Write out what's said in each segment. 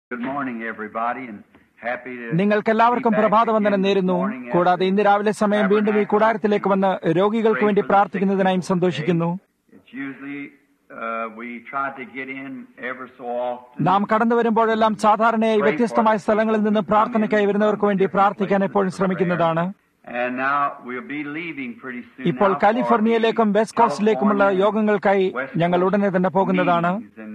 Good morning, everybody, and happy to നിങ്ങൾക്കെല്ലാവർക്കും പ്രഭാതവന്ദനം നേരുന്നു. കൂടാതെ ഇന്ന് രാവിലെ സമയം വീണ്ടും ഈ കൂടാരത്തിലേക്ക് വന്ന് രോഗികൾക്ക് വേണ്ടി പ്രാർത്ഥിക്കുന്നതിനായും സന്തോഷിക്കുന്നു. നാം കടന്നു വരുമ്പോഴെല്ലാം സാധാരണയായി വ്യത്യസ്തമായ സ്ഥലങ്ങളിൽ നിന്ന് പ്രാർത്ഥനയ്ക്കായി വരുന്നവർക്ക് വേണ്ടി പ്രാർത്ഥിക്കാൻ എപ്പോഴും ശ്രമിക്കുന്നതാണ്. ഇപ്പോൾ കാലിഫോർണിയയിലേക്കും വെസ്റ്റ് കോസ്റ്റിലേക്കുമുള്ള യോഗങ്ങൾക്കായി ഞങ്ങൾ ഉടനെ തന്നെ പോകുന്നതാണ്.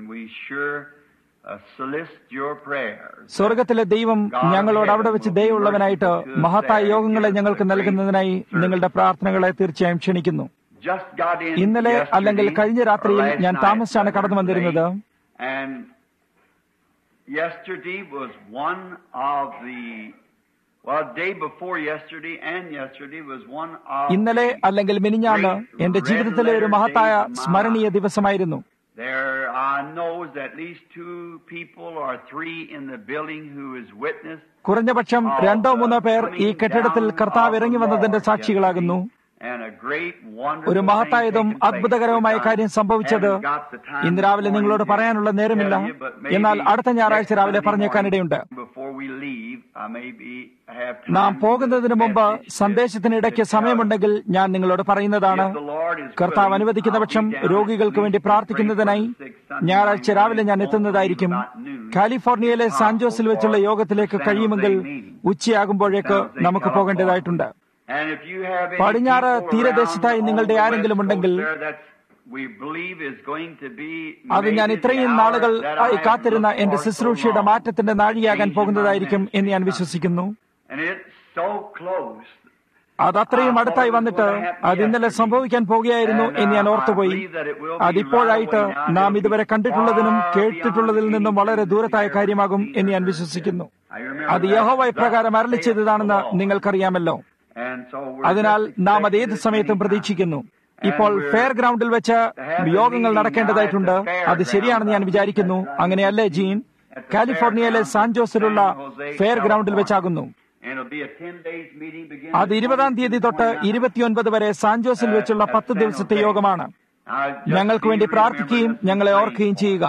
സ്വർഗത്തിലെ ദൈവം ഞങ്ങളോട് അവിടെ വെച്ച് ദയവുള്ളവനായിട്ട് മഹത്തായ യോഗങ്ങളെ ഞങ്ങൾക്ക് നൽകുന്നതിനായി നിങ്ങളുടെ പ്രാർത്ഥനകളെ തീർച്ചയായും ക്ഷണിക്കുന്നു. ഇന്നലെ അല്ലെങ്കിൽ കഴിഞ്ഞ രാത്രിയിൽ ഞാൻ താമസിച്ചാണ് കടന്നു വന്നിരുന്നത്. ഇന്നലെ അല്ലെങ്കിൽ മിനിഞ്ഞാന്ന് എന്റെ ജീവിതത്തിലെ ഒരു മഹത്തായ സ്മരണീയ ദിവസമായിരുന്നു. There knows at least 2 people or 3 in the building who is witness. കുറഞ്ഞപക്ഷം 2-3 പേർ ഈ കെട്ടിടത്തിൽ കർത്താവ് ഇറങ്ങി വന്നതിന്റെ സാക്ഷികളാകുന്നു. ഒരു മഹത്തായതും അത്ഭുതകരവുമായ കാര്യം സംഭവിച്ചത് ഇന്ന് രാവിലെ നിങ്ങളോട് പറയാനുള്ള നേരമില്ല, എന്നാൽ അടുത്ത ഞായറാഴ്ച രാവിലെ പറഞ്ഞേക്കാനിടയുണ്ട്. നാം പോകുന്നതിന് മുമ്പ് സന്ദേശത്തിനിടയ്ക്ക് സമയമുണ്ടെങ്കിൽ ഞാൻ നിങ്ങളോട് പറയുന്നതാണ്. കർത്താവ് അനുവദിക്കുന്ന പക്ഷം രോഗികൾക്ക് വേണ്ടി പ്രാർത്ഥിക്കുന്നതിനായി ഞായറാഴ്ച രാവിലെ ഞാൻ എത്തുന്നതായിരിക്കും. കാലിഫോർണിയയിലെ സാൻജോസിൽ വെച്ചുള്ള യോഗത്തിലേക്ക് കഴിയുമെങ്കിൽ ഉച്ചയാകുമ്പോഴേക്ക് നമുക്ക് പോകേണ്ടതായിട്ടുണ്ട്. പടിഞ്ഞാറ് തീരദേശത്തായി നിങ്ങളുടെ ആരെങ്കിലും ഉണ്ടെങ്കിൽ അത് ഞാൻ ഇത്രയും നാളുകൾ ആയി കാത്തിരുന്ന എന്റെ ശുശ്രൂഷയുടെ മാറ്റത്തിന്റെ നാഴികയാകാൻ പോകുന്നതായിരിക്കും എന്ന് ഞാൻ വിശ്വസിക്കുന്നു. അതത്രയും അടുത്തായി വന്നിട്ട് അത് ഇന്നലെ സംഭവിക്കാൻ പോകുകയായിരുന്നു എന്ന് ഞാൻ ഓർത്തുപോയി. അതിപ്പോഴായിട്ട് നാം ഇതുവരെ കണ്ടിട്ടുള്ളതിനും കേട്ടിട്ടുള്ളതിൽ നിന്നും വളരെ ദൂരത്തായ കാര്യമാകും എന്ന് ഞാൻ വിശ്വസിക്കുന്നു. അത് യഹോവ ഇപ്രകാരം അരുളിച്ചതാണെന്ന് നിങ്ങൾക്കറിയാമല്ലോ. അതിനാൽ നാം അത് ഏത് സമയത്തും പ്രതീക്ഷിക്കുന്നു. ഇപ്പോൾ ഫെയർ ഗ്രൗണ്ടിൽ വെച്ച് യോഗങ്ങൾ നടക്കേണ്ടതായിട്ടുണ്ട്. അത് ശരിയാണെന്ന് ഞാൻ വിചാരിക്കുന്നു. അങ്ങനെയല്ലേ ജീൻ? കാലിഫോർണിയയിലെ സാൻജോസിലുള്ള ഫെയർ ഗ്രൗണ്ടിൽ വെച്ചാകുന്നു. അത് 20-ാം തീയതി തൊട്ട് 29 വരെ സാൻജോസിൽ വെച്ചുള്ള 10 ദിവസത്തെ യോഗമാണ്. ഞങ്ങൾക്ക് വേണ്ടി പ്രാർത്ഥിക്കുകയും ഞങ്ങളെ ഓർക്കുകയും ചെയ്യുക.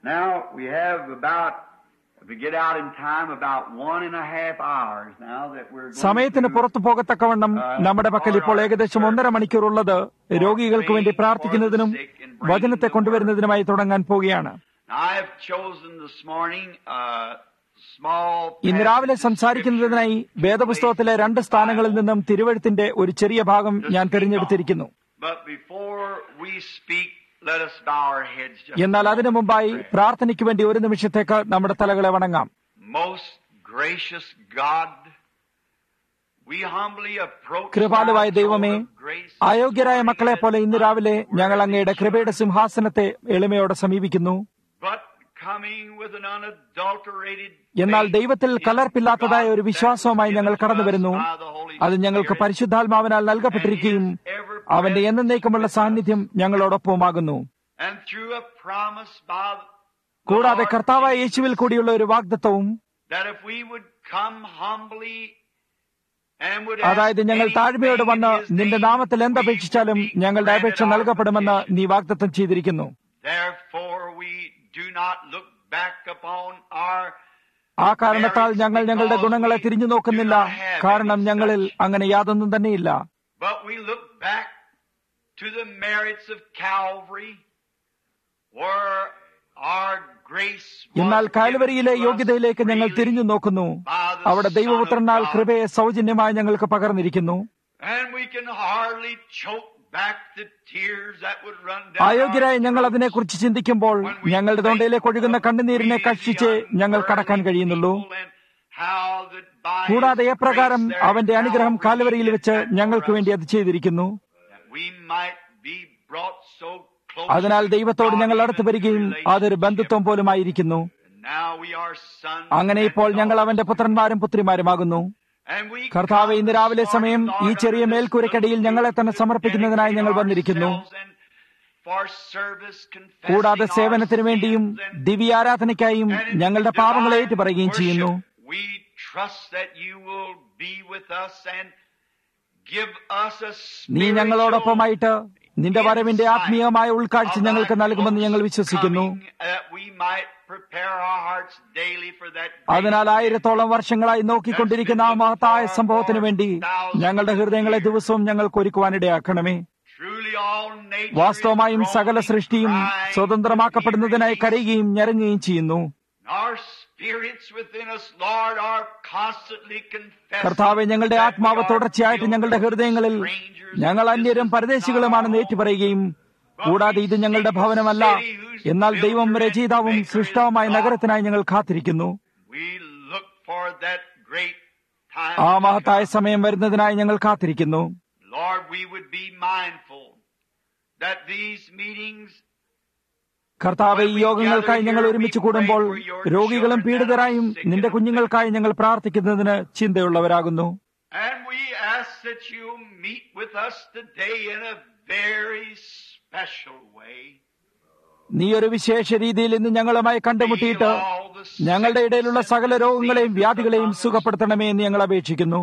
സമയത്തിന് പുറത്തു പോകത്തക്കവണ്ണം നമ്മുടെ പക്കൽ ഇപ്പോൾ ഏകദേശം 1.5 മണിക്കൂർ ഉള്ളത് രോഗികൾക്ക് വേണ്ടി പ്രാർത്ഥിക്കുന്നതിനും വചനത്തെ കൊണ്ടുവരുന്നതിനുമായി തുടങ്ങാൻ പോവുകയാണ്. ഇന്ന് രാവിലെ സംസാരിക്കുന്നതിനായി വേദപുസ്തകത്തിലെ 2 സ്ഥാനങ്ങളിൽ നിന്നും തിരുവെഴുത്തിന്റെ ഒരു ചെറിയ ഭാഗം ഞാൻ തിരഞ്ഞെടുത്തിരിക്കുന്നു. എന്നാൽ അതിനു മുമ്പായി പ്രാർത്ഥനയ്ക്ക് വേണ്ടി ഒരു നിമിഷത്തേക്ക് നമ്മുടെ തലകളെ വണങ്ങാം. കൃപാലുവായ ദൈവമേ, അയോഗ്യരായ മക്കളെ പോലെ ഇന്ന് രാവിലെ ഞങ്ങൾ അങ്ങയുടെ കൃപയുടെ സിംഹാസനത്തെ എളിമയോടെ സമീപിക്കുന്നു. എന്നാൽ ദൈവത്തിൽ കലർപ്പില്ലാത്തതായ ഒരു വിശ്വാസവുമായി ഞങ്ങൾ കടന്നു വരുന്നു. അത് ഞങ്ങൾക്ക് പരിശുദ്ധാത്മാവിനാൽ നൽകപ്പെട്ടിരിക്കുകയും അവന്റെ എന്നേക്കുമുള്ള സാന്നിധ്യം ഞങ്ങളോടൊപ്പമാകുന്നു. കൂടാതെ കർത്താവായ യേശുവിൽ കൂടിയുള്ള ഒരു വാഗ്ദത്തവും, അതായത് ഞങ്ങൾ താഴ്മയോട് വന്ന് നിന്റെ നാമത്തിൽ എന്തപേക്ഷിച്ചാലും ഞങ്ങളുടെ അപേക്ഷ നൽകപ്പെടുമെന്ന് നീ വാഗ്ദത്തം ചെയ്തിരിക്കുന്നു. ആ കാരണത്താൽ ഞങ്ങൾ ഞങ്ങളുടെ ഗുണങ്ങളെ തിരിഞ്ഞു നോക്കുന്നില്ല, കാരണം ഞങ്ങളിൽ അങ്ങനെ യാതൊന്നും തന്നെയില്ല. എന്നാൽ കാൽവരിയിലെ യോഗ്യതയിലേക്ക് ഞങ്ങൾ തിരിഞ്ഞു നോക്കുന്നു. അവിടെ ദൈവപുത്രനാൽ കൃപയെ സൗജന്യമായി ഞങ്ങൾക്ക് പകർന്നിരിക്കുന്നു. അയോഗ്യരായ ഞങ്ങൾ അതിനെക്കുറിച്ച് ചിന്തിക്കുമ്പോൾ ഞങ്ങളുടെ തൊണ്ടയിലേക്ക് ഒഴുകുന്ന കണ്ണുനീരിനെ കഷ്ടിച്ച് ഞങ്ങൾ കടക്കാൻ കഴിയുന്നുള്ളൂ. കൂടാതെ എപ്രകാരം അവന്റെ അനുഗ്രഹം കാൽവരിയിൽ വെച്ച് ഞങ്ങൾക്ക് വേണ്ടി അത് ചെയ്തിരിക്കുന്നു. അതിനാൽ ദൈവത്തോട് ഞങ്ങൾ അടുത്ത് വരികയും അതൊരു ബന്ധുത്വം പോലുമായിരിക്കുന്നു. അങ്ങനെ ഇപ്പോൾ ഞങ്ങൾ അവന്റെ പുത്രന്മാരും പുത്രിമാരുമാകുന്നു. കർത്താവേ, ഇന്ന് രാവിലെ സമയം ഈ ചെറിയ മേൽക്കൂരയ്ക്കടിയിൽ ഞങ്ങളെ തന്നെ സമർപ്പിക്കുന്നതിനായി ഞങ്ങൾ വന്നിരിക്കുന്നു. കൂടാതെ സേവനത്തിനു വേണ്ടിയും ദിവ്യാരാധനയ്ക്കായും ഞങ്ങളുടെ പാപങ്ങളെ ഏറ്റുപറയുകയും ചെയ്യുന്നു. നീ ഞങ്ങളോടൊപ്പമായിട്ട് നിന്റെ വരവിന്റെ ആത്മീയമായ ഉൾക്കാഴ്ച ഞങ്ങൾക്ക് നൽകുമെന്ന് ഞങ്ങൾ വിശ്വസിക്കുന്നു. അതിനാൽ 1000-ഓളം വർഷങ്ങളായി നോക്കിക്കൊണ്ടിരിക്കുന്ന ആ മഹത്തായ സംഭവത്തിനു വേണ്ടി ഞങ്ങളുടെ ഹൃദയങ്ങളെ ദിവസവും ഞങ്ങൾക്ക് ഒരുക്കുവാനിടയാക്കണമേ. വാസ്തവമായും സകല സൃഷ്ടിയും സ്വതന്ത്രമാക്കപ്പെടുന്നതിനായി കരയുകയും ഞരങ്ങുകയും ചെയ്യുന്നു. കർത്താവെ, ഞങ്ങളുടെ ആത്മാവ് തുടർച്ചയായിട്ട് ഞങ്ങളുടെ ഹൃദയങ്ങളിൽ ഞങ്ങൾ അന്യരും പരദേശികളുമാണെന്ന് ഏറ്റുപറയുകയും, കൂടാതെ ഇത് ഞങ്ങളുടെ ഭവനമല്ല, എന്നാൽ ദൈവം രചയിതാവും സൃഷ്ടാവുമായ നഗരത്തിനായി ഞങ്ങൾ കാത്തിരിക്കുന്നു. ആ മഹത്തായ സമയം വരുന്നതിനായി ഞങ്ങൾ കാത്തിരിക്കുന്നു. കർത്താവെ, ഈ യോഗങ്ങൾക്കായി ഞങ്ങൾ ഒരുമിച്ച് കൂടുമ്പോൾ രോഗികളും പീഡിതരായും നിന്റെ കുഞ്ഞുങ്ങൾക്കായി ഞങ്ങൾ പ്രാർത്ഥിക്കുന്നതിന് ചിന്തയുള്ളവരാകുന്നു. നീ ഒരു വിശേഷ രീതിയിൽ ഇന്ന് ഞങ്ങളുമായി കണ്ടുമുട്ടിയിട്ട് ഞങ്ങളുടെ ഇടയിലുള്ള സകല രോഗങ്ങളെയും വ്യാധികളെയും സുഖപ്പെടുത്തണമേ എന്ന് ഞങ്ങൾ അപേക്ഷിക്കുന്നു.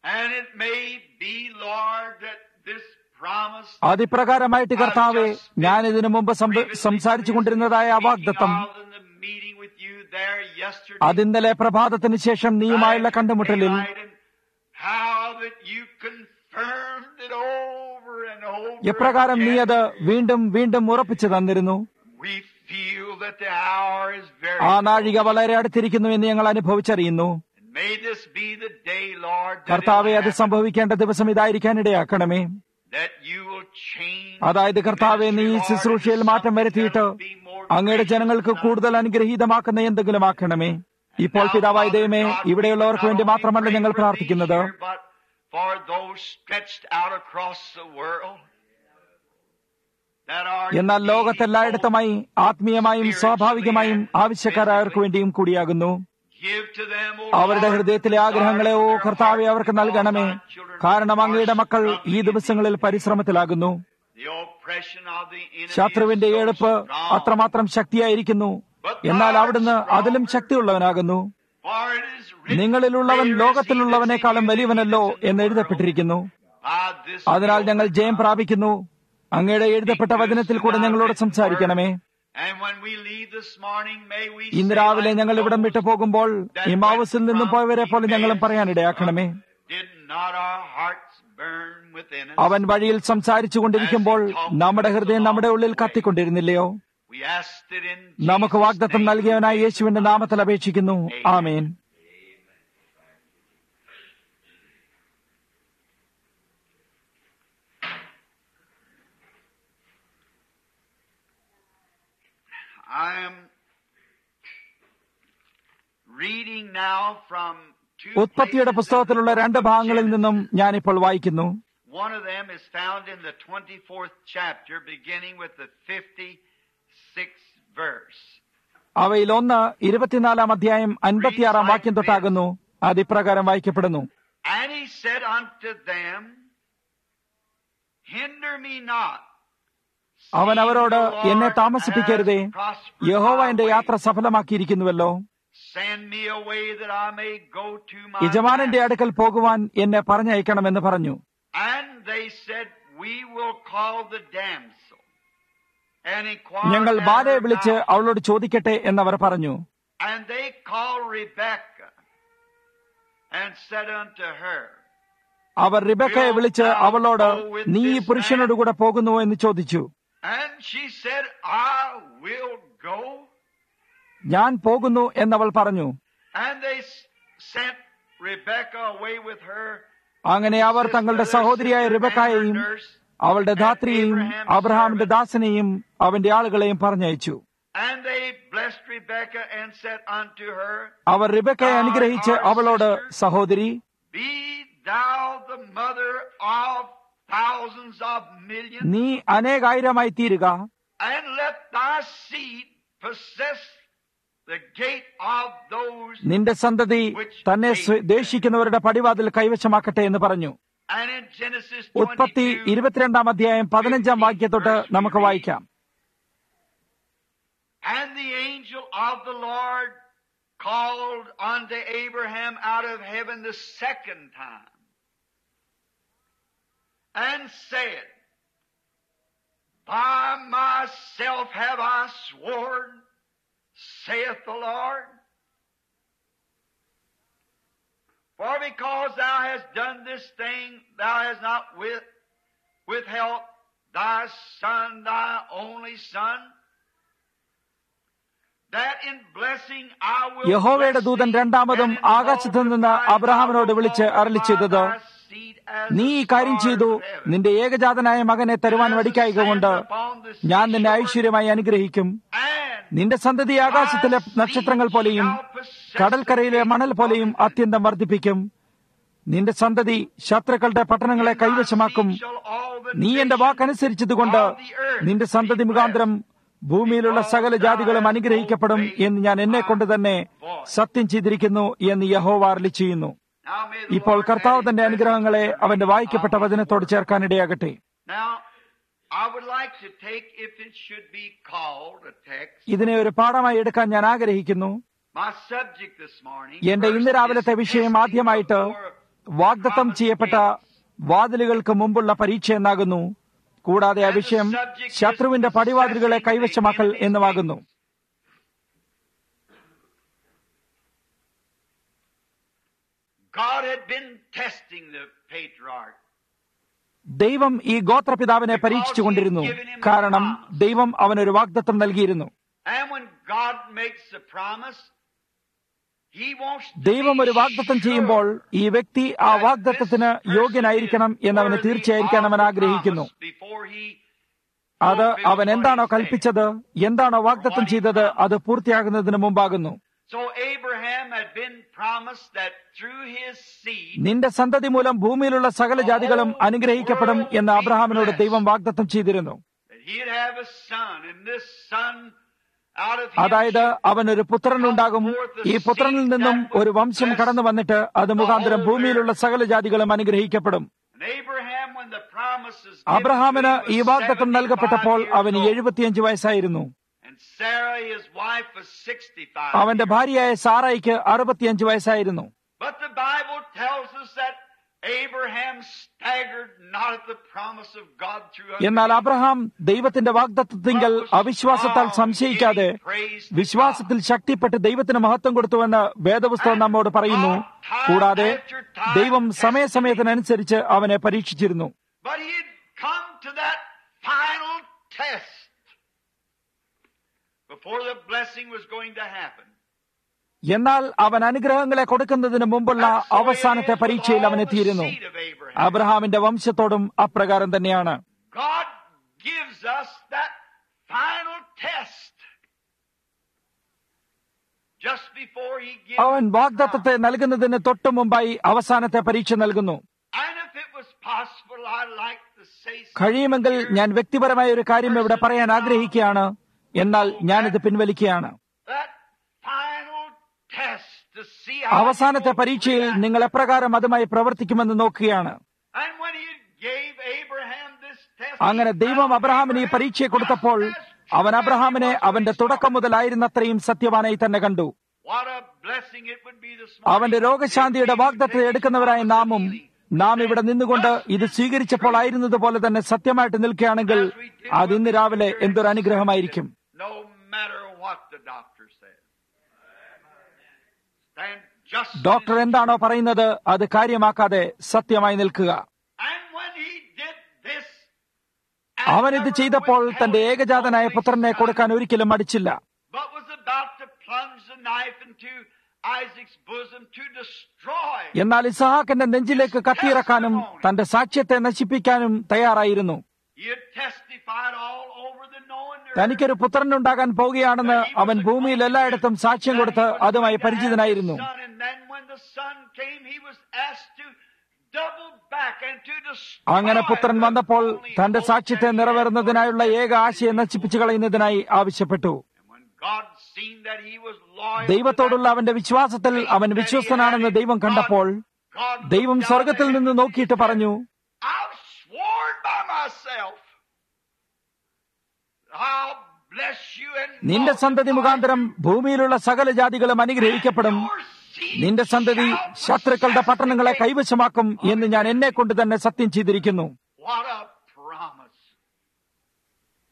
അതിപ്രകാരമായിട്ട് കർത്താവെ, ഞാൻ ഇതിനു മുമ്പ് സംസാരിച്ചു കൊണ്ടിരുന്നതായ വാഗ്ദത്തം അതിന്നലെ പ്രഭാതത്തിന് ശേഷം നീയുമായുള്ള കണ്ടുമുട്ടലിൽ എപ്രകാരം നീ അത് വീണ്ടും വീണ്ടും ഉറപ്പിച്ചു തന്നിരുന്നു. ആ നാഴിക വളരെ അടുത്തിരിക്കുന്നു എന്ന് ഞങ്ങൾ അനുഭവിച്ചറിയുന്നു. കർത്താവെ, അത് സംഭവിക്കേണ്ട ദിവസം ഇതായിരിക്കാൻ ഇടയാക്കണമേ. അതായത് കർത്താവെ, നീ ഈ ശുശ്രൂഷയിൽ മാറ്റം വരുത്തിയിട്ട് അങ്ങയുടെ ജനങ്ങൾക്ക് കൂടുതൽ അനുഗ്രഹീതമാക്കുന്ന എന്തെങ്കിലും ആക്കണമേ. ഇപ്പോൾ പിതാവായ ദൈവമേ, ഇവിടെയുള്ളവർക്ക് വേണ്ടി മാത്രമല്ല ഞങ്ങൾ പ്രാർത്ഥിക്കുന്നത്, എന്നാൽ ലോകത്തെല്ലായിടത്തുമായി ആത്മീയമായും സ്വാഭാവികമായും ആവശ്യക്കാരായവർക്ക് വേണ്ടിയും കൂടിയാകുന്നു. അവരുടെ ഹൃദയത്തിലെ ആഗ്രഹങ്ങളെ ഓ കർത്താവെ അവർക്ക് നൽകണമേ. കാരണം അങ്ങയുടെ മക്കൾ ഈ ദിവസങ്ങളിൽ പരിശ്രമത്തിലാകുന്നു. ശത്രുവിന്റെ എഴുപ്പ് അത്രമാത്രം ശക്തിയായിരിക്കുന്നു, എന്നാൽ അവിടുന്ന് അതിലും ശക്തിയുള്ളവനാകുന്നു. നിങ്ങളിലുള്ളവൻ ലോകത്തിലുള്ളവനേക്കാളും വലിയവനല്ലോ എന്ന് എഴുതപ്പെട്ടിരിക്കുന്നു. അതിനാൽ ഞങ്ങൾ ജയം പ്രാപിക്കുന്നു. അങ്ങയുടെ എഴുതപ്പെട്ട വചനത്തിൽ കൂടെ ഞങ്ങളോട് സംസാരിക്കണമേ. ഇന്ന് രാവിലെ ഞങ്ങൾ ഇവിടം വിട്ടു പോകുമ്പോൾ ഇമാവുസിൽ നിന്നും പോയവരെ പോലെ ഞങ്ങളും പറയാനിടയാക്കണമേ. അവൻ വഴിയിൽ സംസാരിച്ചു കൊണ്ടിരിക്കുമ്പോൾ നമ്മുടെ ഹൃദയം നമ്മുടെ ഉള്ളിൽ കത്തിക്കൊണ്ടിരുന്നില്ലയോ? നമുക്ക് വാഗ്ദത്തം നൽകിയവനായ യേശുവിന്റെ നാമത്തിൽ അപേക്ഷിക്കുന്നു. ആമേൻ. ഉത്പത്തിയുടെ പുസ്തകത്തിലുള്ള 2 ഭാഗങ്ങളിൽ നിന്നും ഞാനിപ്പോൾ വായിക്കുന്നു. അവയിൽ ഒന്ന് 24-ാം അധ്യായം 56-ാം വാക്യം തൊട്ടാകുന്നു. അത് ഇപ്രകാരം വായിക്കപ്പെടുന്നു: അവൻ അവരോട്, എന്നെ താമസിപ്പിക്കരുതേ, യഹോവ എന്റെ യാത്ര സഫലമാക്കിയിരിക്കുന്നുവല്ലോ. യജമാനന്റെ അടുക്കൽ പോകുവാൻ എന്നെ പറഞ്ഞയക്കണമെന്ന് പറഞ്ഞു. ഞങ്ങൾ ബാലയെ വിളിച്ച് അവളോട് ചോദിക്കട്ടെ എന്നവർ പറഞ്ഞു. അവർ റിബെക്കയെ വിളിച്ച് അവളോട്, നീ ഈ പുരുഷനോടുകൂടെ പോകുന്നുവോ എന്ന് ചോദിച്ചു. ഞാൻ പോകുന്നു എന്നവൾ പറഞ്ഞു. അങ്ങനെ അവർ തങ്ങളുടെ സഹോദരിയായ റിബെക്കായെയും അവളുടെ ധാത്രിയെയും അബ്രഹാമിന്റെ ദാസനെയും അവന്റെ ആളുകളെയും പറഞ്ഞയച്ചു. അവർ റിബെക്കയെ അനുഗ്രഹിച്ച് അവളോട്, സഹോദരി, നീ അനേകായിരമായി തീരുക, നിന്റെ സന്തതി തന്നെ ദ്വേഷിക്കുന്നവരുടെ പടിവാതിൽ കൈവശമാക്കട്ടെ എന്ന് പറഞ്ഞു. ഉത്പത്തി 22-ാം അധ്യായം 15-ാം വാക്യത്തൊട്ട് നമുക്ക് വായിക്കാം. And the angel of the Lord called unto Abraham out of heaven the second time and said, By myself have I sworn, saith the Lord. For because thou hast done this thing, thou hast not withheld thy son, thy only son, that in blessing I will യഹോവയുടെ ദൂതൻ രണ്ടാമതും ആകാശത്തു നിന്ന് അബ്രഹാമിനോട് വിളിച്ച് അരുളിച്ചെയ്തത്, നീ ഈ കാര്യം ചെയ്തു, നിന്റെ ഏകജാതനായ മകനെ തരുവാൻ വടിക്കായകൊണ്ട് ഞാൻ നിന്നെ ഐശ്വര്യമായി അനുഗ്രഹിക്കും. നിന്റെ സന്തതി ആകാശത്തിലെ നക്ഷത്രങ്ങൾ പോലെയും കടൽക്കരയിലെ മണൽ പോലെയും അത്യന്തം വർദ്ധിപ്പിക്കും. നിന്റെ സന്തതി ശത്രുക്കളുടെ പട്ടണങ്ങളെ കൈവശമാക്കും. നീ എന്റെ വാക്കനുസരിച്ചതുകൊണ്ട് നിന്റെ സന്തതി മുഖാന്തരം ഭൂമിയിലുള്ള സകല ജാതികളും അനുഗ്രഹിക്കപ്പെടും എന്ന് ഞാൻ എന്നെ കൊണ്ട് തന്നെ സത്യം ചെയ്തിരിക്കുന്നു എന്ന് യഹോവ അരുളിച്ചെയ്യുന്നു. ഇപ്പോൾ കർത്താവ് തന്റെ അനുഗ്രഹങ്ങളെ അവന്റെ വായിക്കപ്പെട്ട വചനത്തോട് ചേർക്കാനിടയാകട്ടെ. ഇതിനെ ഒരു പാഠമായി എടുക്കാൻ ഞാൻ ആഗ്രഹിക്കുന്നു. എന്റെ ഇന്ന് രാവിലത്തെ വിഷയം ആദ്യമായിട്ട് വാഗ്ദത്തം ചെയ്യപ്പെട്ട വാതിലുകൾക്ക് മുമ്പുള്ള പരീക്ഷ എന്നാകുന്നു. കൂടാതെ ആ വിഷയം ശത്രുവിന്റെ പടിവാതിലുകളെ കൈവശമാക്കൽ എന്നുമാകുന്നു. ദൈവം ഈ ഗോത്രപിതാവിനെ പരീക്ഷിച്ചുകൊണ്ടിരുന്നു. കാരണം ദൈവം അവനൊരു വാഗ്ദത്തം നൽകിയിരുന്നു. ദൈവം ഒരു വാഗ്ദത്തം ചെയ്യുമ്പോൾ ഈ വ്യക്തി ആ വാഗ്ദത്തത്തിന് യോഗ്യനായിരിക്കണം എന്നവന് തീർച്ചയായിരിക്കാൻ അവൻ ആഗ്രഹിക്കുന്നു. അത് അവൻ എന്താണോ കൽപ്പിച്ചത്, എന്താണോ വാഗ്ദത്തം ചെയ്തത്, അത് പൂർത്തിയാകുന്നതിന് മുമ്പാകുന്നു. നിന്റെ സന്തതി മൂലം ഭൂമിയിലുള്ള സകല ജാതികളും അനുഗ്രഹിക്കപ്പെടും എന്ന് അബ്രഹാമിനോട് ദൈവം വാഗ്ദത്തം ചെയ്തിരുന്നു. അതായത് അവനൊരു പുത്രനുണ്ടാകും. ഈ പുത്രനിൽ നിന്നും ഒരു വംശം കടന്നു വന്നിട്ട് അത് മുഖാന്തരം ഭൂമിയിലുള്ള സകല ജാതികളും അനുഗ്രഹിക്കപ്പെടും. അബ്രഹാമിന് ഈ വാഗ്ദത്തം നൽകപ്പെട്ടപ്പോൾ അവന് 75 വയസ്സായിരുന്നു. അവന്റെ ഭാര്യയായ സാറായിക്ക് 65 വയസ്സായിരുന്നു. എന്നാൽ അബ്രഹാം ദൈവത്തിന്റെ വാഗ്ദത്തത്തിങ്കൽ അവിശ്വാസത്താൽ സംശയിക്കാതെ വിശ്വാസത്തിൽ ശക്തിപ്പെട്ട് ദൈവത്തിന് മഹത്വം കൊടുത്തുവെന്ന് വേദപുസ്തകം നമ്മോട് പറയുന്നു. കൂടാതെ ദൈവം സമയസമയത്തിനനുസരിച്ച് അവനെ പരീക്ഷിച്ചിരുന്നു. എന്നാൽ അവൻ അനുഗ്രഹങ്ങളെ കൊടുക്കുന്നതിന് മുമ്പുള്ള അവസാനത്തെ പരീക്ഷയിൽ അവൻ എത്തിയിരുന്നു. അബ്രഹാമിന്റെ വംശത്തോടും അപ്രകാരം തന്നെയാണ്. അവൻ വാഗ്ദത്തത്തെ നൽകുന്നതിന് തൊട്ടു മുമ്പായി അവസാനത്തെ പരീക്ഷ നൽകുന്നു. കഴിയുമെങ്കിൽ ഞാൻ വ്യക്തിപരമായ ഒരു കാര്യം ഇവിടെ പറയാൻ ആഗ്രഹിക്കുകയാണ്. എന്നാൽ ഞാനിത് പിൻവലിക്കുകയാണ്. അവസാനത്തെ പരീക്ഷയിൽ നിങ്ങൾ എപ്രകാരം അതുമായി പ്രവർത്തിക്കുമെന്ന് നോക്കുകയാണ്. അങ്ങനെ ദൈവം അബ്രഹാമിന് ഈ പരീക്ഷയെ കൊടുത്തപ്പോൾ അവൻ അബ്രഹാമിനെ അവന്റെ തുടക്കം മുതലായിരുന്നത്രയും സത്യവാനായി തന്നെ കണ്ടു. അവന്റെ രോഗശാന്തിയുടെ വാഗ്ദത്തത്തെ എടുക്കുന്നവരായ നാം ഇവിടെ നിന്നുകൊണ്ട് ഇത് സ്വീകരിച്ചപ്പോൾ ആയിരുന്നത് പോലെ തന്നെ സത്യമായിട്ട് നിൽക്കുകയാണെങ്കിൽ അത് ഇന്ന് രാവിലെ എന്തൊരു അനുഗ്രഹമായിരിക്കും. ഡോക്ടർ എന്താണോ പറയുന്നത് അത് കാര്യമാക്കാതെ സത്യമായി നിൽക്കുക. അവനിത് ചെയ്തപ്പോൾ തന്റെ ഏകജാതനായ പുത്രനെ കൊടുക്കാൻ ഒരിക്കലും മടിച്ചില്ല. എന്നാൽ ഇസ്ഹാക്കിന്റെ നെഞ്ചിലേക്ക് കത്തിയിറക്കാനും തന്റെ സാക്ഷ്യത്തെ നശിപ്പിക്കാനും തയ്യാറായിരുന്നു. തനിക്കൊരു പുത്രനുണ്ടാകാൻ പോവുകയാണെന്ന് അവൻ ഭൂമിയിൽ എല്ലായിടത്തും സാക്ഷ്യം കൊടുത്ത് അതുമായി പരിചിതനായിരുന്നു. അങ്ങനെ പുത്രൻ വന്നപ്പോൾ തന്റെ സാക്ഷ്യത്തെ നിറവേറുന്നതിനായുള്ള ഏക ആശയെ നശിപ്പിച്ചു കളയുന്നതിനായി ആവശ്യപ്പെട്ടു. ദൈവത്തോടുള്ള അവന്റെ വിശ്വാസത്തിൽ അവൻ വിശ്വസ്തനാണെന്ന് ദൈവം കണ്ടപ്പോൾ ദൈവം സ്വർഗത്തിൽ നിന്ന് നോക്കിയിട്ട് പറഞ്ഞു, നിന്റെ സന്തതി മുഖാന്തരം ഭൂമിയിലുള്ള സകല ജാതികളും അനുഗ്രഹിക്കപ്പെടും. നിന്റെ സന്തതി ശത്രുക്കളുടെ പട്ടണങ്ങളെ കൈവശമാക്കും എന്ന് ഞാൻ എന്നെ കൊണ്ട് തന്നെ സത്യം ചെയ്തിരിക്കുന്നു.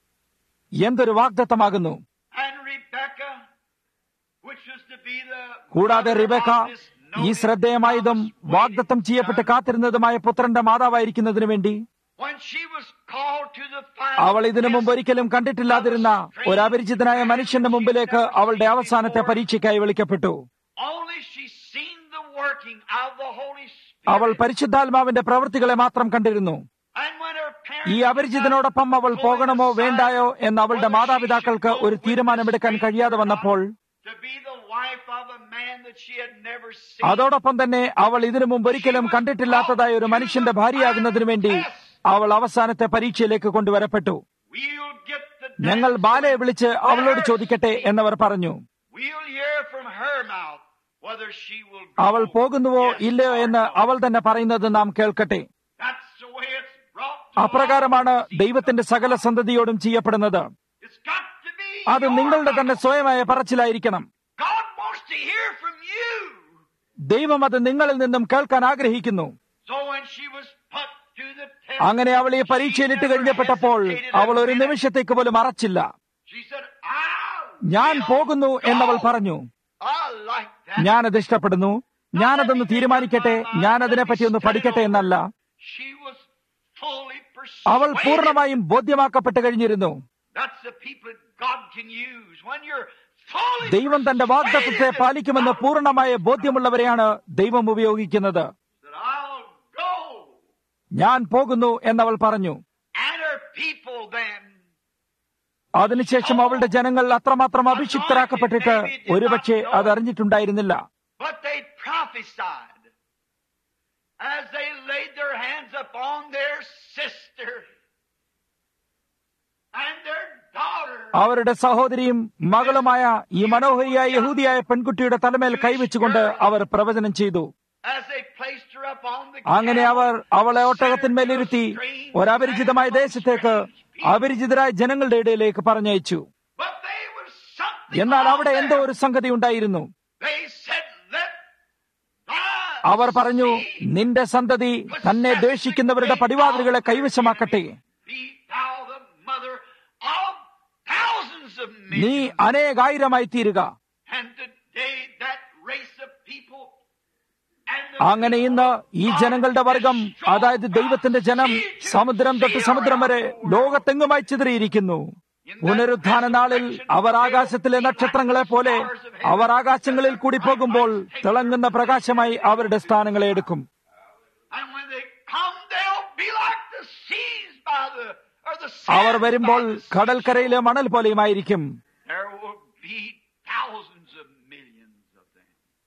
എന്തൊരു വാഗ്ദത്തമാകുന്നു! And Rebecca, which was to be the കൂടാതെ റിബെക്ക, ഈ ശ്രദ്ധേയമായതും വാഗ്ദത്തം ചെയ്യപ്പെട്ട് കാത്തിരുന്നതുമായ പുത്രന്റെ മാതാവായിരിക്കുന്നതിനു വേണ്ടി when she was called to the അവൾ ഇതിനു മുമ്പ് ഒരിക്കലും കണ്ടിട്ടില്ലാതിരുന്ന ഒരു അപരിചിതനായ മനുഷ്യന്റെ മുമ്പിലേക്ക് അവളുടെ അവസാനത്തെ പരീക്ഷയ്ക്കായി വിളിക്കപ്പെട്ടു. only she seen the working of the Holy Spirit. അവൾ പരിശുദ്ധാത്മാവിന്റെ പ്രവൃത്തികളെ മാത്രം കണ്ടിരുന്നു. And when her ഈ parents അപരിചിതനോടൊപ്പം അവൾ പോകണമോ വേണ്ടായോ എന്ന് അവളുടെ മാതാപിതാക്കൾക്ക് ഒരു തീരുമാനമെടുക്കാൻ കഴിയാതെ വന്നപ്പോൾ to be the wife of a man that she had never seen. അതോടൊപ്പം തന്നെ അവൾ ഇതിനു മുമ്പ് ഒരിക്കലും കണ്ടിട്ടില്ലാത്തതായ ഒരു മനുഷ്യന്റെ ഭാര്യയാകുന്നതിനു വേണ്ടി അവൾ അവസാനത്തെ പരീക്ഷയിലേക്ക് കൊണ്ടുവരപ്പെട്ടു. We'll get the ഞങ്ങൾ ബാലയെ വിളിച്ച് അവളോട് ചോദിക്കട്ടെ എന്നവർ പറഞ്ഞു. We'll hear from her mouth whether she will go. അവൾ പോകുന്നുവോ ഇല്ലയോ എന്ന് അവൾ തന്നെ പറയുന്നത് നാം കേൾക്കട്ടെ. That's the way it's brought to അപ്രകാരമാണ് ദൈവത്തിന്റെ സകല സന്തതിയോടും ചെയ്യപ്പെടുന്നത്. It's got to be അത് നിങ്ങളുടെ തന്നെ സ്വയമായ പറച്ചിലായിരിക്കണം. God wants to hear from you. ദൈവം അത് നിങ്ങളിൽ നിന്നും കേൾക്കാൻ ആഗ്രഹിക്കുന്നു. So when she was put to the test, അങ്ങനെ അവൾ ഈ പരീക്ഷയിലിട്ട് കഴിഞ്ഞപ്പെട്ടപ്പോൾ അവൾ ഒരു നിമിഷത്തേക്ക് പോലും അറച്ചില്ല. she said, ഞാൻ പോകുന്നു എന്നവൾ പറഞ്ഞു. I like that. ഞാനത് ഇഷ്ടപ്പെടുന്നു, ഞാനതൊന്ന് തീരുമാനിക്കട്ടെ, ഞാനതിനെപ്പറ്റി ഒന്ന് പഠിക്കട്ടെ എന്നല്ല. She was fully അവൾ persuaded. പൂർണ്ണമായും ബോധ്യമാക്കപ്പെട്ട് കഴിഞ്ഞിരുന്നു. That's the people that God can use. When you're fully ദൈവം തന്റെ വാഗ്ദത്തത്തെ persuaded പാലിക്കുമെന്ന് പൂർണ്ണമായ ബോധ്യമുള്ളവരെയാണ് ദൈവം ഉപയോഗിക്കുന്നത്. that I'll go. ഞാൻ പോകുന്നു എന്നവൾ പറഞ്ഞു. And her people then, അതിനുശേഷം അവളുടെ ജനങ്ങൾ അത്രമാത്രം അഭിഷിക്തരാക്കപ്പെട്ടിട്ട് ഒരുപക്ഷെ അത് അറിഞ്ഞിട്ടുണ്ടായിരുന്നില്ല. but they prophesied as they laid their hands upon their sister and their daughter. അവരുടെ സഹോദരിയും മകളുമായ ഈ മനോഹരിയായ യഹൂദിയായ പെൺകുട്ടിയുടെ തലമേൽ കൈവച്ചുകൊണ്ട് അവർ പ്രവചനം ചെയ്തു. As they placed her upon the അങ്ങനെ അവർ അവളെ ഒട്ടകത്തിന്മേലിരുത്തി ഒരപരിചിതമായ ദേശത്തേക്ക് അപരിചിതരായ ജനങ്ങളുടെ ഇടയിലേക്ക് പറഞ്ഞയച്ചു. But there was something എന്നാൽ അവിടെ on എന്തോ there. ഒരു സംഗതി ഉണ്ടായിരുന്നു. They said, let thy അവർ പറഞ്ഞു, നിന്റെ സന്തതി തന്നെ ദ്വേഷിക്കുന്നവരുടെ പടിവാതിലുകളെ കൈവശമാക്കട്ടെ. be thou the mother of thousands of നീ millions. അനേകായിരമായി തീരുക. And today that race of people and the അങ്ങനെ ഇന്ന് ഈ ജനങ്ങളുടെ വർഗം, അതായത് ദൈവത്തിന്റെ ജനം, സമുദ്രം തൊട്ട് സമുദ്രം വരെ ലോകത്തെങ്ങുമായി ചിതറിയിരിക്കുന്നു. പുനരുത്ഥാന നാളിൽ അവർ ആകാശത്തിലെ നക്ഷത്രങ്ങളെ പോലെ അവർ ആകാശങ്ങളിൽ കൂടി പോകുമ്പോൾ തിളങ്ങുന്ന പ്രകാശമായി അവരുടെ സ്ഥാനങ്ങളെ എടുക്കും. and when they come, they'll be like the seas by the or the our sands വരുമ്പോൾ by the sea. കടൽക്കരയിലെ മണൽ പോലെയുമായിരിക്കും. There will be thousands of millions of them.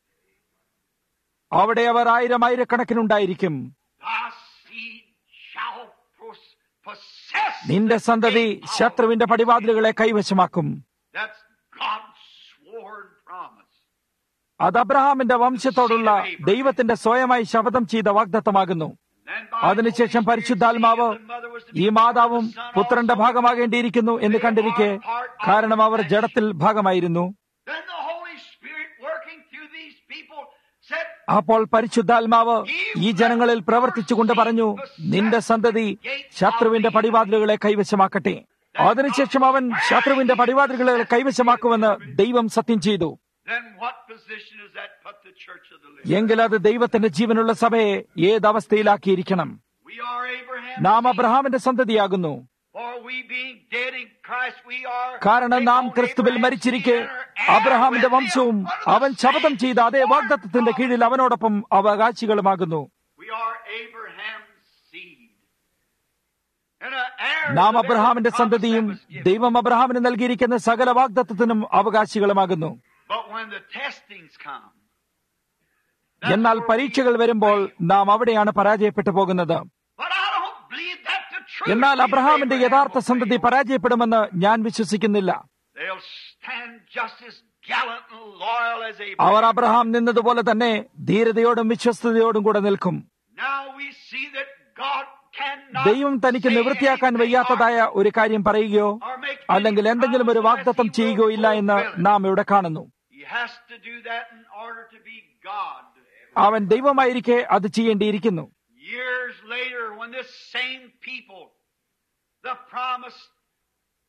അവിടെ അവർ ആയിരക്കണക്കിനുണ്ടായിരിക്കും. Thy seed shall possess. നിന്റെ സന്തതി ശത്രുവിന്റെ പടിവാതിലുകളെ കൈവശമാക്കും. That's God's sworn promise. അത് അബ്രഹാമിന്റെ വംശത്തോടുള്ള ദൈവത്തിന്റെ സ്വയമായി ശപഥം ചെയ്ത വാഗ്ദത്തമാകുന്നു. Then by അതിനുശേഷം Holy Spirit, പരിശുദ്ധാത്മാവ് the mother was to be ഈ മാതാവും the son പുത്രന്റെ also. ഭാഗമാകേണ്ടിയിരിക്കുന്നു എന്ന് കണ്ടിരിക്കെ, കാരണം അവർ ജഡത്തിൽ ഭാഗമായിരുന്നു. Then the Holy Spirit working through these people said, അപ്പോൾ പരിശുദ്ധാത്മാവ് ഈ ജനങ്ങളിൽ പ്രവർത്തിച്ചുകൊണ്ട് പറഞ്ഞു, നിന്റെ സന്തതി ശത്രുവിന്റെ പടിവാതിലുകളെ കൈവശമാക്കട്ടെ. അതിനുശേഷം അവൻ ശത്രുവിന്റെ പടിവാതിലുകളെ കൈവശമാക്കുമെന്ന് ദൈവം സത്യം ചെയ്തു. then what position does that put the church of the living? എങ്കിൽ അത് ദൈവത്തിന്റെ ജീവനുള്ള സഭയെ ഏതവസ്ഥയിലാക്കിയിരിക്കണം? We are Abraham. നാം അബ്രഹാമിന്റെ സന്തതിയാകുന്നു. For we being dead in Christ, we are. കാരണം നാം ക്രിസ്തുവിൽ മരിച്ചിരിക്കെ അബ്രഹാമിന്റെ വംശവും അവൻ ശപഥം ചെയ്ത അതേ വാഗ്ദത്തത്തിന്റെ കീഴിൽ അവനോടൊപ്പം അവകാശികളുമാകുന്നു. We are Abraham's seed. And an heir നാം of every അബ്രഹാമിന്റെ promise സന്തതിയും that was given. ദൈവം അബ്രഹാമിന് നൽകിയിരിക്കുന്ന സകല വാഗ്ദത്തത്തിനും അവകാശികളുമാകുന്നു. But when the testings come, എന്നാൽ പരീക്ഷകൾ വരുമ്പോൾ നാം അവിടെയാണ് പരാജയപ്പെട്ടു പോകുന്നത്. but I don't believe that the truth. എന്നാൽ അബ്രഹാമിന്റെ യഥാർത്ഥ സന്തതി പരാജയപ്പെടുമെന്ന് ഞാൻ വിശ്വസിക്കുന്നില്ല. They'll stand just as gallant and loyal as അവർ Abraham. അബ്രഹാം നിന്നതുപോലെ തന്നെ ധീരതയോടും വിശ്വസ്തയോടും കൂടെ നിൽക്കും. Now we see that God cannot ദൈവം തനിക്ക് say നിവൃത്തിയാക്കാൻ anything വയ്യാത്തതായ ഒരു കാര്യം പറയുകയോ or make അല്ലെങ്കിൽ any എന്തെങ്കിലും ഒരു promise വാഗ്ദത്തം unless he ചെയ്യുകയോ will ഇല്ല എന്ന് fulfill it. നാം ഇവിടെ കാണുന്നു. He has to do that in order to be God. അവൻ ദൈവമായിരിക്കെ അത് ചെയ്യേണ്ടിയിരിക്കുന്നു. Years later, when this same people, the promise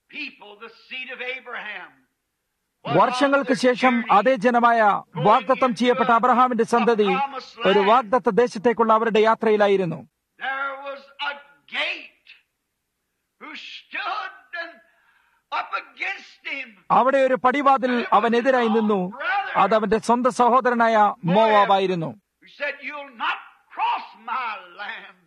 people, the seed of Abraham, വർഷങ്ങൾക്ക് ശേഷം അതേ ജനമായ വാഗ്ദത്തം ചെയ്യപ്പെട്ട അബ്രഹാമിന്റെ സന്തതി ഒരു വാഗ്ദത്ത ദേശത്തേക്കുള്ള അവരുടെ യാത്രയിലായിരുന്നു. there was a gate who stood up against him. അവിടെ ഒരു പടിവാതിൽ അവനെതിരായി നിന്നു. അത് അവന്റെ സ്വന്തം സഹോദരനായ മോവാബായിരുന്നു. He said, "You'll not cross my land."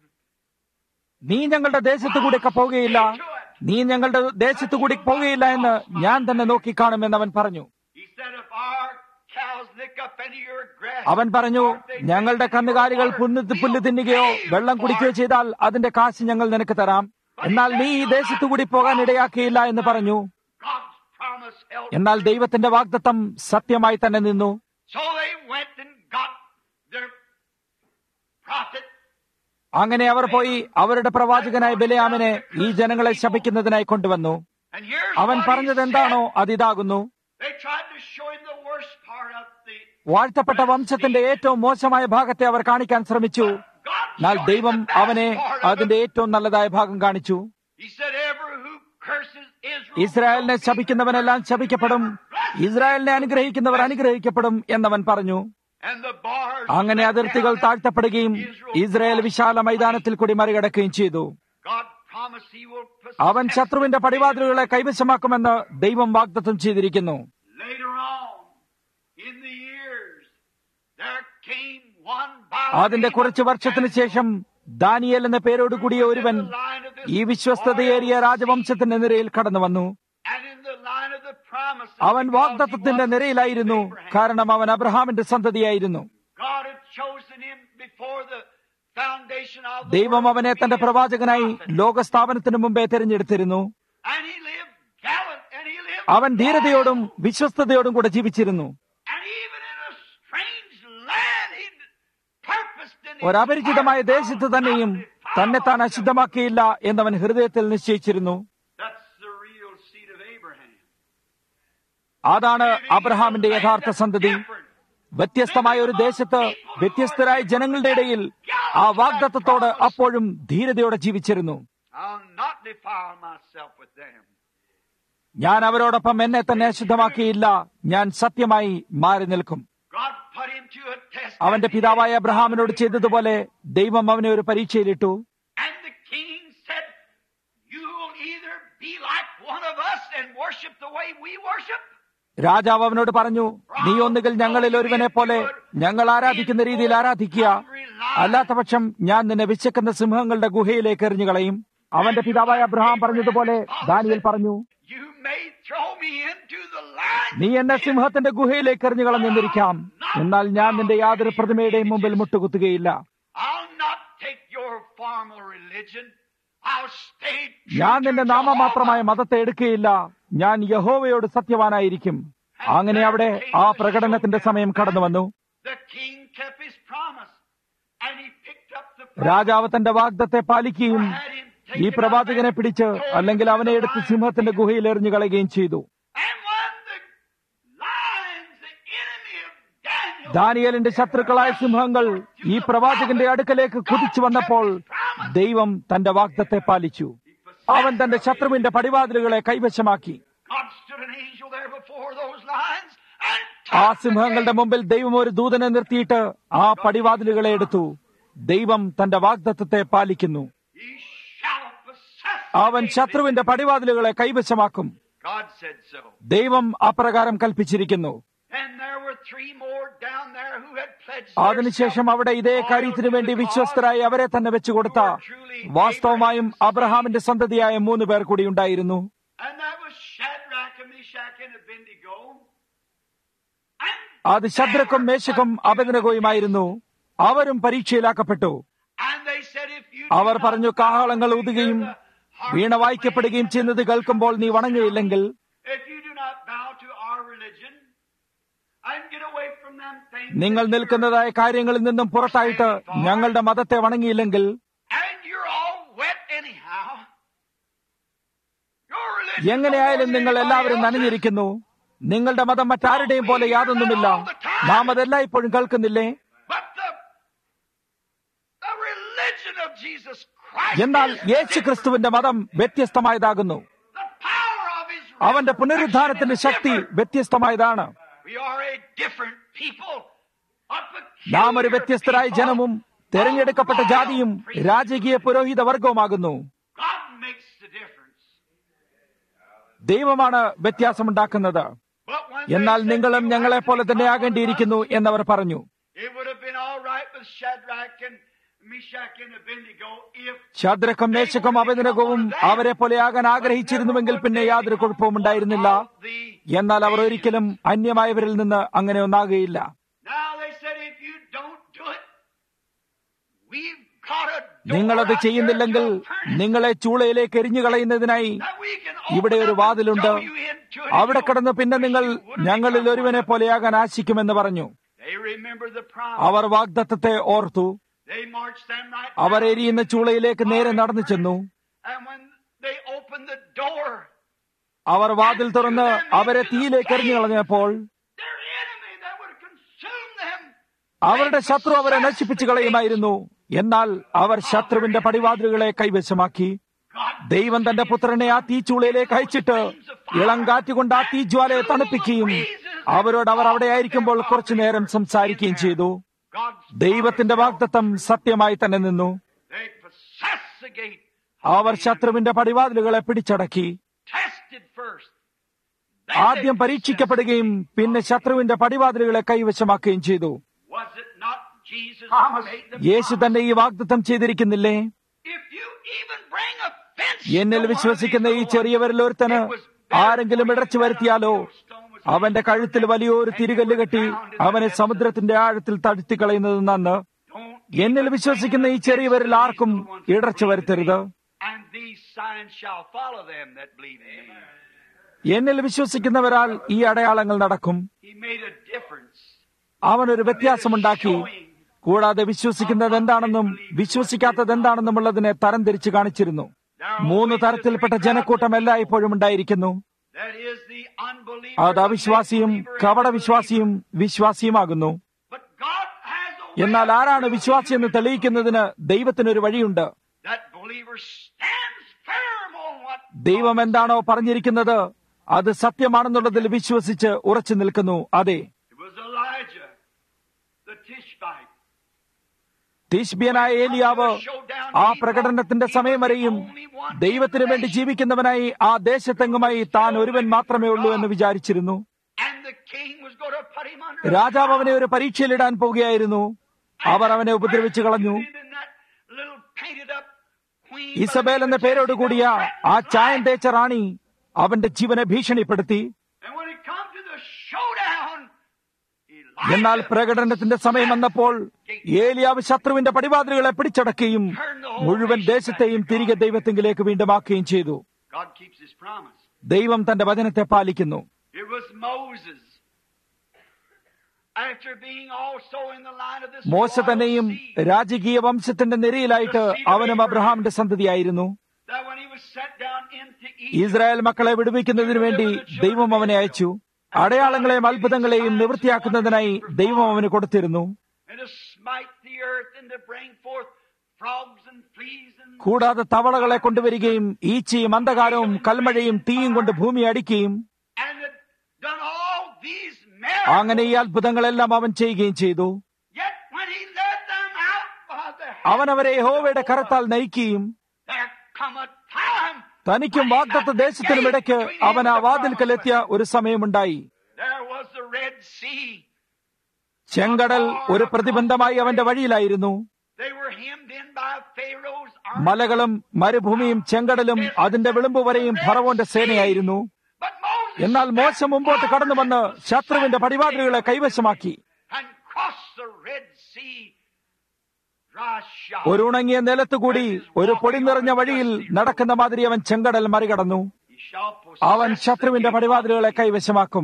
നീ ഞങ്ങളുടെ ദേശത്തു കൂടി പോവുകയില്ല, നീ ഞങ്ങളുടെ ദേശത്തു കൂടി പോവുകയില്ല എന്ന് ഞാൻ തന്നെ നോക്കിക്കാണുമെന്ന് അവൻ പറഞ്ഞു. He said, "If our cows lick up any of your grass," അവൻ പറഞ്ഞു, ഞങ്ങളുടെ കന്നുകാലികൾ പുല്ല് തിന്നുകയോ വെള്ളം കുടിക്കുകയോ ചെയ്താൽ അതിന്റെ കാശ് ഞങ്ങൾ നിനക്ക് തരാം. എന്നാൽ നീ ഈ ദേശത്തു കൂടി പോകാൻ ഇടയാക്കിയില്ല എന്ന് പറഞ്ഞു. God's promise held. എന്നാൽ ദൈവത്തിന്റെ വാഗ്ദത്തം സത്യമായി തന്നെ നിന്നു. So they went and got their prophet. അങ്ങനെ അവർ പോയി അവരുടെ പ്രവാചകനായ ബിലെയാമിനെ ഈ ജനങ്ങളെ ശപിക്കുന്നതിനായി കൊണ്ടുവന്നു. And here's അവൻ what he പറഞ്ഞത് എന്താണോ said. അതിതാകുന്നു. They tried to show him the worst part of the. വാഴ്ത്തപ്പെട്ട വംശത്തിന്റെ ഏറ്റവും മോശമായ ഭാഗത്തെ അവർ കാണിക്കാൻ ശ്രമിച്ചു. God എന്നാൽ showed him ദൈവം the best അവനെ part of അതിന്റെ it. ഏറ്റവും നല്ലതായ ഭാഗം കാണിച്ചു. He said, "Ever who curses Israel ഇസ്രായേലിനെ will be ശപിക്കുന്നവനെല്ലാം ശപിക്കപ്പെടും, ഇസ്രായേലിനെ അനുഗ്രഹിക്കുന്നവർ അനുഗ്രഹിക്കപ്പെടും എന്നവൻ പറഞ്ഞു. And the bars അങ്ങനെ let അതിർത്തികൾ down, താഴ്ത്തപ്പെടുകയും ഇസ്രായേൽ വിശാല മൈതാനത്തിൽ കൂടി മറികടക്കുകയും ചെയ്തു. God promised he will possess അവൻ ശത്രുവിന്റെ പടിവാതിലുകളെ കൈവശമാക്കുമെന്ന് ദൈവം വാഗ്ദത്തം ചെയ്തിരിക്കുന്നു. Later on in the years there came one by അതിന്റെ കുറച്ചു വർഷത്തിന് ശേഷം ദാനിയേൽ എന്ന പേരോടുകൂടിയ ഒരുവൻ ഈ വിശ്വസ്തതയേറിയ രാജവംശത്തിന്റെ നിരയിൽ കടന്നു വന്നു. and in the line of the promise അവൻ വാഗ്ദത്തത്തിന്റെ നിരയിലായിരുന്നു, കാരണം അവൻ അബ്രഹാമിന്റെ സന്തതിയായിരുന്നു. God had chosen him before the foundation of the ദൈവം world അവനെ to be തന്റെ his പ്രവാചകനായി prophet. ലോകസ്ഥാപനത്തിന് മുമ്പേ തിരഞ്ഞെടുത്തിരുന്നു. And he lived gallant and he lived അവൻ ധീരതയോടും വിശ്വസ്തയോടും കൂടെ ജീവിച്ചിരുന്നു. and even in a strange land he purposed in his ഒരപരിചിതമായ heart ദേശത്ത് തന്നെയും തന്നെ താൻ അശുദ്ധമാക്കിയില്ല എന്നവൻ ഹൃദയത്തിൽ നിശ്ചയിച്ചിരുന്നു. That's the real seed of Abraham. അതാണ് അബ്രഹാമിന്റെ യഥാർത്ഥ സന്തതി. വ്യത്യസ്തമായ ഒരു ദേശത്ത് വ്യത്യസ്തരായ ജനങ്ങളുടെ ഇടയിൽ ആ വാഗ്ദത്തത്തോട് അപ്പോഴും ധീരതയോടെ ജീവിച്ചിരുന്നു. I'll not defile myself with them. ഞാൻ അവരോടൊപ്പം എന്നെ തന്നെ അശുദ്ധമാക്കിയില്ല, ഞാൻ സത്യമായി മാറി നിൽക്കും. God put him to a test. അവന്റെ പിതാവായ അബ്രഹാമിനോട് ചെയ്തതുപോലെ ദൈവം അവനെ ഒരു പരീക്ഷയിലിട്ടു. And the king said, "You'll either be like one of us and worship the way we worship." രാജാവ് അവനോട് പറഞ്ഞു, നീ ഒന്നുകിൽ ഞങ്ങളിൽ ഒരുവനെ പോലെ ഞങ്ങൾ ആരാധിക്കുന്ന രീതിയിൽ ആരാധിക്കുക, അല്ലാത്ത പക്ഷം ഞാൻ നിന്നെ വിശക്കുന്ന സിംഹങ്ങളുടെ ഗുഹയിലേക്ക് എറിഞ്ഞുകളയും. അവന്റെ പിതാവായ അബ്രഹാം പറഞ്ഞതുപോലെ ദാനിയേൽ പറഞ്ഞു, You may throw me into the lion. നീ എന്നെ സിംഹത്തിന്റെ ഗുഹയിലേക്ക് എറിഞ്ഞുകളഞ്ഞെന്നിരിക്കാം, എന്നാൽ ഞാൻ നിന്റെ യാതൊരു പ്രതിമയുടെയും മുമ്പിൽ മുട്ടുകുത്തുകയില്ല. I'll not take your formal religion. I'll stay true ഞാൻ to നിന്റെ നാമമാത്രമായ മതത്തെ എടുക്കുകയില്ല, ഞാൻ യഹോവയോട് സത്യവാനായിരിക്കും. അങ്ങനെ അവിടെ ആ പ്രകടനത്തിന്റെ സമയം കടന്നു വന്നു. The king kept his promise and he picked up the രാജാവ് തന്റെ വാഗ്ദത്തെ പാലിക്കുകയും ഈ പ്രവാചകനെ പിടിച്ച് അല്ലെങ്കിൽ അവനെ എടുത്ത് സിംഹത്തിന്റെ ഗുഹയിൽ എറിഞ്ഞു കളയുകയും ചെയ്തു. And when the lions, the enemy of Daniel, ദാനിയേലിന്റെ ശത്രുക്കളായ സിംഹങ്ങൾ ഈ പ്രവാചകന്റെ അടുക്കലേക്ക് കുതിച്ചു വന്നപ്പോൾ ദൈവം തന്റെ വാഗ്ദത്തെ പാലിച്ചു. അവൻ തന്റെ ശത്രുവിന്റെ പടിവാതിലുകളെ കൈവശമാക്കി. God stood an angel there before those lions and ആ took the സിംഹങ്ങളുടെ gate. മുമ്പിൽ ദൈവം ഒരു ദൂതനെ നിർത്തിയിട്ട് ആ പടിവാതിലുകളെ എടുത്തു. ദൈവം തന്റെ വാഗ്ദത്തത്തെ പാലിക്കുന്നു. He shall possess അവൻ the ശത്രുവിന്റെ പടിവാതിലുകളെ കൈവശമാക്കും. God said so. ദൈവം അപ്രകാരം കൽപ്പിച്ചിരിക്കുന്നു. And there were 3 more down there who had pledged അതിനുശേഷം അവിടെ ഇതേ കാര്യത്തിനു വേണ്ടി വിശ്വസ്തരായി അവരെ തന്നെ വെച്ചുകൊടുത്ത വാസ്തവമായും അബ്രഹാമിന്റെ സന്തതിയായ 3 പേർ കൂടി ഉണ്ടായിരുന്നു. And that was Shadrach and Meshach and Abednego. അത് ശദ്രക്കും മേശക്കും അബേദ്നെഗോയുമായിരുന്നു. അവരും പരീക്ഷയിലാക്കപ്പെട്ടു. And they said, if you അവർ പറഞ്ഞു, കാഹളങ്ങൾ ഊതുകയും വീണ വായിക്കപ്പെടുകയും ചെയ്യുന്നത് കേൾക്കുമ്പോൾ നീ വണങ്ങയില്ലെങ്കിൽ, if you do not bow to our religion and get away from them things, നിങ്ങൾ നിൽക്കുന്നതായ കാര്യങ്ങളിൽ നിന്നും പുറത്തായിട്ട് ഞങ്ങളുടെ മതത്തെ വണങ്ങിയില്ലെങ്കിൽ, and you're all wet anyhow. Your religion എങ്ങനെയായാലും നിങ്ങൾ എല്ലാവരും നനഞ്ഞിരിക്കുന്നു. നിങ്ങളുടെ മതം മറ്റാരുടെയും പോലെ യാതൊന്നുമില്ല. നാം അതെല്ലായ്പ്പോഴും കേൾക്കുന്നില്ലേ? But the religion of Jesus Christ എന്നാൽ is യേശു ക്രിസ്തുവിന്റെ മതം വ്യത്യസ്തമായതാകുന്നു. the power അവന്റെ പുനരുദ്ധാനത്തിന്റെ ശക്തി വ്യത്യസ്തമായതാണ്. We are a different people. നാം ഒരു വ്യത്യസ്തരായ ജനവും തെരഞ്ഞെടുക്കപ്പെട്ട ജാതിയും രാജകീയ പുരോഹിത വർഗവുമാകുന്നു. God makes the difference. ദൈവമാണ് വ്യത്യാസമുണ്ടാക്കുന്നത്. But when എന്നാൽ they said നിങ്ങളും you ഞങ്ങളെ have to പോലെ തന്നെ become ആകേണ്ടിയിരിക്കുന്നു one of us, എന്നവർ പറഞ്ഞു. it would have been all right with Shadrach and Meshach and Abednego if ശദ്രക്കും മേശക്കും അബേദ്നെഗോവും അവരെ പോലെയാകാൻ ആഗ്രഹിച്ചിരുന്നുവെങ്കിൽ പിന്നെ യാതൊരു കുഴപ്പവും ഉണ്ടായിരുന്നില്ല. എന്നാൽ അവർ ഒരിക്കലും അന്യമായവരിൽ നിന്ന് അങ്ങനെ ഒന്നാകുകയില്ല. Now they said if you don't do it, we've got a door നിങ്ങളത് out ചെയ്യുന്നില്ലെങ്കിൽ there to turn നിങ്ങളെ ചൂളയിലേക്ക് എറിഞ്ഞു കളയുന്നതിനായി that we can ഇവിടെ open ഒരു up and വാതിലുണ്ട്. throw you into it. അവിടെ കടന്ന് പിന്നെ നിങ്ങൾ ഞങ്ങളിൽ ഒരുവനെ പോലെയാകാൻ ആശിക്കുമെന്ന് പറഞ്ഞു. They remember the promise. അവർ വാഗ്ദത്തത്തെ ഓർത്തു. They marched them right our down. എരിയുന്ന ചൂളയിലേക്ക് നേരെ നടന്നു ചെന്നു. And when they opened the door, അവർ വാതിൽ തുറന്ന് അവരെ തീയിലേക്ക് എറിഞ്ഞു കളഞ്ഞപ്പോൾ their enemy that would consume them, അവരുടെ ശത്രു അവരെ നശിപ്പിച്ചു കളയുമായിരുന്നു. എന്നാൽ അവർ ശത്രുവിന്റെ പടിവാതിലുകളെ കൈവശമാക്കി. ദൈവം തന്റെ പുത്രനെ ആ തീച്ചൂളയിലേക്ക് അയച്ചിട്ട് ഇളം കാറ്റുകൊണ്ട് ആ തീജ്വാലയെ തണുപ്പിക്കുകയും അവരോട് അവർ അവിടെ ആയിരിക്കുമ്പോൾ കുറച്ചു നേരം സംസാരിക്കുകയും ചെയ്തു. God's ദൈവത്തിന്റെ വാഗ്ദത്തം സത്യമായി തന്നെ നിന്നു. they possessed the gate, അവർ ശത്രുവിന്റെ പടിവാതിലുകളെ പിടിച്ചടക്കി. tested first. ആദ്യം പരീക്ഷിക്കപ്പെടുകയും പിന്നെ ശത്രുവിന്റെ പടിവാതിലുകളെ കൈവശമാക്കുകയും ചെയ്തു. Was it not Jesus who made the യേശു തന്നെ ഈ വാഗ്ദത്തം ചെയ്തിരിക്കുന്നില്ലേ? If you even bring offense എന്നിൽ to one of വിശ്വസിക്കുന്ന ഈ these ചെറിയവരിൽ ഒരുത്തന് ആരെങ്കിലും ഇടച്ചു വരുത്തിയാലോ അവന്റെ കഴുത്തിൽ വലിയൊരു തിരികല്ല് കെട്ടി അവനെ സമുദ്രത്തിന്റെ ആഴത്തിൽ തടുത്തിക്കളയുന്നത് നന്ന്. എന്നിൽ വിശ്വസിക്കുന്ന ഈ ചെറിയവരിൽ ആർക്കും ഇടർച്ച വരുത്തരുത്. and these signs shall follow them that believe in me. എന്നിൽ വിശ്വസിക്കുന്നവരാൽ ഈ അടയാളങ്ങൾ നടക്കും. He made a difference. അവനൊരു വ്യത്യാസമുണ്ടാക്കി. കൂടാതെ വിശ്വസിക്കുന്നത് എന്താണെന്നും വിശ്വസിക്കാത്തത് എന്താണെന്നുമുള്ളതിനെ തരംതിരിച്ച് കാണിച്ചിരുന്നു. 3 തരത്തിൽപ്പെട്ട ജനക്കൂട്ടം എല്ലായ്പ്പോഴും ഉണ്ടായിരിക്കുന്നു. That is the unbeliever, അത് അവിശ്വാസിയും കപടവിശ്വാസിയും വിശ്വാസിയുമാകുന്നു. but God has a way എന്നാൽ ആരാണ് വിശ്വാസിയെന്ന് തെളിയിക്കുന്നതിന് ദൈവത്തിനൊരു വഴിയുണ്ട്. that believer stands firm on what ദൈവം എന്താണോ പറഞ്ഞിരിക്കുന്നത് അത് സത്യമാണെന്നുള്ളതിൽ വിശ്വസിച്ച് ഉറച്ചു നിൽക്കുന്നു. അതെ, it was Elijah, the Tishbite. തിശ്ബ്യനായ ഏലിയാവ് ആ പ്രകടനത്തിന്റെ സമയം വരെയും ദൈവത്തിനു വേണ്ടി ജീവിക്കുന്നവനായി ആ ദേശത്തെങ്ങുമായി താൻ ഒരുവൻ മാത്രമേ ഉള്ളൂ എന്ന് വിചാരിച്ചിരുന്നു. And the king was going to put him under രാജാവ് അവനെ ഒരു പരീക്ഷയിലിടാൻ പോകുകയായിരുന്നു. അവർ അവനെ ഉപദ്രവിച്ചു കളഞ്ഞു. ഇസബേൽ എന്ന പേരോടുകൂടിയ ആ ചായം തേച്ച റാണി അവന്റെ ജീവനെ ഭീഷണിപ്പെടുത്തി. എന്നാൽ പ്രകടനത്തിന്റെ സമയം വന്നപ്പോൾ ഏലിയാവ് ശത്രുവിന്റെ പടിവാതിലുകളെ പിടിച്ചടക്കുകയും മുഴുവൻ ദേശത്തെയും തിരികെ ദൈവത്തിങ്കിലേക്ക് വീണ്ടുമാക്കുകയും ചെയ്തു. ദൈവം തന്റെ വചനത്തെ പാലിക്കുന്നു. മോശ തന്നെയും രാജകീയ വംശത്തിന്റെ നിരയിലായിട്ട് അവനും അബ്രഹാമിന്റെ സന്തതിയായിരുന്നു. ഇസ്രായേൽ മക്കളെ വിടുവിക്കുന്നതിനു വേണ്ടി ദൈവം അവനെ അയച്ചു. അടയാളങ്ങളെയും അത്ഭുതങ്ങളെയും നിവൃത്തിയാക്കുന്നതിനായി ദൈവം അവന് കൊടുത്തിരുന്നു. കൂടാതെ തവളകളെ കൊണ്ടുവരികയും ഈച്ചയും അന്ധകാരവും കൽമഴയും തീയും കൊണ്ട് ഭൂമി അടിക്കുകയും അങ്ങനെ ഈ അത്ഭുതങ്ങളെല്ലാം അവൻ ചെയ്യുകയും ചെയ്തു. അവൻ അവരെ യഹോവയുടെ കരത്താൽ നയിക്കുകയും തനിക്കും വാഗ്ദത്ത ദേശത്തിനും ഇടയ്ക്ക് അവൻ ആ വാതിൽക്കലെത്തിയ ഒരു സമയമുണ്ടായി. ചെങ്കടൽ ഒരു പ്രതിബന്ധമായി അവന്റെ വഴിയിലായിരുന്നു. മലകളും മരുഭൂമിയും ചെങ്കടലും അതിന്റെ വിളുമ്പ് വരെയും ഫറവോന്റെ സേനയായിരുന്നു. എന്നാൽ മോശ മുമ്പോട്ട് കടന്നു വന്ന് ശത്രുവിന്റെ പടിവാതിലുകളെ കൈവശമാക്കി. ഒരു ഉണങ്ങിയ നിലത്തുകൂടി ഒരു പൊടി നിറഞ്ഞ വഴിയിൽ നടക്കുന്ന മാതിരി അവൻ ചെങ്കടൽ മറികടന്നു. അവൻ ശത്രുവിന്റെ പടിവാതിലുകളെ കൈവശമാക്കും.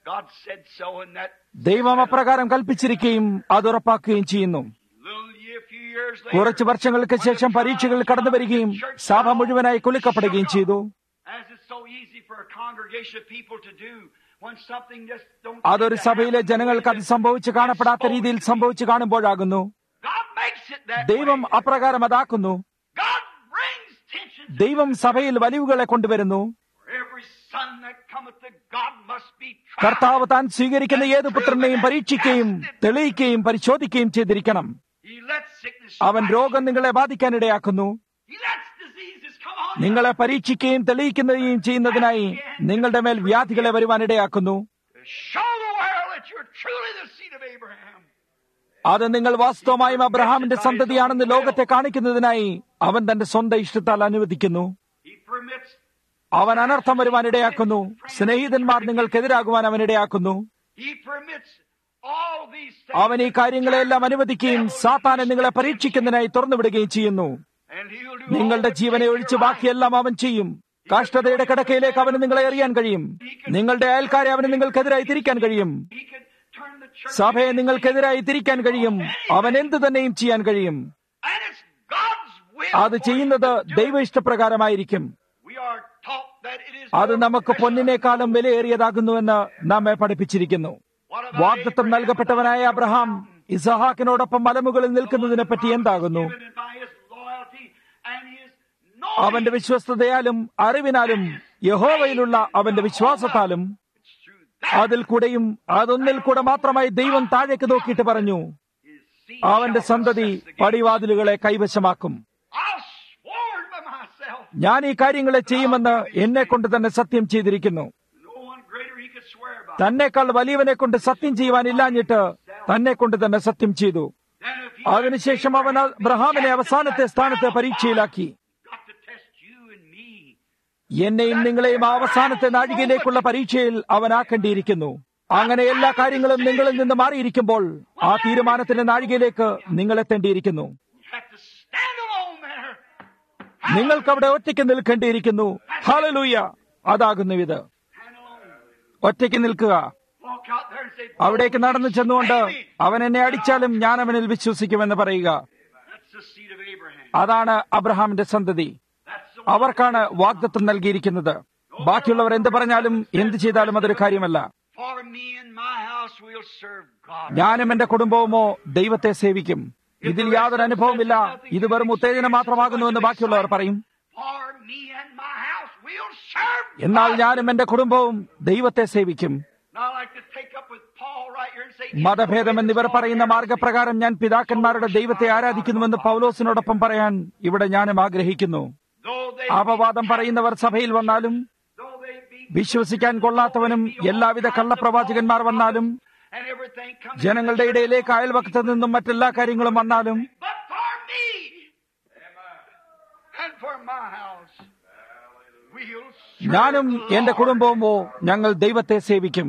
ദൈവം അപ്രകാരം കൽപ്പിച്ചിരിക്കുകയും അത് ഉറപ്പാക്കുകയും ചെയ്യുന്നു. കുറച്ചു വർഷങ്ങൾക്ക് ശേഷം പരീക്ഷകൾ കടന്നു വരികയും സഭ മുഴുവനായി കുലുക്കപ്പെടുകയും ചെയ്തു. അതൊരു സഭയിലെ ജനങ്ങൾക്ക് അത് സംഭവിച്ചു കാണപ്പെടാത്ത രീതിയിൽ സംഭവിച്ചു കാണുമ്പോഴാകുന്നു. ദൈവം അപ്രകാരം അതാക്കുന്നു. ദൈവം സഭയിൽ വലിവുകളെ കൊണ്ടുവരുന്നു. must be tried. കർത്താവ് താൻ സ്വീകരിക്കുന്ന ഏത് പുത്രനെയും പരീക്ഷിക്കുകയും തെളിയിക്കുകയും പരിശോധിക്കുകയും ചെയ്തിരിക്കണം. He lets sickness അവൻ രോഗം നിങ്ങളെ ബാധിക്കാനിടയാക്കുന്നു. He lets diseases come on you. നിങ്ങളെ പരീക്ഷിക്കുകയും തെളിയിക്കുകയും ചെയ്യുന്നതിനായി നിങ്ങളുടെ മേൽ വ്യാധികളെ വരുവാനിടയാക്കുന്നു. To show the world that you're truly the seed of Abraham. അത് നിങ്ങൾ വാസ്തവമായും അബ്രഹാമിന്റെ സന്തതിയാണെന്ന് ലോകത്തെ കാണിക്കുന്നതിനായി അവൻ തന്റെ സ്വന്തം ഇഷ്ടത്താൽ അനുവദിക്കുന്നു. He permits. അവൻ അനർത്ഥം വരുവാനിടയാക്കുന്നു. സ്നേഹിതന്മാർ നിങ്ങൾക്കെതിരാകുവാൻ അവനിടയാക്കുന്നു. He permits all these things. അവൻ ഈ കാര്യങ്ങളെല്ലാം അനുവദിക്കുകയും സാത്താനെ നിങ്ങളെ പരീക്ഷിക്കുന്നതിനായി തുറന്നുവിടുകയും ചെയ്യുന്നു. And he'll do നിങ്ങളുടെ all ജീവനെ that ഒഴിച്ച് in your life. ബാക്കിയെല്ലാം അവൻ ചെയ്യും. കഷ്ടതയുടെ കിടക്കയിലേക്ക് അവന് നിങ്ങളെ എറിയാൻ കഴിയും. നിങ്ങളുടെ അയൽക്കാരെ അവന് നിങ്ങൾക്കെതിരായി തിരിക്കാൻ കഴിയും. He can turn the church. സഭയെ നിങ്ങൾക്കെതിരായി തിരിക്കാൻ കഴിയും. അവൻ എന്തു തന്നെയും ചെയ്യാൻ കഴിയും. And it's God's will. അത് ചെയ്യുന്നത് ദൈവ ഇഷ്ടപ്രകാരമായിരിക്കും. We are taught that it is. അത് നമുക്ക് പൊന്നിനേക്കാളും വിലയേറിയതാകുന്നുവെന്ന് നമ്മെ പഠിപ്പിച്ചിരിക്കുന്നു. വാഗ്ദത്തം നൽകപ്പെട്ടവനായ അബ്രഹാം ഇസഹാക്കിനോടൊപ്പം മലമുകളിൽ നിൽക്കുന്നതിനെ പറ്റി എന്താകുന്നു? അവന്റെ വിശ്വസ്തതയാലും അറിവിനാലും യഹോവയിലുള്ള അവന്റെ വിശ്വാസത്താലും അതിൽ കൂടെയും അതൊന്നിൽ കൂടെ മാത്രമായി ദൈവം താഴേക്ക് നോക്കിയിട്ട് പറഞ്ഞു, അവന്റെ സന്തതി പടിവാതിലുകളെ കൈവശമാക്കും. ഞാൻ ഈ കാര്യങ്ങളെ ചെയ്യുമെന്ന് എന്നെ കൊണ്ട് തന്നെ സത്യം ചെയ്തിരിക്കുന്നു. തന്നെക്കാൾ വലിയവനെ കൊണ്ട് സത്യം ചെയ്യുവാനില്ലാഞ്ഞിട്ട് തന്നെ കൊണ്ട് തന്നെ സത്യം ചെയ്തു. അതിനുശേഷം അവൻ അബ്രഹാമിനെ അവസാനത്തെ സ്ഥാനത്തെ പരീക്ഷയിലാക്കി. എന്നെയും നിങ്ങളെയും ആ അവസാനത്തെ നാഴികയിലേക്കുള്ള പരീക്ഷയിൽ അവനാക്കേണ്ടിയിരിക്കുന്നു. അങ്ങനെ എല്ലാ കാര്യങ്ങളും നിങ്ങളിൽ നിന്ന് മാറിയിരിക്കുമ്പോൾ ആ തീരുമാനത്തിന്റെ നാഴികയിലേക്ക് നിങ്ങൾ എത്തേണ്ടിയിരിക്കുന്നു. നിങ്ങൾക്കവിടെ ഒറ്റയ്ക്ക് നിൽക്കേണ്ടിയിരിക്കുന്നു. ഹല്ലേലൂയ! അതാകുന്നു ഇത്. ഒറ്റയ്ക്ക് നിൽക്കുക. അവിടേക്ക് നടന്നു ചെന്നുകൊണ്ട് അവൻ എന്നെ അടിച്ചാലും ഞാൻ അവനിൽ വിശ്വസിക്കുമെന്ന് പറയുക. അതാണ് അബ്രഹാമിന്റെ സന്തതി. അവർക്കാണ് വാഗ്ദത്തം നൽകിയിരിക്കുന്നത്. ബാക്കിയുള്ളവർ എന്ത് പറഞ്ഞാലും എന്ത് ചെയ്താലും അതൊരു കാര്യമല്ല. ഞാനും എന്റെ കുടുംബവുമോ ദൈവത്തെ സേവിക്കും. ഇതിൽ യാതൊരു അനുഭവമില്ല, ഇത് വെറും ഉത്തേജനം മാത്രമാകുന്നുവെന്ന് ബാക്കിയുള്ളവർ പറയും. എന്നാൽ ഞാനും എന്റെ കുടുംബവും ദൈവത്തെ സേവിക്കും. മതഭേദം എന്നിവർ പറയുന്ന മാർഗപ്രകാരം ഞാൻ പിതാക്കന്മാരുടെ ദൈവത്തെ ആരാധിക്കുന്നുവെന്ന് പൗലോസിനോടൊപ്പം പറയാൻ ഇവിടെ ഞാനും ആഗ്രഹിക്കുന്നു. അപവാദം പറയുന്നവർ സഭയിൽ വന്നാലും, വിശ്വസിക്കാൻ കൊള്ളാത്തവനും എല്ലാവിധ കള്ളപ്രവാചകന്മാർ വന്നാലും, ജനങ്ങളുടെ ഇടയിലേക്ക് അയൽവക്കത്ത് നിന്നും മറ്റെല്ലാ കാര്യങ്ങളും വന്നാലും, ഞാനും എന്റെ കുടുംബവുമോ ഞങ്ങൾ ദൈവത്തെ സേവിക്കും.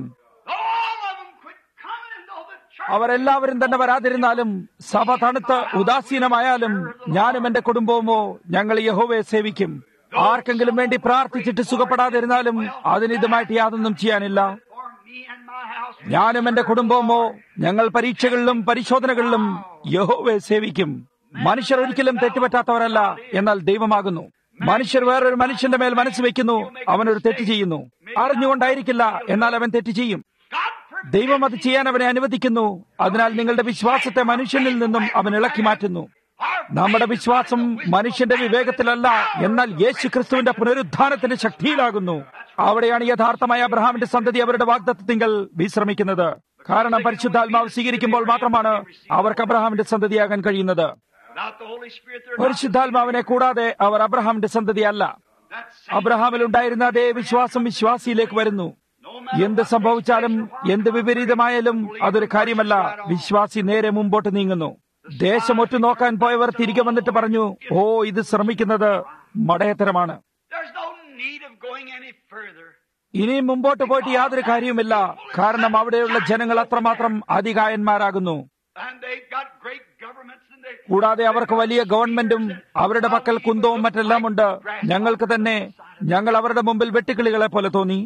അവരെല്ലാവരും തന്നെ വരാതിരുന്നാലും, സഭ തണുത്ത് ഉദാസീനമായാലും, ഞാനും എന്റെ കുടുംബവുമോ ഞങ്ങൾ യഹോവയെ സേവിക്കും. ആർക്കെങ്കിലും വേണ്ടി പ്രാർത്ഥിച്ചിട്ട് സുഖപ്പെടാതിരുന്നാലും അതിനിതുമായിട്ട് യാതൊന്നും ചെയ്യാനില്ല. ഞാനും എന്റെ കുടുംബവുമോ ഞങ്ങൾ പരീക്ഷകളിലും പരിശോധനകളിലും യഹോവയെ സേവിക്കും. മനുഷ്യർ ഒരിക്കലും തെറ്റുപറ്റാത്തവരല്ല, എന്നാൽ ദൈവമാകുന്നു. മനുഷ്യർ വേറൊരു മനുഷ്യന്റെ മേൽ മനസ്സ് വയ്ക്കുന്നു, അവനൊരു തെറ്റ് ചെയ്യുന്നു. അറിഞ്ഞുകൊണ്ടായിരിക്കില്ല, എന്നാൽ അവൻ തെറ്റ് ചെയ്യും. ദൈവം അത് ചെയ്യാൻ അവനെ അനുവദിക്കുന്നു. അതിനാൽ നിങ്ങളുടെ വിശ്വാസത്തെ മനുഷ്യനിൽ നിന്നും അവൻ ഇളക്കി മാറ്റുന്നു. നമ്മുടെ വിശ്വാസം മനുഷ്യന്റെ വിവേകത്തിലല്ല, എന്നാൽ യേശു ക്രിസ്തുവിന്റെ പുനരുദ്ധാനത്തിന്റെ ശക്തിയിലാകുന്നു. അവിടെയാണ് യഥാർത്ഥമായ അബ്രഹാമിന്റെ സന്തതി അവരുടെ വാഗ്ദത്തത്തിങ്കൽ വിശ്രമിക്കുന്നത്. കാരണം പരിശുദ്ധാത്മാവ് സ്വീകരിക്കുമ്പോൾ മാത്രമാണ് അവർക്ക് അബ്രഹാമിന്റെ സന്തതിയാകാൻ കഴിയുന്നത്. പരിശുദ്ധാത്മാവിനെ കൂടാതെ അവർ അബ്രഹാമിന്റെ സന്തതിയല്ല. അബ്രഹാമിൽ ഉണ്ടായിരുന്ന അതേ വിശ്വാസം വിശ്വാസിയിലേക്ക് വരുന്നു. എന്ത് സംഭവിച്ചാലും, എന്ത് വിപരീതമായാലും അതൊരു കാര്യമല്ല. വിശ്വാസി നേരെ മുമ്പോട്ട് നീങ്ങുന്നു. ദേശം ഒറ്റ നോക്കാൻ പോയവർ തിരികെ വന്നിട്ട് പറഞ്ഞു, ഓ, ഇത് ശ്രമിക്കുന്നത് മടയത്തരമാണ്. ഇനിയും മുമ്പോട്ട് പോയിട്ട് യാതൊരു കാര്യവുമില്ല. കാരണം അവിടെയുള്ള ജനങ്ങൾ അത്രമാത്രം അധികായന്മാരാകുന്നു. കൂടാതെ അവർക്ക് വലിയ ഗവൺമെന്റും അവരുടെ പക്കൽ കുന്തവും മറ്റെല്ലാം ഉണ്ട്. ഞങ്ങൾക്ക് തന്നെ ഞങ്ങൾ അവരുടെ മുമ്പിൽ വെട്ടുക്കിളികളെ പോലെ തോന്നി.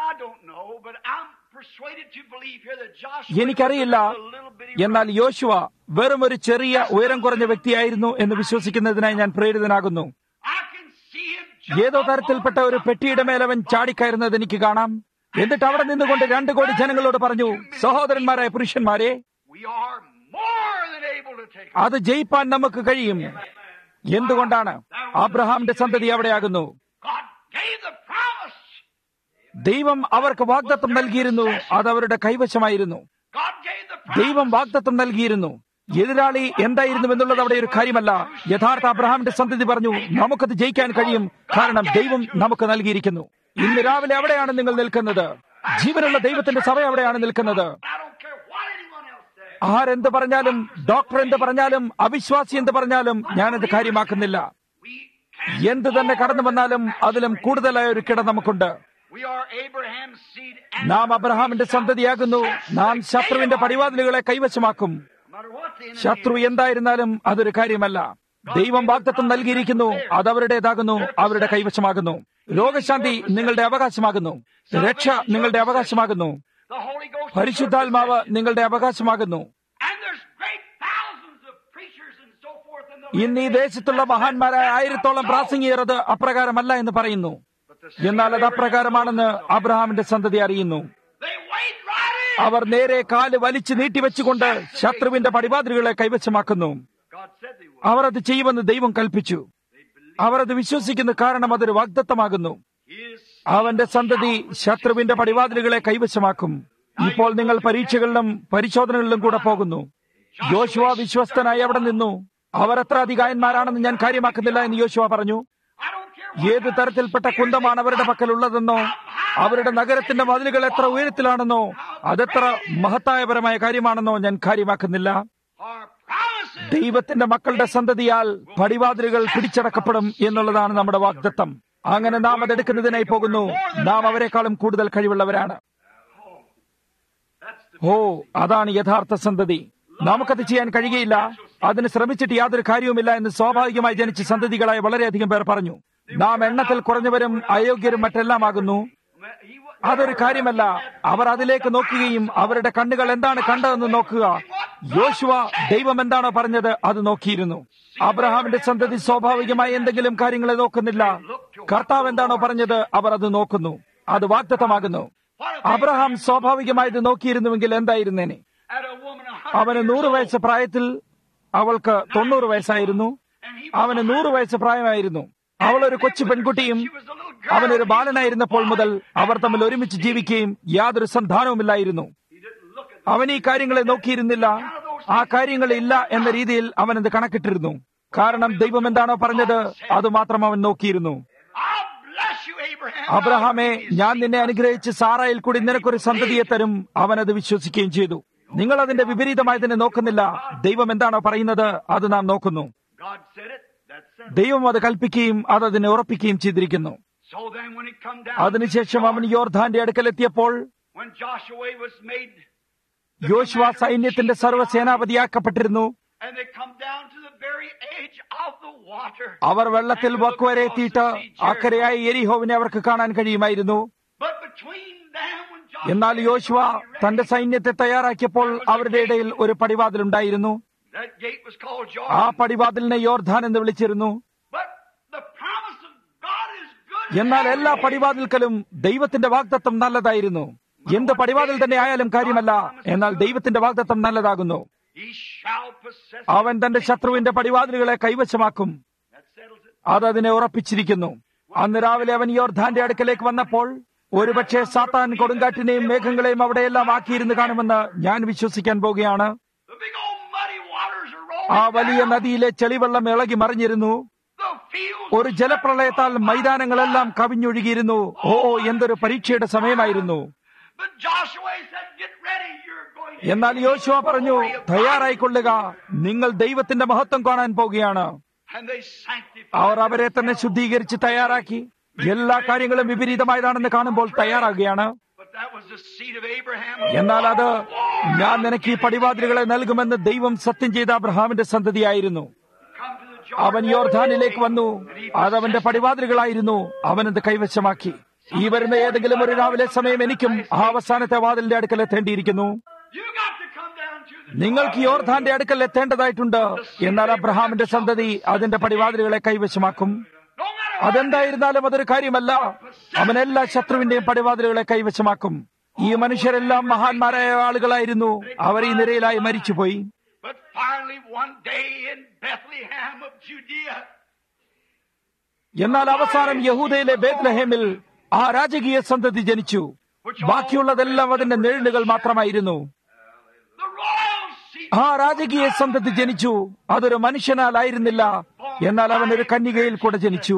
എനിക്കറിയില്ല, എന്നാൽ യോശുവ വെറും ഒരു ചെറിയ ഉയരം കുറഞ്ഞ വ്യക്തിയായിരുന്നു എന്ന് വിശ്വസിക്കുന്നതിനായി ഞാൻ പ്രേരിതനാകുന്നു. ഏതോ തരത്തിൽപ്പെട്ട ഒരു പെട്ടിയുടെ മേലവൻ ചാടിക്കയറുന്നത് എനിക്ക് കാണാം. എന്നിട്ട് അവിടെ നിന്നുകൊണ്ട് 2 കോടി ജനങ്ങളോട് പറഞ്ഞു, സഹോദരന്മാരായ പുരുഷന്മാരെ, അത് ജയിപ്പാൻ നമുക്ക് കഴിയും. എന്തുകൊണ്ടാണ്? അബ്രഹാമിന്റെ സന്തതി അവിടെയാകുന്നു. ദൈവം അവർക്ക് വാഗ്ദത്തം നൽകിയിരുന്നു, അത് അവരുടെ കൈവശമായിരുന്നു. God gave the ദൈവം വാഗ്ദത്തം നൽകിയിരുന്നു. എതിരാളി എന്തായിരുന്നു എന്നുള്ളത് അവിടെ ഒരു കാര്യമല്ല. യഥാർത്ഥ അബ്രഹാമിന്റെ സന്തതി പറഞ്ഞു, നമുക്കത് ജയിക്കാൻ കഴിയും, കാരണം ദൈവം നമുക്ക് നൽകിയിരിക്കുന്നു. ഇന്ന് രാവിലെ അവിടെയാണ് നിങ്ങൾ നിൽക്കുന്നത്. ജീവനുള്ള ദൈവത്തിന്റെ സഭ അവിടെയാണ് നിൽക്കുന്നത്. I don't care what anyone else says. ആരെന്ത് പറഞ്ഞാലും, ഡോക്ടർ എന്ത് പറഞ്ഞാലും, അവിശ്വാസി എന്ത് പറഞ്ഞാലും ഞാനത് കാര്യമാക്കുന്നില്ല. We എന്ത് തന്നെ കടന്നു വന്നാലും അതിലും കൂടുതലായ ഒരു കിട നമുക്കുണ്ട്. We are Abraham's seed and നാം അബ്രഹാമിന്റെ സന്തതിയാകുന്നു. നാം ശത്രുവിന്റെ പടിവാതിലുകളെ കൈവശമാക്കും. no matter what the enemy ശത്രു എന്തായിരുന്നാലും അതൊരു കാര്യമല്ല. ദൈവം വാഗ്ദത്തം നൽകിയിരിക്കുന്നു, അതവരുടേതാകുന്നു, അവരുടെ കൈവശമാകുന്നു. രോഗശാന്തി നിങ്ങളുടെ അവകാശമാകുന്നു. രക്ഷ നിങ്ങളുടെ അവകാശമാകുന്നു. the Holy Ghost പരിശുദ്ധാത്മാവ് നിങ്ങളുടെ അവകാശമാകുന്നു. and there's great thousands of preachers and so forth in the ഇന്ന് ഈ ദേശത്തുള്ള മഹാന്മാരായ 1000-ഓളം പ്രാസംഗികർ അത് അപ്രകാരമല്ല എന്ന് പറയുന്നു. എന്നാൽ അത് അപ്രകാരമാണെന്ന് അബ്രഹാമിന്റെ സന്തതി അറിയുന്നു. they wade right in. അവർ നേരെ കാല് വലിച്ചു നീട്ടിവെച്ചുകൊണ്ട് ശത്രുവിന്റെ പടിവാതിലുകളെ കൈവശമാക്കുന്നു. God said they would. അവർ അത് ചെയ്യുമെന്ന് ദൈവം കൽപ്പിച്ചു. അവർ അത് വിശ്വസിക്കുന്നു, കാരണം അതൊരു വാഗ്ദത്തമാകുന്നു. His അവന്റെ സന്തതി ശത്രുവിന്റെ പടിവാതിലുകളെ കൈവശമാക്കും. ഇപ്പോൾ നിങ്ങൾ പരീക്ഷകളിലും പരിശോധനകളിലും കൂടെ പോകുന്നു. യോശുവ വിശ്വസ്തനായി അവിടെ നിന്നു. അവർ എത്ര അധികായന്മാരാണെന്ന് ഞാൻ കാര്യമാക്കുന്നില്ല എന്ന് യോശുവ പറഞ്ഞു. I don't care ഏത് തരത്തിൽപ്പെട്ട കുന്തമാണ് അവരുടെ പക്കലുള്ളതെന്നോ, അവരുടെ നഗരത്തിന്റെ മതിലുകൾ എത്ര ഉയരത്തിലാണെന്നോ, അതെത്ര മഹത്തായപരമായ കാര്യമാണെന്നോ ഞാൻ കാര്യമാക്കുന്നില്ല. our promises. ദൈവത്തിന്റെ മക്കളുടെ സന്തതിയാൽ പടിവാതിലുകൾ പിടിച്ചടക്കപ്പെടും എന്നുള്ളതാണ് നമ്മുടെ വാഗ്ദത്തം. അങ്ങനെ നാം അതെടുക്കുന്നതിനായി പോകുന്നു. നാം അവരെക്കാളും കൂടുതൽ കഴിവുള്ളവരാണ്. ഓ, അതാണ് യഥാർത്ഥ സന്തതി. നമുക്കത് ചെയ്യാൻ കഴിയുകയില്ല, അതിന് ശ്രമിച്ചിട്ട് യാതൊരു കാര്യവുമില്ല എന്ന് സ്വാഭാവികമായി ജനിച്ച സന്തതികളായ വളരെയധികം പേർ പറഞ്ഞു. നാം എണ്ണത്തിൽ കുറഞ്ഞവരും അയോഗ്യരും മറ്റെല്ലാമാകുന്നു. He was അതൊരു കാര്യമല്ല. അവർ അതിലേക്ക് നോക്കുകയും അവരുടെ കണ്ണുകൾ എന്താണ് കണ്ടതെന്ന് നോക്കുക. യോശുവ ദൈവം എന്താണോ പറഞ്ഞത് അത് നോക്കിയിരുന്നു. അബ്രഹാമിന്റെ സന്തതി സ്വാഭാവികമായി എന്തെങ്കിലും കാര്യങ്ങളെ നോക്കുന്നില്ല. കർത്താവ് എന്താണോ പറഞ്ഞത് അവർ അത് നോക്കുന്നു. അത് വാഗ്ദത്തമാകുന്നു. അബ്രഹാം സ്വാഭാവികമായി ഇത് നോക്കിയിരുന്നുവെങ്കിൽ എന്തായിരുന്നേനെ? at a woman 100 അവന് 100 വയസ്സ് പ്രായത്തിൽ, അവൾക്ക് 90 വയസ്സായിരുന്നു. and he അവന് 100 വയസ്സ് പ്രായമായിരുന്നു. അവൾ ഒരു കൊച്ചു പെൺകുട്ടിയും she was a little girl. അവനൊരു ബാലനായിരുന്നപ്പോൾ മുതൽ അവർ തമ്മിൽ ഒരുമിച്ച് ജീവിക്കുകയും യാതൊരു സന്താനവുമില്ലായിരുന്നു. He didn't look at അവൻ ഈ കാര്യങ്ങളെ നോക്കിയിരുന്നില്ല. ആ കാര്യങ്ങളില്ല എന്ന രീതിയിൽ അവൻ ഇത് കണക്കിട്ടിരുന്നു. കാരണം ദൈവം എന്താണോ പറഞ്ഞത് അത് മാത്രം അവൻ നോക്കിയിരുന്നു. I'll bless you, Abraham. അബ്രഹാമേ, ഞാൻ നിന്നെ അനുഗ്രഹിച്ച് സാറായിൽ കൂടി നിനക്കൊരു സന്തതിയെ തരും. അവൻ അത് വിശ്വസിക്കുകയും ചെയ്തു. നിങ്ങൾ അതിന്റെ വിപരീതമായതിനെ നോക്കുന്നില്ല. ദൈവം എന്താണോ പറയുന്നത് അത് നാം നോക്കുന്നു. God said it. That's it. ദൈവം അത് കൽപ്പിക്കുകയും അത് അതിനെ ഉറപ്പിക്കുകയും ചെയ്തിരിക്കുന്നു. So then when it come down, അതിനുശേഷം അവൻ യോർദാന്റെ അടുക്കലെത്തിയപ്പോൾ when Joshua was made, യോശുവ സൈന്യത്തിന്റെ സർവ്വസേനാപതിയാക്കപ്പെട്ടിരുന്നു. and they come down to the very edge of the water. അവർ വെള്ളത്തിൽ വക്കുവരെ എത്തിയിട്ട് അക്കരയായ യെരിഹോവിനെ അവർക്ക് കാണാൻ കഴിയുമായിരുന്നു. But between them, when Joshua എന്നാൽ യോശുവ തന്റെ സൈന്യത്തെ തയ്യാറാക്കിയപ്പോൾ അവരുടെ ഇടയിൽ ഒരു പടിവാതിലുണ്ടായിരുന്നു. that gate was called ആ Jordan. പടിവാതിലിനെ യോർദാൻ എന്ന് വിളിച്ചിരുന്നു. But the promise of God is good. എന്നാൽ എല്ലാ പടിവാതിൽക്കലും ദൈവത്തിന്റെ വാഗ്ദത്തം നല്ലതായിരുന്നു. എന്ത് പടിവാതിൽ തന്നെ ആയാലും കാര്യമല്ല, എന്നാൽ ദൈവത്തിന്റെ വാഗ്ദത്തം നല്ലതാകുന്നു. He shall possess. അവൻ തന്റെ ശത്രുവിന്റെ പടിവാതിലുകളെ കൈവശമാക്കും. That settles it. അതതിനെ ഉറപ്പിച്ചിരിക്കുന്നു. അന്ന് രാവിലെ അവൻ യോർദാന്റെ അടുക്കലേക്ക് വന്നപ്പോൾ ഒരുപക്ഷെ സാത്താൻ കൊടുങ്കാറ്റിനെയും മേഘങ്ങളെയും അവിടെയെല്ലാം ആക്കിയിരുന്നു കാണുമെന്ന് ഞാൻ വിശ്വസിക്കാൻ പോകുകയാണ്. The big old muddy waters are ആ rolling വലിയ down. നദിയിലെ ചെളിവെള്ളം ഇളകി മറിഞ്ഞിരുന്നു. The fields. ഒരു ജലപ്രളയത്താൽ മൈതാനങ്ങളെല്ലാം കവിഞ്ഞൊഴുകിയിരുന്നു. ഓ, എന്തൊരു പരീക്ഷയുടെ സമയമായിരുന്നു. But Joshua said, "Get ready. You're going." to എന്നാൽ യോശുവ പറഞ്ഞു, തയ്യാറായിക്കൊള്ളുക, നിങ്ങൾ ദൈവത്തിന്റെ മഹത്വം കാണാൻ പോകുകയാണ്. And they sanctified. അവർ അവരെ തന്നെ ശുദ്ധീകരിച്ച് തയ്യാറാക്കി. എല്ലാ കാര്യങ്ങളും വിപരീതമായതാണെന്ന് കാണുമ്പോൾ തയ്യാറാകുകയാണ്. But that was the seed of Abraham. എന്നാൽ അത് ഞാൻ നിനക്ക് ഈ പടിവാതിലുകളെ നൽകുമെന്ന് ദൈവം സത്യം ചെയ്ത അബ്രഹാമിന്റെ സന്തതിയായിരുന്നു. Come to the അവൻ Jordan. യോർദാനിലേക്ക് വന്നു. അതവന്റെ പടിവാതിലുകളായിരുന്നു. അവനത് കൈവശമാക്കി. ഈ വരുന്ന ഏതെങ്കിലും ഒരു രാവിലെ സമയം എനിക്കും ആ അവസാനത്തെ വാതിലിന്റെ അടുക്കൽ എത്തേണ്ടിയിരിക്കുന്നു. You got to come down to the. നിങ്ങൾക്ക് യോർദാന്റെ അടുക്കൽ എത്തേണ്ടതായിട്ടുണ്ട്. എന്നാൽ അബ്രഹാമിന്റെ സന്തതി അതിന്റെ പടിവാതിലുകളെ കൈവശമാക്കും. No matter what. അതെന്തായിരുന്നാലും അതൊരു കാര്യമല്ല. അവൻ എല്ലാ ശത്രുവിന്റെയും പടിവാതിലുകളെ കൈവശമാക്കും. ഈ മനുഷ്യരെല്ലാം മഹാന്മാരായ ആളുകളായിരുന്നു. അവർ ഈ നിരയിലായി മരിച്ചുപോയി. But finally, one day in Bethlehem of Judea, എന്നാൽ അവസാനം യഹൂദയിലെ ബേത്ലഹേമിൽ ആ രാജകീയ സന്തതി ജനിച്ചു. ബാക്കിയുള്ളതെല്ലാം അതിന്റെ നിഴലുകൾ മാത്രമായിരുന്നു. ആ രാജകീയ സന്തതി ജനിച്ചു. അതൊരു മനുഷ്യനാലായിരുന്നില്ല, എന്നാൽ അവൻ ഒരു കന്യകയിൽ കൂടെ ജനിച്ചു.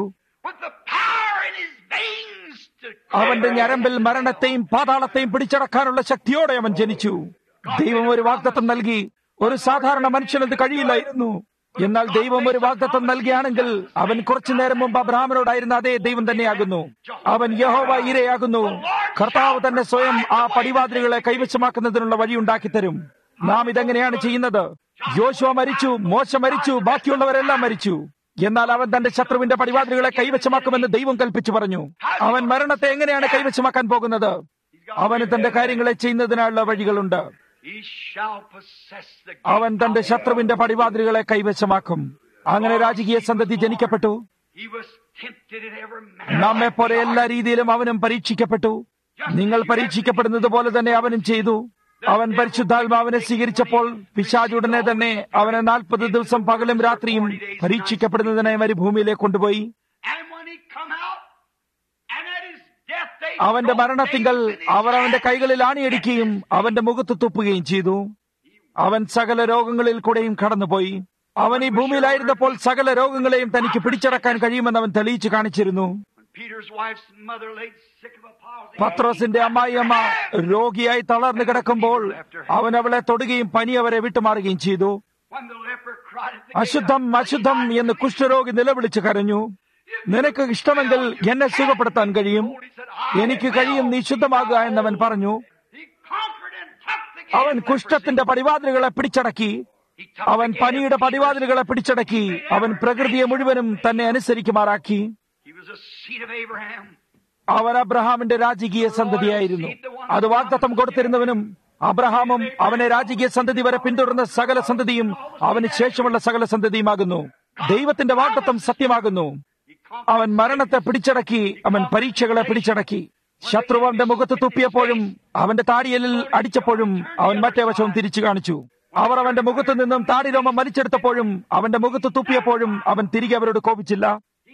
അവന്റെ ഞരമ്പിൽ മരണത്തെയും പാതാളത്തെയും പിടിച്ചടക്കാനുള്ള ശക്തിയോടെ അവൻ ജനിച്ചു. ദൈവം ഒരു വാഗ്ദത്തം നൽകി. ഒരു സാധാരണ മനുഷ്യനത് കഴിയില്ലായിരുന്നു. എന്നാൽ ദൈവം ഒരു വാഗ്ദത്തം നൽകിയാണെങ്കിൽ അവൻ കുറച്ചു നേരം മുമ്പ് അബ്രഹാമിനോടായിരുന്ന അതേ ദൈവം തന്നെയാകുന്നു. അവൻ യഹോവ ഈരയാകുന്നു. കർത്താവ് തന്നെ സ്വയം ആ പടിവാതിലുകളെ കൈവശമാക്കുന്നതിനുള്ള വഴിയുണ്ടാക്കി തരും. നാം ഇതെങ്ങനെയാണ് ചെയ്യുന്നത്? യോശുവ മരിച്ചു, മോശ മരിച്ചു, ബാക്കിയുള്ളവരെല്ലാം മരിച്ചു. എന്നാൽ അവൻ തന്റെ ശത്രുവിന്റെ പടിവാതിലുകളെ കൈവശമാക്കുമെന്ന് ദൈവം കൽപ്പിച്ചു പറഞ്ഞു. അവൻ മരണത്തെ എങ്ങനെയാണ് കൈവശമാക്കാൻ പോകുന്നത്? അവന് തന്റെ കാര്യങ്ങളെ ചെയ്യുന്നതിനുള്ള വഴികളുണ്ട്. അവൻ തന്റെ ശത്രുവിന്റെ പടിവാതിലുകളെ കൈവശമാക്കും. അങ്ങനെ രാജകീയ സന്തതി ജനിക്കപ്പെട്ടു. നമ്മെ പോലെ എല്ലാ രീതിയിലും അവനും പരീക്ഷിക്കപ്പെട്ടു. നിങ്ങൾ പരീക്ഷിക്കപ്പെടുന്നത് പോലെ തന്നെ അവനും ചെയ്തു. അവൻ പരിശുദ്ധാത്മാവിനെ സ്വീകരിച്ചപ്പോൾ പിശാചുടനെ തന്നെ അവനെ 40 ദിവസം പകലും രാത്രിയും പരീക്ഷിക്കപ്പെടുന്നതിനായി മരുഭൂമിയിലേക്ക് കൊണ്ടുപോയി. അവന്റെ മരണത്തിങ്കൽ അവർ അവന്റെ കൈകളിൽ ആണിയടിക്കുകയും അവന്റെ മുഖത്ത് തുപ്പുകയും ചെയ്തു. അവൻ സകല രോഗങ്ങളിൽ കൂടെയും കടന്നുപോയി. അവൻ ഈ ഭൂമിയിലായിരുന്നപ്പോൾ സകല രോഗങ്ങളെയും തനിക്ക് പിടിച്ചടക്കാൻ കഴിയുമെന്ന് അവൻ തെളിയിച്ചു കാണിച്ചിരുന്നു. പത്രോസിന്റെ അമ്മായിയമ്മ രോഗിയായി തളർന്നു കിടക്കുമ്പോൾ അവൻ അവളെ തൊടുകയും പനി അവരെ വിട്ടുമാറുകയും ചെയ്തു. അശുദ്ധം അശുദ്ധം എന്ന് കുഷ്ഠരോഗി നിലവിളിച്ചു കരഞ്ഞു. നിനക്ക് ഇഷ്ടമെങ്കിൽ എന്നെ സുഖപ്പെടുത്താൻ കഴിയും, എനിക്ക് കഴിയും, നീ ശുദ്ധമാകുക എന്നവൻ പറഞ്ഞു. അവൻ കുഷ്ഠത്തിന്റെ പടിവാതിലുകളെ പിടിച്ചടക്കി. അവൻ പനിയുടെ പടിവാതിലുകളെ പിടിച്ചടക്കി. അവൻ പ്രകൃതിയെ മുഴുവനും തന്നെ അനുസരിക്കുമാറാക്കി. അവൻ അബ്രഹാമിന്റെ രാജകീയ സന്തതിയായിരുന്നു. അത് വാഗ്ദത്തം കൊടുത്തിരുന്നവനും അബ്രഹാമും അവനെ രാജകീയ സന്തതി വരെ പിന്തുടർന്ന സകല സന്തതിയും അവന് ശേഷമുള്ള സകല സന്തതിയുമാകുന്നു. ദൈവത്തിന്റെ വാഗ്ദത്തം സത്യമാകുന്നു. അവൻ മരണത്തെ പിടിച്ചടക്കി. അവൻ പരീക്ഷകളെ പിടിച്ചടക്കി. ശത്രു അവന്റെ മുഖത്ത് തുപ്പിയപ്പോഴും അവന്റെ താടിയലിൽ അടിച്ചപ്പോഴും അവൻ മറ്റേ വശവും തിരിച്ചു കാണിച്ചു. അവർ അവന്റെ മുഖത്തു നിന്നും താടിരോമം വലിച്ചെടുത്തപ്പോഴും അവന്റെ മുഖത്ത് തുപ്പിയപ്പോഴും അവൻ തിരികെ അവരോട് കോപിച്ചില്ല.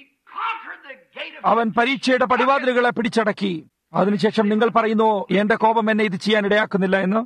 അവൻ പരീക്ഷയുടെ പടിവാതിലുകളെ പിടിച്ചടക്കി. അതിനുശേഷം നിങ്ങൾ പറയുന്നു, എന്റെ കോപം എന്നെ ഇത് ചെയ്യാൻ ഇടയാക്കുന്നില്ല എന്ന്.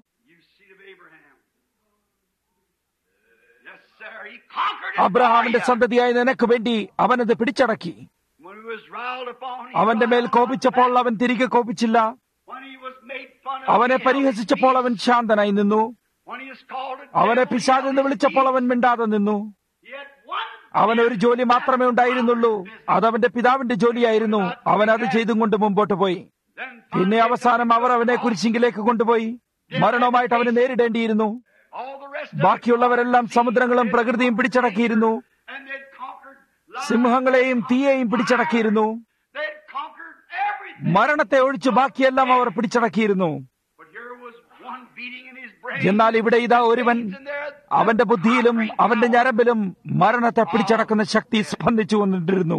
അബ്രഹാമിന്റെ സന്തതിയായ നിനക്ക് വേണ്ടി അവനത് പിടിച്ചടക്കി. അവന്റെ മേൽ കോപിച്ചപ്പോൾ അവൻ തിരികെ കോപിച്ചില്ല. അവനെ പരിഹസിച്ചപ്പോൾ അവൻ ശാന്തനായി നിന്നു. അവനെ പിശാചെന്ന് വിളിച്ചപ്പോൾ അവൻ മിണ്ടാതെ നിന്നു. അവനൊരു ജോലി മാത്രമേ ഉണ്ടായിരുന്നുള്ളൂ. അതവന്റെ പിതാവിന്റെ ജോലിയായിരുന്നു. അവൻ അത് ചെയ്തും കൊണ്ട് മുമ്പോട്ട് പോയി. പിന്നെ അവസാനം അവർ അവനെ കുരിശിങ്കിലേക്ക് കൊണ്ടുപോയി. മരണവുമായിട്ട് അവന് നേരിടേണ്ടിയിരുന്നു. ബാക്കിയുള്ളവരെല്ലാം സമുദ്രങ്ങളും പ്രകൃതിയും പിടിച്ചടക്കിയിരുന്നു. സിംഹങ്ങളെയും തീയെയും പിടിച്ചടക്കിയിരുന്നു. മരണത്തെ ഒഴിച്ച് ബാക്കിയെല്ലാം അവർ പിടിച്ചടക്കിയിരുന്നു. എന്നാൽ ഇവിടെ ഇതാ ഒരുവൻ, അവന്റെ ബുദ്ധിയിലും അവന്റെ ഞരമ്പിലും മരണത്തെ പിടിച്ചടക്കുന്ന ശക്തി സ്പന്ദിച്ചു കൊണ്ടിരുന്നു.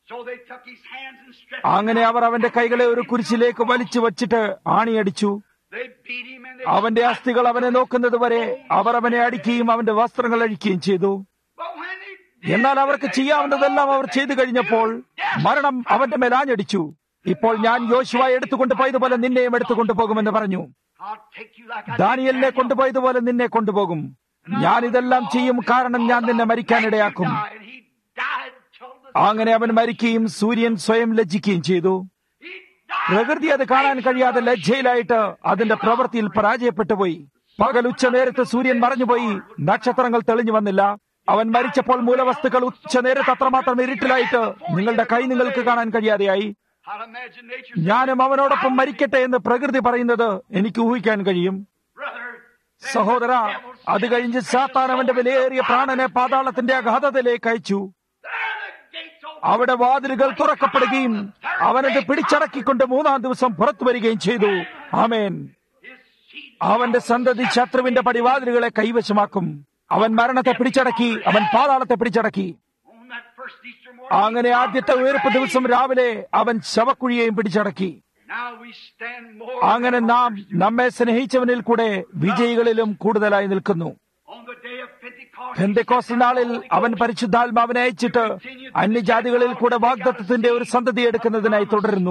അങ്ങനെ അവർ അവന്റെ കൈകളെ ഒരു കുരിശിലേക്ക് വലിച്ചു വച്ചിട്ട് ആണിയടിച്ചു. അവന്റെ അസ്ഥികൾ അവനെ നോക്കുന്നത് വരെ അവർ അവനെ അടിക്കുകയും അവന്റെ വസ്ത്രങ്ങൾ അഴിക്കുകയും ചെയ്തു. എന്നാൽ അവർക്ക് ചെയ്യാവുന്നതെല്ലാം അവർ ചെയ്തു കഴിഞ്ഞപ്പോൾ മരണം അവന്റെ മേൽ ആഞ്ഞടിച്ചു. ഇപ്പോൾ ഞാൻ യോശുവയെ എടുത്തുകൊണ്ട് പോയതുപോലെ നിന്നെയും എടുത്തുകൊണ്ടു പോകുമെന്ന് പറഞ്ഞു. ദാനിയേലിനെ കൊണ്ടുപോയതുപോലെ നിന്നെ കൊണ്ടുപോകും. ഞാൻ ഇതെല്ലാം ചെയ്യും, കാരണം ഞാൻ നിന്നെ മരിക്കാനിടയാക്കും. അങ്ങനെ അവൻ മരിക്കുകയും സൂര്യൻ സ്വയം ലജ്ജിക്കുകയും ചെയ്തു. പ്രകൃതി അത് കാണാൻ കഴിയാതെ ലജ്ജയിലായിട്ട് അതിന്റെ പ്രവൃത്തിയിൽ പരാജയപ്പെട്ടു പോയി. പകൽ ഉച്ചനേരത്ത് സൂര്യൻ മറഞ്ഞുപോയി, നക്ഷത്രങ്ങൾ തെളിഞ്ഞു വന്നില്ല. അവൻ മരിച്ചപ്പോൾ മൂലവസ്തുക്കൾ ഉച്ചനേരത്ത് അത്രമാത്രം ഇരുട്ടിലായിട്ട് നിങ്ങളുടെ കൈ നിങ്ങൾക്ക് കാണാൻ കഴിയാതെയായി. ഞാനും അവനോടൊപ്പം മരിക്കട്ടെ എന്ന് പ്രകൃതി പറയുന്നത് എനിക്ക് ഊഹിക്കാൻ കഴിയും. സഹോദര, അത് കഴിഞ്ഞ് സാത്താൻ അവന്റെ വിലയേറിയ പ്രാണനെ പാതാളത്തിന്റെ അഗാധതയിലേക്ക് അയച്ചു. അവിടെ വാതിലുകൾ തുറക്കപ്പെടുകയും അവനത് പിടിച്ചടക്കിക്കൊണ്ട് 3-ാം ദിവസം പുറത്തു വരികയും ചെയ്തു. ആമേൻ. അവന്റെ സന്തതി ശത്രുവിന്റെ പടിവാതിലുകളെ കൈവശമാക്കും. അവൻ മരണത്തെ പിടിച്ചടക്കി. അവൻ പാതാളത്തെ പിടിച്ചടക്കി. അങ്ങനെ ആദ്യത്തെ ഉയർപ്പ് ദിവസം രാവിലെ അവൻ ശവക്കുഴിയെയും പിടിച്ചടക്കി. അങ്ങനെ നാം നമ്മെ സ്നേഹിച്ചവനിൽ കൂടെ വിജയികളിലും കൂടുതലായി നിൽക്കുന്നു. പെന്തക്കോസ്ത് നാളിൽ അവൻ പരിശുദ്ധാത്മാവിനെ അയച്ചിട്ട് അന്യജാതികളിൽ കൂടെ വാഗ്ദത്തത്തിന്റെ ഒരു സന്തതി എടുക്കുന്നതിനായി തുടരുന്നു.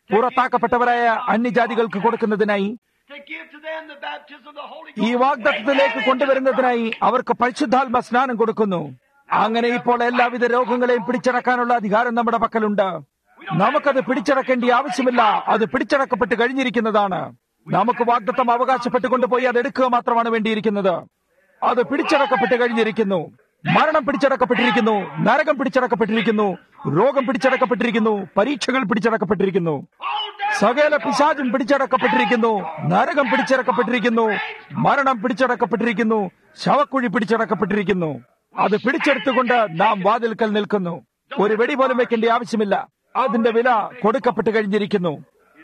പുറത്താക്കപ്പെട്ടവരായ അന്യജാതികൾക്ക് കൊടുക്കുന്നതിനായി, to give to them the baptism of the Holy ഈ Ghost. വാഗ്ദത്തത്തിലേക്ക് കൊണ്ടുവരുന്നതിനായി അവർക്ക് പരിശുദ്ധാത്മ സ്നാനം കൊടുക്കുന്നു. അങ്ങനെ ഇപ്പോൾ എല്ലാവിധ രോഗങ്ങളെയും പിടിച്ചടക്കാനുള്ള അധികാരം നമ്മുടെ പക്കലുണ്ട്. നമുക്കത് പിടിച്ചടക്കേണ്ട ആവശ്യമില്ല. അത് പിടിച്ചടക്കപ്പെട്ട് കഴിഞ്ഞിരിക്കുന്നതാണ്. നമുക്ക് വാഗ്ദത്തം അവകാശപ്പെട്ടുകൊണ്ടുപോയി അത് എടുക്കുക മാത്രമാണ് വേണ്ടിയിരിക്കുന്നത്. അത് പിടിച്ചടക്കപ്പെട്ട് കഴിഞ്ഞിരിക്കുന്നു. മരണം പിടിച്ചടക്കപ്പെട്ടിരിക്കുന്നു, നരകം പിടിച്ചടക്കപ്പെട്ടിരിക്കുന്നു, രോഗം പിടിച്ചടക്കപ്പെട്ടിരിക്കുന്നു, പരീക്ഷകൾ പിടിച്ചടക്കപ്പെട്ടിരിക്കുന്നു, സകല പിശാചും പിടിച്ചടക്കപ്പെട്ടിരിക്കുന്നു, നരകം പിടിച്ചടക്കപ്പെട്ടിരിക്കുന്നു, മരണം പിടിച്ചടക്കപ്പെട്ടിരിക്കുന്നു, ശവക്കുഴി പിടിച്ചടക്കപ്പെട്ടിരിക്കുന്നു. അത് പിടിച്ചെടുത്തുകൊണ്ട് നാം വാതിൽക്കൽ നിൽക്കുന്നു. ഒരു വെടി പോലും വെക്കേണ്ട ആവശ്യമില്ല. അതിന്റെ വില കൊടുക്കപ്പെട്ട് കഴിഞ്ഞിരിക്കുന്നു.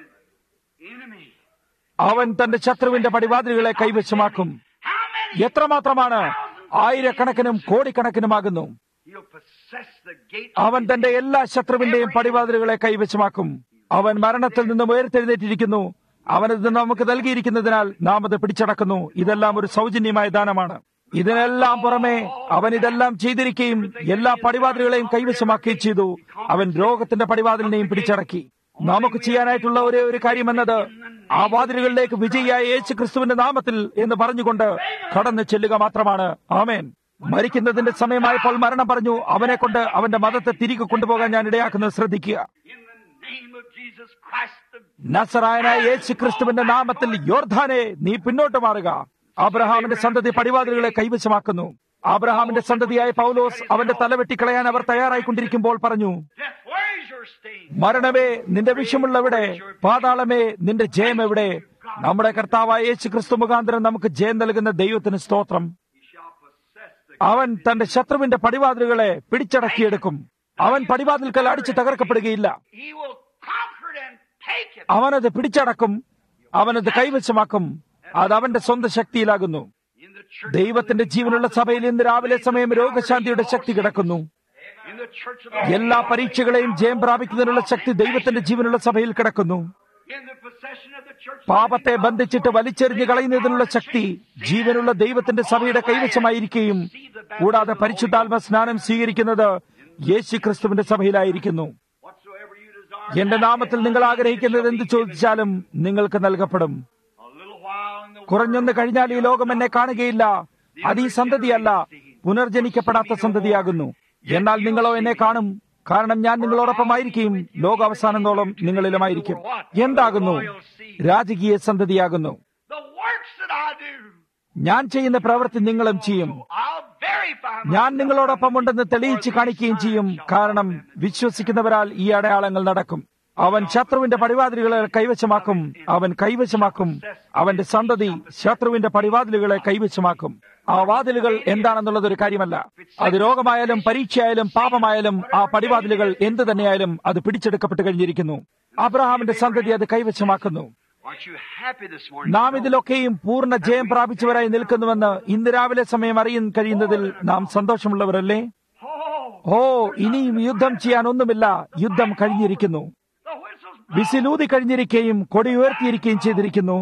അവൻ തന്റെ ശത്രുവിന്റെ പടിവാതിലുകളെ കൈവശമാക്കും. എത്രമാത്രമാണ്? ആയിരക്കണക്കിനും കോടിക്കണക്കിനുമാകുന്നു. അവൻ തന്റെ എല്ലാ ശത്രുവിന്റെയും പടിവാതിലുകളെ കൈവശമാക്കും. അവൻ മരണത്തിൽ നിന്നും ഉയർത്തെഴുന്നേറ്റിരിക്കുന്നു. അവനത് നമുക്ക് നൽകിയിരിക്കുന്നതിനാൽ നാം അത് പിടിച്ചടക്കുന്നു. ഇതെല്ലാം ഒരു സൗജന്യമായ ദാനമാണ്. ഇതിനെല്ലാം പുറമെ അവൻ ഇതെല്ലാം ചെയ്തിരിക്കുകയും എല്ലാ പടിവാതിലുകളെയും കൈവശമാക്കുകയും ചെയ്തു. അവൻ രോഗത്തിന്റെ പടിവാതിലിനെയും പിടിച്ചടക്കി. നമുക്ക് ചെയ്യാനായിട്ടുള്ള ഒരേ ഒരു കാര്യമെന്നത് ആ വാതിലുകളിലേക്ക് വിജയിയായ യേശു ക്രിസ്തുവിന്റെ നാമത്തിൽ എന്ന് പറഞ്ഞുകൊണ്ട് കടന്നു ചെല്ലുക മാത്രമാണ്. ആമേൻ. മരിക്കുന്നതിന്റെ സമയമായപ്പോൾ മരണം പറഞ്ഞു, അവനെ കൊണ്ട് അവന്റെ മതത്തെ തിരികെ കൊണ്ടുപോകാൻ ഞാൻ ഇടയാക്കുന്നത് ശ്രദ്ധിക്കുക. നസറായനായ യേശു ക്രിസ്തുവിന്റെ നാമത്തിൽ യോർദാനെ നീ പിന്നോട്ട് മാറുക. അബ്രഹാമിന്റെ സന്തതി പടിവാതിലുകളെ കൈവശമാക്കുന്നു. അബ്രഹാമിന്റെ സന്തതിയായ പൗലോസ് അവന്റെ തലവെട്ടിക്കളയാൻ അവർ തയ്യാറായിക്കൊണ്ടിരിക്കുമ്പോൾ പറഞ്ഞു, മരണമേ നിന്റെ വിഷമുള്ളവിടെ, പാതാളമേ നിന്റെ ജയം എവിടെ? നമ്മുടെ കർത്താവായ യേശു ക്രിസ്തു മുഖാന്തരം നമുക്ക് ജയം നൽകുന്ന ദൈവത്തിന് സ്തോത്രം. അവൻ തന്റെ ശത്രുവിന്റെ പടിവാതിലുകളെ പിടിച്ചടക്കിയെടുക്കും. അവൻ പടിവാതിൽക്കൽ അടിച്ച് തകർക്കപ്പെടുകയില്ല. അവനത് പിടിച്ചടക്കും. അവനത് കൈവശമാക്കും. അത് അവന്റെ സ്വന്തം ശക്തിയിലാകുന്നു. ദൈവത്തിന്റെ ജീവനുള്ള സഭയിൽ ഇന്ന് രാവിലെ സമയം രോഗശാന്തിയുടെ ശക്തി കിടക്കുന്നു. എല്ലാ പരീക്ഷകളെയും ജയം പ്രാപിക്കുന്നതിനുള്ള ശക്തി ദൈവത്തിന്റെ ജീവനുള്ള സഭയിൽ കിടക്കുന്നു. പാപത്തെ ബന്ധിച്ചിട്ട് വലിച്ചെറിഞ്ഞ് കളയുന്നതിനുള്ള ശക്തി ജീവനുള്ള ദൈവത്തിന്റെ സഭയുടെ കൈവശമായിരിക്കുകയും കൂടാതെ പരിശുദ്ധാത്മ സ്നാനം സ്വീകരിക്കുന്നത് യേശു ക്രിസ്തുവിന്റെ സഭയിലായിരിക്കുന്നു. എന്റെ നാമത്തിൽ നിങ്ങൾ ആഗ്രഹിക്കുന്നത് എന്ത് ചോദിച്ചാലും നിങ്ങൾക്ക് നൽകപ്പെടും. കുറഞ്ഞൊന്ന് കഴിഞ്ഞാൽ ഈ ലോകം എന്നെ കാണുകയില്ല. അത് ഈ സന്തതിയല്ല, പുനർജനിക്കപ്പെടാത്ത സന്തതിയാകുന്നു. എന്നാൽ നിങ്ങളോ എന്നെ കാണും, കാരണം ഞാൻ നിങ്ങളോടൊപ്പമായിരിക്കും, ലോകാവസാനത്തോളം നിങ്ങളിലുമായിരിക്കും. എന്താകുന്നു? രാജകീയ സന്തതിയാകുന്നു. ഞാൻ ചെയ്യുന്ന പ്രവൃത്തി നിങ്ങളും ചെയ്യും. ഞാൻ നിങ്ങളോടൊപ്പം ഉണ്ടെന്ന് തെളിയിച്ച് കാണിക്കുകയും ചെയ്യും. കാരണം വിശ്വസിക്കുന്നവരാൽ ഈ അടയാളങ്ങൾ നടക്കും. അവൻ ശത്രുവിന്റെ പടിവാതിലുകളെ കൈവശമാക്കും. അവൻ കൈവശമാക്കും. അവന്റെ സന്തതി ശത്രുവിന്റെ പടിവാതിലുകളെ കൈവശമാക്കും. ആ വാതിലുകൾ എന്താണെന്നുള്ളത് ഒരു കാര്യമല്ല. അത് രോഗമായാലും പരീക്ഷയായാലും പാപമായാലും ആ പടിവാതിലുകൾ എന്തു തന്നെയായാലും അത് പിടിച്ചെടുക്കപ്പെട്ട് കഴിഞ്ഞിരിക്കുന്നു. അബ്രഹാമിന്റെ സന്തതി അത് കൈവശമാക്കുന്നു. നാം ഇതിലൊക്കെയും പൂർണ്ണ ജയം പ്രാപിച്ചവരായി നിൽക്കുന്നുവെന്ന് ഇന്ന് രാവിലെ സമയം അറിയാൻ കഴിയുന്നതിൽ നാം സന്തോഷമുള്ളവരല്ലേ? ഓ, ഇനിയും യുദ്ധം ചെയ്യാൻ ഒന്നുമില്ല. യുദ്ധം കഴിഞ്ഞിരിക്കുന്നു. വിസിലൂതി കഴിഞ്ഞിരിക്കുകയും കൊടി ഉയർത്തിയിരിക്കുകയും ചെയ്തിരിക്കുന്നു.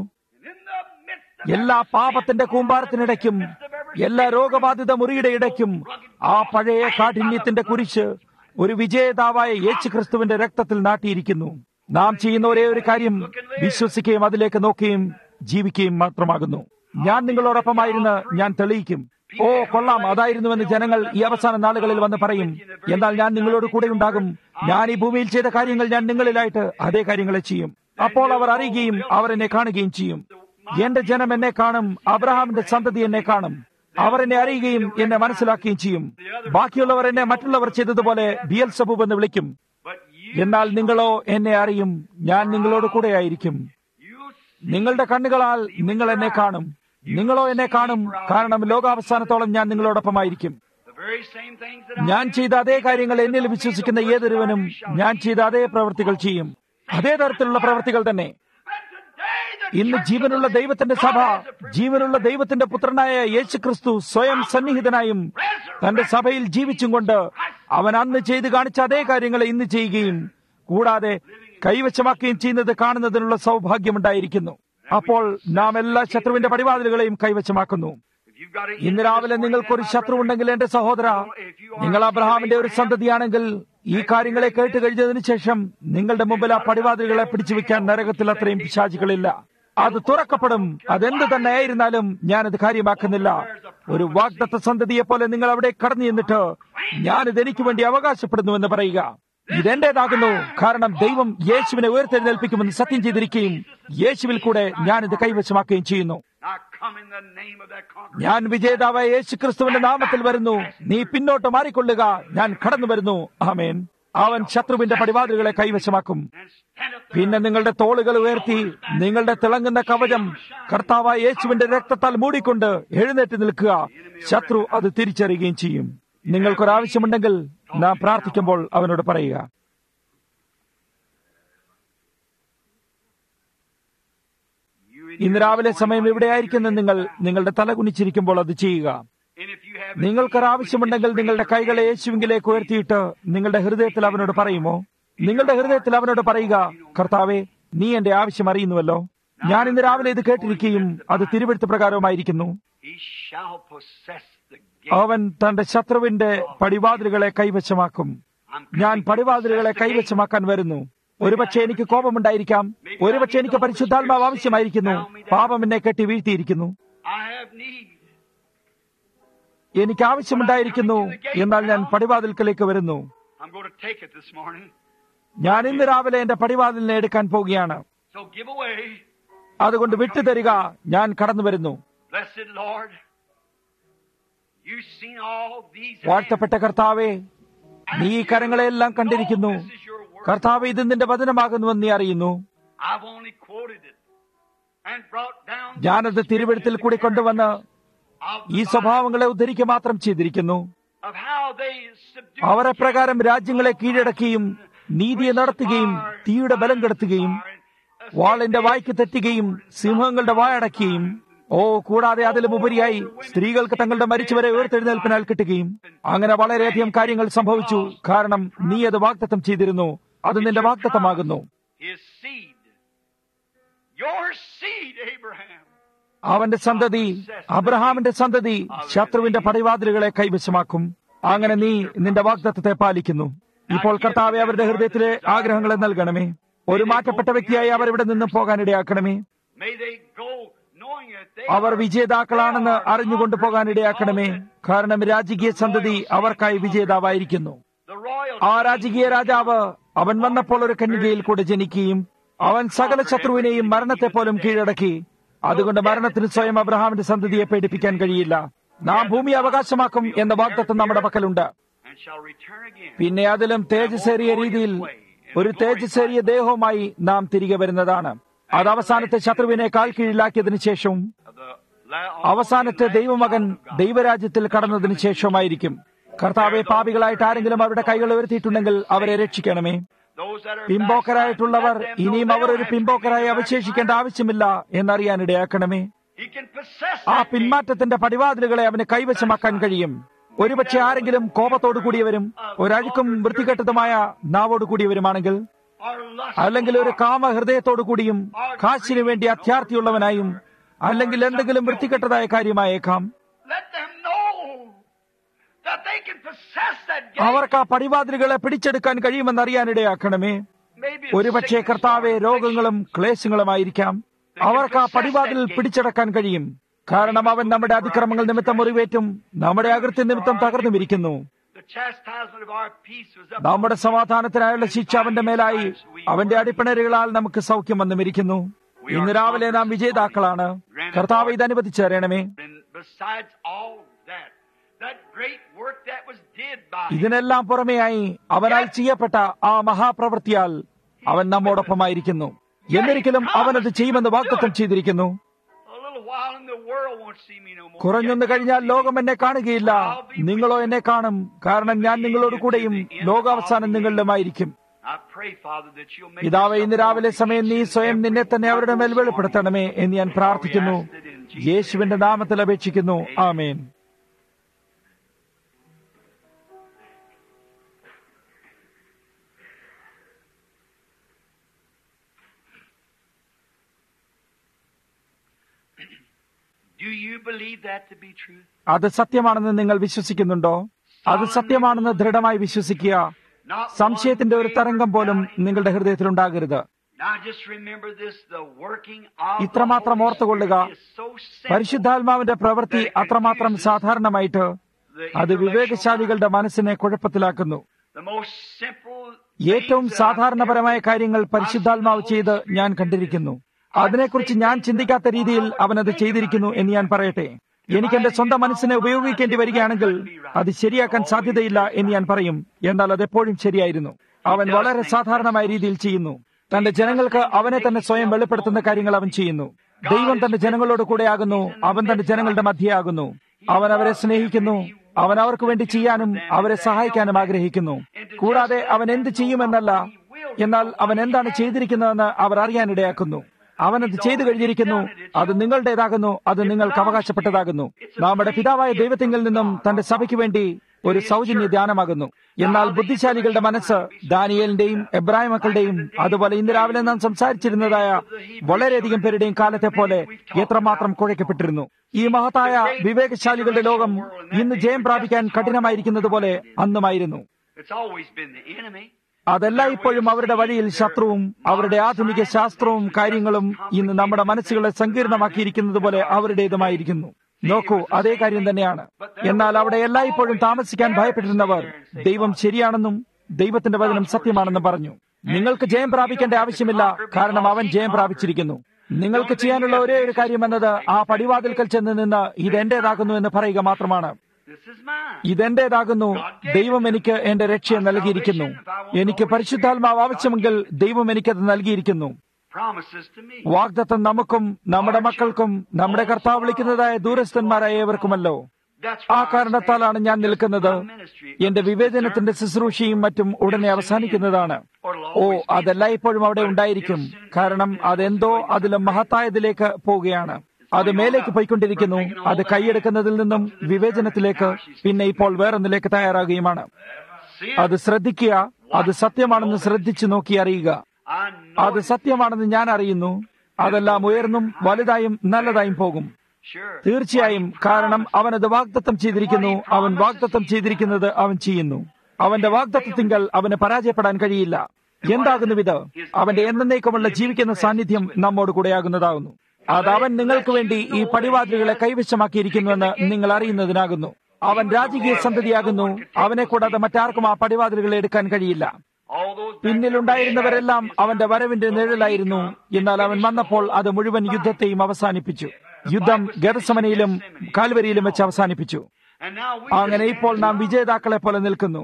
എല്ലാ പാപത്തിന്റെ കൂമ്പാരത്തിനിടയ്ക്കും എല്ലാ രോഗബാധിത മുറിയുടെ ഇടയ്ക്കും ആ പഴയ കാഠിന്യത്തിന്റെ കുരിശ് ഒരു വിജേതാവായ യേശു ക്രിസ്തുവിന്റെ രക്തത്തിൽ നാട്ടിയിരിക്കുന്നു. നാം ചെയ്യുന്ന ഒരേ ഒരു കാര്യം വിശ്വസിക്കുകയും അതിലേക്ക് നോക്കുകയും ജീവിക്കുകയും മാത്രമാകുന്നു. ഞാൻ നിങ്ങളോടൊപ്പമായിരുന്ന് ഞാൻ തെളിയിക്കും. ഓ കൊള്ളാം, അതായിരുന്നുവെന്ന് ജനങ്ങൾ ഈ അവസാന നാളുകളിൽ വന്ന് പറയും. എന്നാൽ ഞാൻ നിങ്ങളോട് കൂടെ ഉണ്ടാകും. ഞാൻ ഈ ഭൂമിയിൽ ചെയ്ത കാര്യങ്ങൾ ഞാൻ നിങ്ങളിലായിട്ട് അതേ കാര്യങ്ങളെ ചെയ്യും. അപ്പോൾ അവർ അറിയുകയും അവർ എന്നെ കാണുകയും ചെയ്യും. എന്റെ ജനം എന്നെ കാണും. അബ്രഹാമിന്റെ സന്തതി എന്നെ കാണും. അവർ എന്നെ അറിയുകയും എന്നെ മനസ്സിലാക്കുകയും ചെയ്യും. ബാക്കിയുള്ളവർ എന്നെ മറ്റുള്ളവർ ചെയ്തതുപോലെ ബിയൽസബൂബ് എന്ന് വിളിക്കും. എന്നാൽ നിങ്ങളോ എന്നെ അറിയും. ഞാൻ നിങ്ങളോട് കൂടെയായിരിക്കും. നിങ്ങളുടെ കണ്ണുകളാൽ നിങ്ങൾ എന്നെ കാണും. നിങ്ങളോ എന്നെ കാണും, കാരണം ലോകാവസാനത്തോളം ഞാൻ നിങ്ങളോടൊപ്പമായിരിക്കും. ഞാൻ ചെയ്ത അതേ കാര്യങ്ങൾ എന്നിൽ വിശ്വസിക്കുന്ന ഏതൊരുവനും ഞാൻ ചെയ്ത അതേ പ്രവൃത്തികൾ ചെയ്യും. അതേ തരത്തിലുള്ള പ്രവൃത്തികൾ തന്നെ. ഇന്ന് ജീവനുള്ള ദൈവത്തിന്റെ സഭ, ജീവനുള്ള ദൈവത്തിന്റെ പുത്രനായ യേശുക്രിസ്തു സ്വയം സന്നിഹിതനായും തന്റെ സഭയിൽ ജീവിച്ചും കൊണ്ട് അവൻ അന്ന് ചെയ്ത് കാണിച്ച അതേ കാര്യങ്ങളെ ഇന്ന് ചെയ്യുകയും കൂടാതെ കൈവശമാക്കുകയും ചെയ്യുന്നത് കാണുന്നതിനുള്ള സൗഭാഗ്യമുണ്ടായിരിക്കുന്നു. അപ്പോൾ നാം എല്ലാ ശത്രുവിന്റെ പടിവാതിലുകളെയും കൈവശമാക്കുന്നു. ഇന്ന് രാവിലെ നിങ്ങൾക്കൊരു ശത്രു ഉണ്ടെങ്കിൽ എന്റെ സഹോദര, നിങ്ങൾ അബ്രഹാമിന്റെ ഒരു സന്തതിയാണെങ്കിൽ ഈ കാര്യങ്ങളെ കേട്ട് കഴിഞ്ഞതിന് ശേഷം നിങ്ങളുടെ മുമ്പിൽ ആ പടിവാതിലുകളെ പിടിച്ചു വെക്കാൻ നരകത്തിൽ അത്രയും പിശാചുകളില്ല. അത് തുറക്കപ്പെടും. അതെന്ത് തന്നെ ആയിരുന്നാലും ഞാനത് കാര്യമാക്കുന്നില്ല. ഒരു വാഗ്ദത്ത സന്തതിയെ പോലെ നിങ്ങൾ അവിടെ കടന്നു ചെന്നിട്ട് ഞാനിത് എനിക്ക് വേണ്ടി അവകാശപ്പെടുന്നുവെന്ന് പറയുക. ഇതെന്റേതാകുന്നു, കാരണം ദൈവം യേശുവിനെ ഉയർത്തെഴുന്നേൽപ്പിക്കുമെന്ന് സത്യം ചെയ്തിരിക്കുകയും യേശുവിൽ കൂടെ ഞാനിത് കൈവശമാക്കുകയും ചെയ്യുന്നു. ഞാൻ വിജേതാവായ യേശു ക്രിസ്തുവിന്റെ നാമത്തിൽ വരുന്നു. നീ പിന്നോട്ട് മാറിക്കൊള്ളുക. ഞാൻ കടന്നു വരുന്നു. ആമേൻ. അവൻ ശത്രുവിന്റെ പടിവാതിലുകളെ കൈവശമാക്കും. പിന്നെ നിങ്ങളുടെ തോളുകൾ ഉയർത്തി നിങ്ങളുടെ തിളങ്ങുന്ന കവചം കർത്താവായ യേശുവിന്റെ രക്തത്താൽ മൂടിക്കൊണ്ട് എഴുന്നേറ്റ് നിൽക്കുക. ശത്രു അത് തിരിച്ചറിയുകയും ചെയ്യും. നിങ്ങൾക്കൊരാവശ്യമുണ്ടെങ്കിൽ നാം പ്രാർത്ഥിക്കുമ്പോൾ അവനോട് പറയുക. ഇന്ന് രാവിലെ സമയം എവിടെയായിരിക്കുന്ന നിങ്ങൾ നിങ്ങളുടെ തല കുനിച്ചിരിക്കുമ്പോൾ അത് ചെയ്യുക. നിങ്ങൾക്കൊരാവശ്യമുണ്ടെങ്കിൽ നിങ്ങളുടെ കൈകളെ യേശുവിലേക്ക് ഉയർത്തിയിട്ട് നിങ്ങളുടെ ഹൃദയത്തിൽ അവനോട് പറയുമോ? നിങ്ങളുടെ ഹൃദയത്തിൽ അവനോട് പറയുക, കർത്താവേ, നീ എന്റെ ആവശ്യം അറിയുന്നുവല്ലോ. ഞാൻ ഇന്ന് രാവിലെ ഇത് കേട്ടിരിക്കുകയും അത് തിരുവെഴുത്ത് പ്രകാരമായിരിക്കുന്നു. അവൻ തന്റെ ശത്രുവിന്റെ പടിവാതിലുകളെ കൈവശമാക്കും. ഞാൻ പടിവാതിലുകളെ കൈവശമാക്കാൻ വരുന്നു. ഒരുപക്ഷെ എനിക്ക് കോപമുണ്ടായിരിക്കാം. ഒരുപക്ഷെ എനിക്ക് പരിശുദ്ധാത്മാവ് ആവശ്യമായിരിക്കുന്നു. പാപം എന്നെ കെട്ടി വീഴ്ത്തിയിരിക്കുന്നു. എനിക്ക് ആവശ്യമുണ്ടായിരിക്കുന്നു. എന്നാൽ ഞാൻ പടിവാതിൽക്കലേക്ക് വരുന്നു. ഞാൻ ഇന്ന് രാവിലെ എന്റെ പടിവാതിലിനെ എടുക്കാൻ പോവുകയാണ്. അതുകൊണ്ട് വിട്ടുതരിക. ഞാൻ കടന്നു വരുന്നു. വാഴ്ത്തപ്പെട്ട കർത്താവേ, നീ ഈ കരങ്ങളെല്ലാം കണ്ടിരിക്കുന്നു. കർത്താവ് ഇത് നിന്റെ വചനമാകുന്നുവെന്ന് നീ അറിയുന്നു. ഞാനത് തിരുവെഴുത്തിൽ കൂടി കൊണ്ടുവന്ന് ഈ സ്വഭാവങ്ങളെ ഉദ്ധരിക്കുക മാത്രം ചെയ്തിരിക്കുന്നു. അവരെ പ്രകാരം രാജ്യങ്ങളെ കീഴടക്കുകയും നീതിയെ നടത്തുകയും തീയുടെ ബലം കെടുത്തുകയും വാളിന്റെ വായ്ക്ക് തെറ്റുകയും സിംഹങ്ങളുടെ വായടക്കുകയും കൂടാതെ അതിലും ഉപരിയായി സ്ത്രീകൾക്ക് തങ്ങളുടെ മരിച്ചവരെ ഉയർത്തെഴുന്നേൽപ്പിനാൽ കിട്ടുകയും അങ്ങനെ വളരെയധികം കാര്യങ്ങൾ സംഭവിച്ചു. കാരണം നീ അത് വാഗ്ദത്തം ചെയ്തിരുന്നു. അത് നിന്റെ വാഗ്ദത്തമാകുന്നു. അവന്റെ സന്തതി, അബ്രഹാമിന്റെ സന്തതി ശത്രുവിന്റെ പടിവാതിലുകളെ കൈവശമാക്കും. അങ്ങനെ നീ നിന്റെ വാഗ്ദത്തത്തെ പാലിക്കുന്നു. ഇപ്പോൾ കർത്താവെ, അവരുടെ ഹൃദയത്തിലെ ആഗ്രഹങ്ങളെ നൽകണമേ. ഒരു മാറ്റപ്പെട്ട വ്യക്തിയായി അവർ ഇവിടെ നിന്ന് പോകാനിടയാക്കണമേ. അവർ വിജേതാക്കളാണെന്ന് അറിഞ്ഞുകൊണ്ട് പോകാനിടയാക്കണമേ. കാരണം രാജകീയ സന്തതി അവർക്കായി വിജേതാവായിരിക്കുന്നു. ആ രാജകീയ രാജാവ് അവൻ വന്നപ്പോൾ ഒരു കന്യകയിൽ കൂടെ ജനിക്കുകയും അവൻ സകല ശത്രുവിനെയും മരണത്തെ പോലും കീഴടക്കി. അതുകൊണ്ട് മരണത്തിന് സ്വയം അബ്രഹാമിന്റെ സന്തതിയെ പേടിപ്പിക്കാൻ കഴിയില്ല. നാം ഭൂമി അവകാശമാക്കും എന്ന വാഗ്ദത്തം നമ്മുടെ പക്കലുണ്ട്. പിന്നെ അതിലും തേജസ്സേറിയ രീതിയിൽ ഒരു തേജസ്സേറിയ ദേഹവുമായി നാം തിരികെ വരുന്നതാണ്. അത് അവസാനത്തെ ശത്രുവിനെ കാൽ കീഴിലാക്കിയതിനു ശേഷവും അവസാനത്തെ ദൈവമകൻ ദൈവരാജ്യത്തിൽ കടന്നതിന് ശേഷവുമായിരിക്കും. കർത്താവെ, പാപികളായിട്ട് ആരെങ്കിലും അവരുടെ കൈകൾ ഉയർത്തിയിട്ടുണ്ടെങ്കിൽ അവരെ രക്ഷിക്കണമേ. പിമ്പോക്കരായിട്ടുള്ളവർ ഇനിയും അവർ ഒരു പിമ്പോക്കരായി അവശേഷിക്കേണ്ട ആവശ്യമില്ല എന്നറിയാനിടയാക്കണമേ. ആ പിന്മാറ്റത്തിന്റെ പടിവാതിലുകളെ അവന് കൈവശമാക്കാൻ കഴിയും. ഒരുപക്ഷെ ആരെങ്കിലും കോപത്തോടു കൂടിയവരും ഒരഴുക്കും വൃത്തികെട്ടതുമായ നാവോടു കൂടിയവരുമാണെങ്കിൽ, അല്ലെങ്കിൽ ഒരു കാമഹൃദയത്തോടു കൂടിയും കാശിനു വേണ്ടി അത്യാർത്ഥിയുള്ളവനായും, അല്ലെങ്കിൽ എന്തെങ്കിലും വൃത്തികെട്ടതായ കാര്യമായേക്കാം, അവർക്ക് ആ പടിവാതിലുകളെ പിടിച്ചെടുക്കാൻ കഴിയുമെന്നറിയാനിടയാക്കണമേ. ഒരുപക്ഷെ കർത്താവെ, രോഗങ്ങളും ക്ലേശങ്ങളുമായിരിക്കാം. അവർക്ക് ആ പടിവാതിൽ പിടിച്ചടക്കാൻ കഴിയും. കാരണം അവൻ നമ്മുടെ അതിക്രമങ്ങൾ നിമിത്തം മുറിവേറ്റും നമ്മുടെ അകൃത്യ നിമിത്തം തകർന്നുമിരിക്കുന്നു. നമ്മുടെ സമാധാനത്തിനായുള്ള ശിക്ഷ അവന്റെ മേലായി. അവന്റെ അടിപ്പിണരുകളാൽ നമുക്ക് സൗഖ്യം വന്നുമിരിക്കുന്നു. ഇന്ന് രാവിലെ നാം വിജേതാക്കളാണ്. കർത്താവ് ഇത് അനുവദിച്ചു തരണമേ. ഇതിനെല്ലാം പുറമെയായി അവനാൽ ചെയ്യപ്പെട്ട ആ മഹാപ്രവൃത്തിയാൽ അവൻ നമ്മോടൊപ്പമായിരിക്കുന്നു. എന്നൊരിക്കലും അവനത് ചെയ്യുമെന്ന് വാഗ്ദത്തം ചെയ്തിരിക്കുന്നു. കുറഞ്ഞൊന്നു കഴിഞ്ഞാൽ ലോകം എന്നെ കാണുകയില്ല, നിങ്ങളോ എന്നെ കാണും. കാരണം ഞാൻ നിങ്ങളോട് കൂടെയും ലോകാവസാനം നിങ്ങളിലുമായിരിക്കും. പിതാവേ, ഇന്ന് രാവിലെ സമയം നീ സ്വയം നിന്നെ തന്നെ അവരുടെ മേൽ വെളിപ്പെടുത്തണമേ എന്ന് ഞാൻ പ്രാർത്ഥിക്കുന്നു. യേശുവിന്റെ നാമത്തിൽ അപേക്ഷിക്കുന്നു. ആമേൻ. അത് സത്യമാണെന്ന് നിങ്ങൾ വിശ്വസിക്കുന്നുണ്ടോ? അത് സത്യമാണെന്ന് ദൃഢമായി വിശ്വസിക്കുക. സംശയത്തിന്റെ ഒരു തരംഗം പോലും നിങ്ങളുടെ ഹൃദയത്തിലുണ്ടാകരുത്. ഇത്രമാത്രം ഓർത്തുകൊള്ളുക, പരിശുദ്ധാത്മാവിന്റെ പ്രവൃത്തി അത്രമാത്രം സാധാരണമായിട്ട് അത് വിവേകശാലികളുടെ മനസ്സിനെ കുഴപ്പത്തിലാക്കുന്നു. ഏറ്റവും സാധാരണപരമായ കാര്യങ്ങൾ പരിശുദ്ധാത്മാവ് ചെയ്ത് ഞാൻ കണ്ടിരിക്കുന്നു. അതിനെക്കുറിച്ച് ഞാൻ ചിന്തിക്കാത്ത രീതിയിൽ അവനത് ചെയ്തിരിക്കുന്നു എന്ന് ഞാൻ പറയട്ടെ. എനിക്ക് എന്റെ സ്വന്തം മനസ്സിനെ ഉപയോഗിക്കേണ്ടി വരികയാണെങ്കിൽ അത് ശരിയാക്കാൻ സാധ്യതയില്ല എന്ന് ഞാൻ പറയും. എന്നാൽ അതെപ്പോഴും ശരിയായിരുന്നു. അവൻ വളരെ സാധാരണമായ രീതിയിൽ ചെയ്യുന്നു. തന്റെ ജനങ്ങൾക്ക് അവനെ തന്നെ സ്വയം വെളിപ്പെടുത്തുന്ന കാര്യങ്ങൾ അവൻ ചെയ്യുന്നു. ദൈവം തന്റെ ജനങ്ങളോട് കൂടെയാകുന്നു. അവൻ തന്റെ ജനങ്ങളുടെ മധ്യയാകുന്നു. അവൻ അവരെ സ്നേഹിക്കുന്നു. അവൻ അവർക്ക് വേണ്ടി ചെയ്യാനും അവരെ സഹായിക്കാനും ആഗ്രഹിക്കുന്നു. കൂടാതെ അവൻ എന്ത് ചെയ്യുമെന്നല്ല, എന്നാൽ അവൻ എന്താണ് ചെയ്തിരിക്കുന്നതെന്ന് അവർ അറിയാനിടയാക്കുന്നു. അവനത് ചെയ്തു കഴിഞ്ഞിരിക്കുന്നു. അത് നിങ്ങളുടേതാകുന്നു. അത് നിങ്ങൾക്ക് അവകാശപ്പെട്ടതാകുന്നു. നമ്മുടെ പിതാവായ ദൈവത്തിങ്കിൽ നിന്നും തന്റെ സഭയ്ക്ക് വേണ്ടി ഒരു സൗജന്യ ധ്യാനമാകുന്നു. എന്നാൽ ബുദ്ധിശാലികളുടെ മനസ്സ് ദാനിയേലിന്റെയും എബ്രായ മക്കളുടെയും അതുപോലെ ഇന്ന് രാവിലെ നാം സംസാരിച്ചിരുന്നതായ വളരെയധികം പേരുടെയും കാലത്തെ പോലെ എത്രമാത്രം കുഴയ്ക്കപ്പെട്ടിരുന്നു. ഈ മഹത്തായ വിവേകശാലികളുടെ ലോകം ഇന്ന് ജയം പ്രാപിക്കാൻ കഠിനമായിരിക്കുന്നത് പോലെ അന്നുമായിരുന്നു. അതെല്ലാം ഇപ്പോഴും അവരുടെ വഴിയിൽ ശത്രുവും അവരുടെ ആധുനിക ശാസ്ത്രവും കാര്യങ്ങളും ഇന്ന് നമ്മുടെ മനസ്സുകളെ സങ്കീർണമാക്കിയിരിക്കുന്നത് പോലെ അവരുടേതുമായിരിക്കുന്നു. നോക്കൂ, അതേ കാര്യം തന്നെയാണ്. എന്നാൽ അവിടെ എല്ലായ്പ്പോഴും താമസിക്കാൻ ഭയപ്പെട്ടിരുന്നവർ ദൈവം ശരിയാണെന്നും ദൈവത്തിന്റെ വചനം സത്യമാണെന്നും പറഞ്ഞു. നിങ്ങൾക്ക് ജയം പ്രാപിക്കേണ്ട ആവശ്യമില്ല, കാരണം അവൻ ജയം പ്രാപിച്ചിരിക്കുന്നു. നിങ്ങൾക്ക് ചെയ്യാനുള്ള ഒരേ ഒരു കാര്യം എന്നത് ആ പടിവാതിൽക്കൽ ചെന്ന് നിന്ന് ഇതെന്റേതാകുന്നു എന്ന് പറയുക മാത്രമാണ്. ഇതെന്റേതാകുന്നു. ദൈവം എനിക്ക് എന്റെ രക്ഷയെ നൽകിയിരിക്കുന്നു. എനിക്ക് പരിശുദ്ധാത്മാവ് ആവശ്യമെങ്കിൽ ദൈവം എനിക്കത് നൽകിയിരിക്കുന്നു. വാഗ്ദത്തം നമുക്കും നമ്മുടെ മക്കൾക്കും നമ്മുടെ കർത്താവ് വിളിക്കുന്നതായ ദൂരസ്ഥന്മാരായ ഏവർക്കുമല്ലോ. ആ കാരണത്താലാണ് ഞാൻ നിൽക്കുന്നത്. എന്റെ വിവേചനത്തിന്റെ ശുശ്രൂഷയും മറ്റും ഉടനെ അവസാനിക്കുന്നതാണ്. അതെല്ലാം ഇപ്പോഴും അവിടെ ഉണ്ടായിരിക്കും, കാരണം അതെന്തോ അതിലും മഹത്തായതിലേക്ക് പോവുകയാണ്. അത് മേലേക്ക് പോയിക്കൊണ്ടിരിക്കുന്നു. അത് കൈയെടുക്കുന്നതിൽ നിന്നും വിവേചനത്തിലേക്ക്, പിന്നെ ഇപ്പോൾ വേറൊന്നിലേക്ക് തയ്യാറാകുകയുമാണ്. അത് ശ്രദ്ധിക്കുക. അത് സത്യമാണെന്ന് ശ്രദ്ധിച്ചു നോക്കി അറിയുക. അത് സത്യമാണെന്ന് ഞാൻ അറിയുന്നു. അതെല്ലാം ഉയർന്നും വലുതായും നല്ലതായും പോകും. തീർച്ചയായും, കാരണം അവനത് വാഗ്ദത്തം ചെയ്തിരിക്കുന്നു. അവൻ വാഗ്ദത്തം ചെയ്തിരിക്കുന്നത് അവൻ ചെയ്യുന്നു. അവന്റെ വാഗ്ദത്തത്തിങ്കൽ അവന് പരാജയപ്പെടാൻ കഴിയില്ല. എന്താകുന്നു ഇത്? അവന്റെ എന്നേക്കുമുള്ള ജീവിക്കുന്ന സാന്നിധ്യം നമ്മോട് കൂടെയാകുന്നതാകുന്നു. അത് അവൻ നിങ്ങൾക്ക് വേണ്ടി ഈ പടിവാതിലുകളെ കൈവശമാക്കിയിരിക്കുന്നുവെന്ന് നിങ്ങൾ അറിയുന്നതിനാകുന്നു. അവൻ രാജകീയ സന്തതിയാകുന്നു. അവനെ കൂടാതെ മറ്റാർക്കും ആ പടിവാതിലുകളെ എടുക്കാൻ കഴിയില്ല. പിന്നിലുണ്ടായിരുന്നവരെല്ലാം അവന്റെ വരവിന്റെ നിഴലായിരുന്നു. എന്നാൽ അവൻ വന്നപ്പോൾ അത് മുഴുവൻ യുദ്ധത്തെയും അവസാനിപ്പിച്ചു. യുദ്ധം ഗെത്സമനയിലും കാൽവരിയിലും വെച്ച് അവസാനിപ്പിച്ചു. അങ്ങനെ ഇപ്പോൾ നാം വിജേതാക്കളെ പോലെ നിൽക്കുന്നു.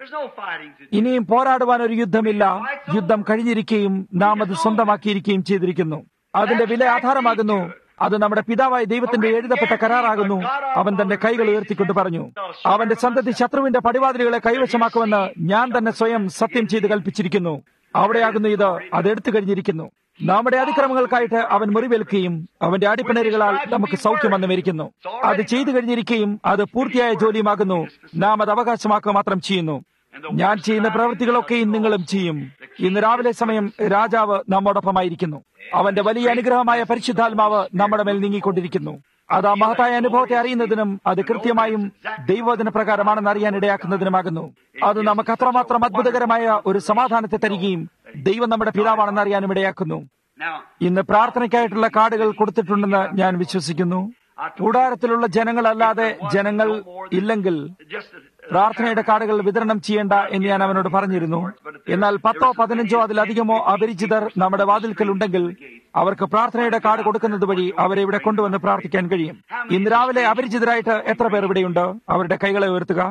ഇനിയും പോരാടുവാൻ ഒരു യുദ്ധമില്ല. യുദ്ധം കഴിഞ്ഞിരിക്കുകയും നാം അത് സ്വന്തമാക്കിയിരിക്കുകയും ചെയ്തിരിക്കുന്നു. അതിന്റെ വില ആധാരമാകുന്നു. അത് നമ്മുടെ പിതാവായ ദൈവത്തിന്റെ എഴുതപ്പെട്ട കരാറാകുന്നു. അവൻ തന്റെ കൈകൾ ഉയർത്തിക്കൊണ്ട് പറഞ്ഞു, അവന്റെ സന്തതി ശത്രുവിന്റെ പടിവാതിലുകളെ കൈവശമാക്കുമെന്ന് ഞാൻ തന്നെ സ്വയം സത്യം ചെയ്ത് കൽപ്പിച്ചിരിക്കുന്നു. അവിടെയാകുന്നു ഇത്. അത് എടുത്തു കഴിഞ്ഞിരിക്കുന്നു. നമ്മുടെ അതിക്രമങ്ങൾക്കായിട്ട് അവൻ മുറിവേൽക്കുകയും അവന്റെ അടിപ്പിണരുകളാൽ നമുക്ക് സൗഖ്യം വന്നുമിരിക്കുന്നു. അത് ചെയ്തു കഴിഞ്ഞിരിക്കുകയും അത് പൂർത്തിയായ ജോലിയുമാകുന്നു. നാം അത് അവകാശമാക്കുക മാത്രം ചെയ്യുന്നു. ഞാൻ ചെയ്യുന്ന പ്രവൃത്തികളൊക്കെയും നിങ്ങളും ചെയ്യും. ഇന്ന് രാവിലെ സമയം രാജാവ് നമ്മോടൊപ്പമായിരിക്കുന്നു. അവന്റെ വലിയ അനുഗ്രഹമായ പരിശുദ്ധാത്മാവ് നമ്മുടെ മേൽ നീങ്ങിക്കൊണ്ടിരിക്കുന്നു. അത് ആ മഹത്തായ അനുഭവത്തെ അറിയുന്നതിനും അത് കൃത്യമായും ദൈവവചന പ്രകാരമാണെന്ന് അറിയാൻ ഇടയാക്കുന്നതിനുമാകുന്നു. അത് നമുക്ക് അത്രമാത്രം അത്ഭുതകരമായ ഒരു സമാധാനത്തെ തരികയും ദൈവം നമ്മുടെ പിതാവാണെന്ന് അറിയാനും ഇടയാക്കുന്നു. ഇന്ന് പ്രാർത്ഥനയ്ക്കായിട്ടുള്ള കാർഡുകൾ കൊടുത്തിട്ടുണ്ടെന്ന് ഞാൻ വിശ്വസിക്കുന്നു. കൂടാരത്തിലുള്ള ജനങ്ങളല്ലാതെ ജനങ്ങൾ ഇല്ലെങ്കിൽ പ്രാർത്ഥനയുടെ കാർഡുകൾ വിതരണം ചെയ്യേണ്ട എന്ന് ഞാൻ അവനോട് പറഞ്ഞിരുന്നു. എന്നാൽ 10 or 15 അതിലധികമോ അപരിചിതർ നമ്മുടെ വാതിൽക്കൽ ഉണ്ടെങ്കിൽ അവർക്ക് പ്രാർത്ഥനയുടെ കാർഡ് കൊടുക്കുന്നത് വഴി അവരെ ഇവിടെ കൊണ്ടുവന്ന് പ്രാർത്ഥിക്കാൻ കഴിയും. ഇന്ന് രാവിലെ അപരിചിതരായിട്ട് എത്ര പേർ ഇവിടെയുണ്ട്? അവരുടെ കൈകളെ ഉയർത്തുക.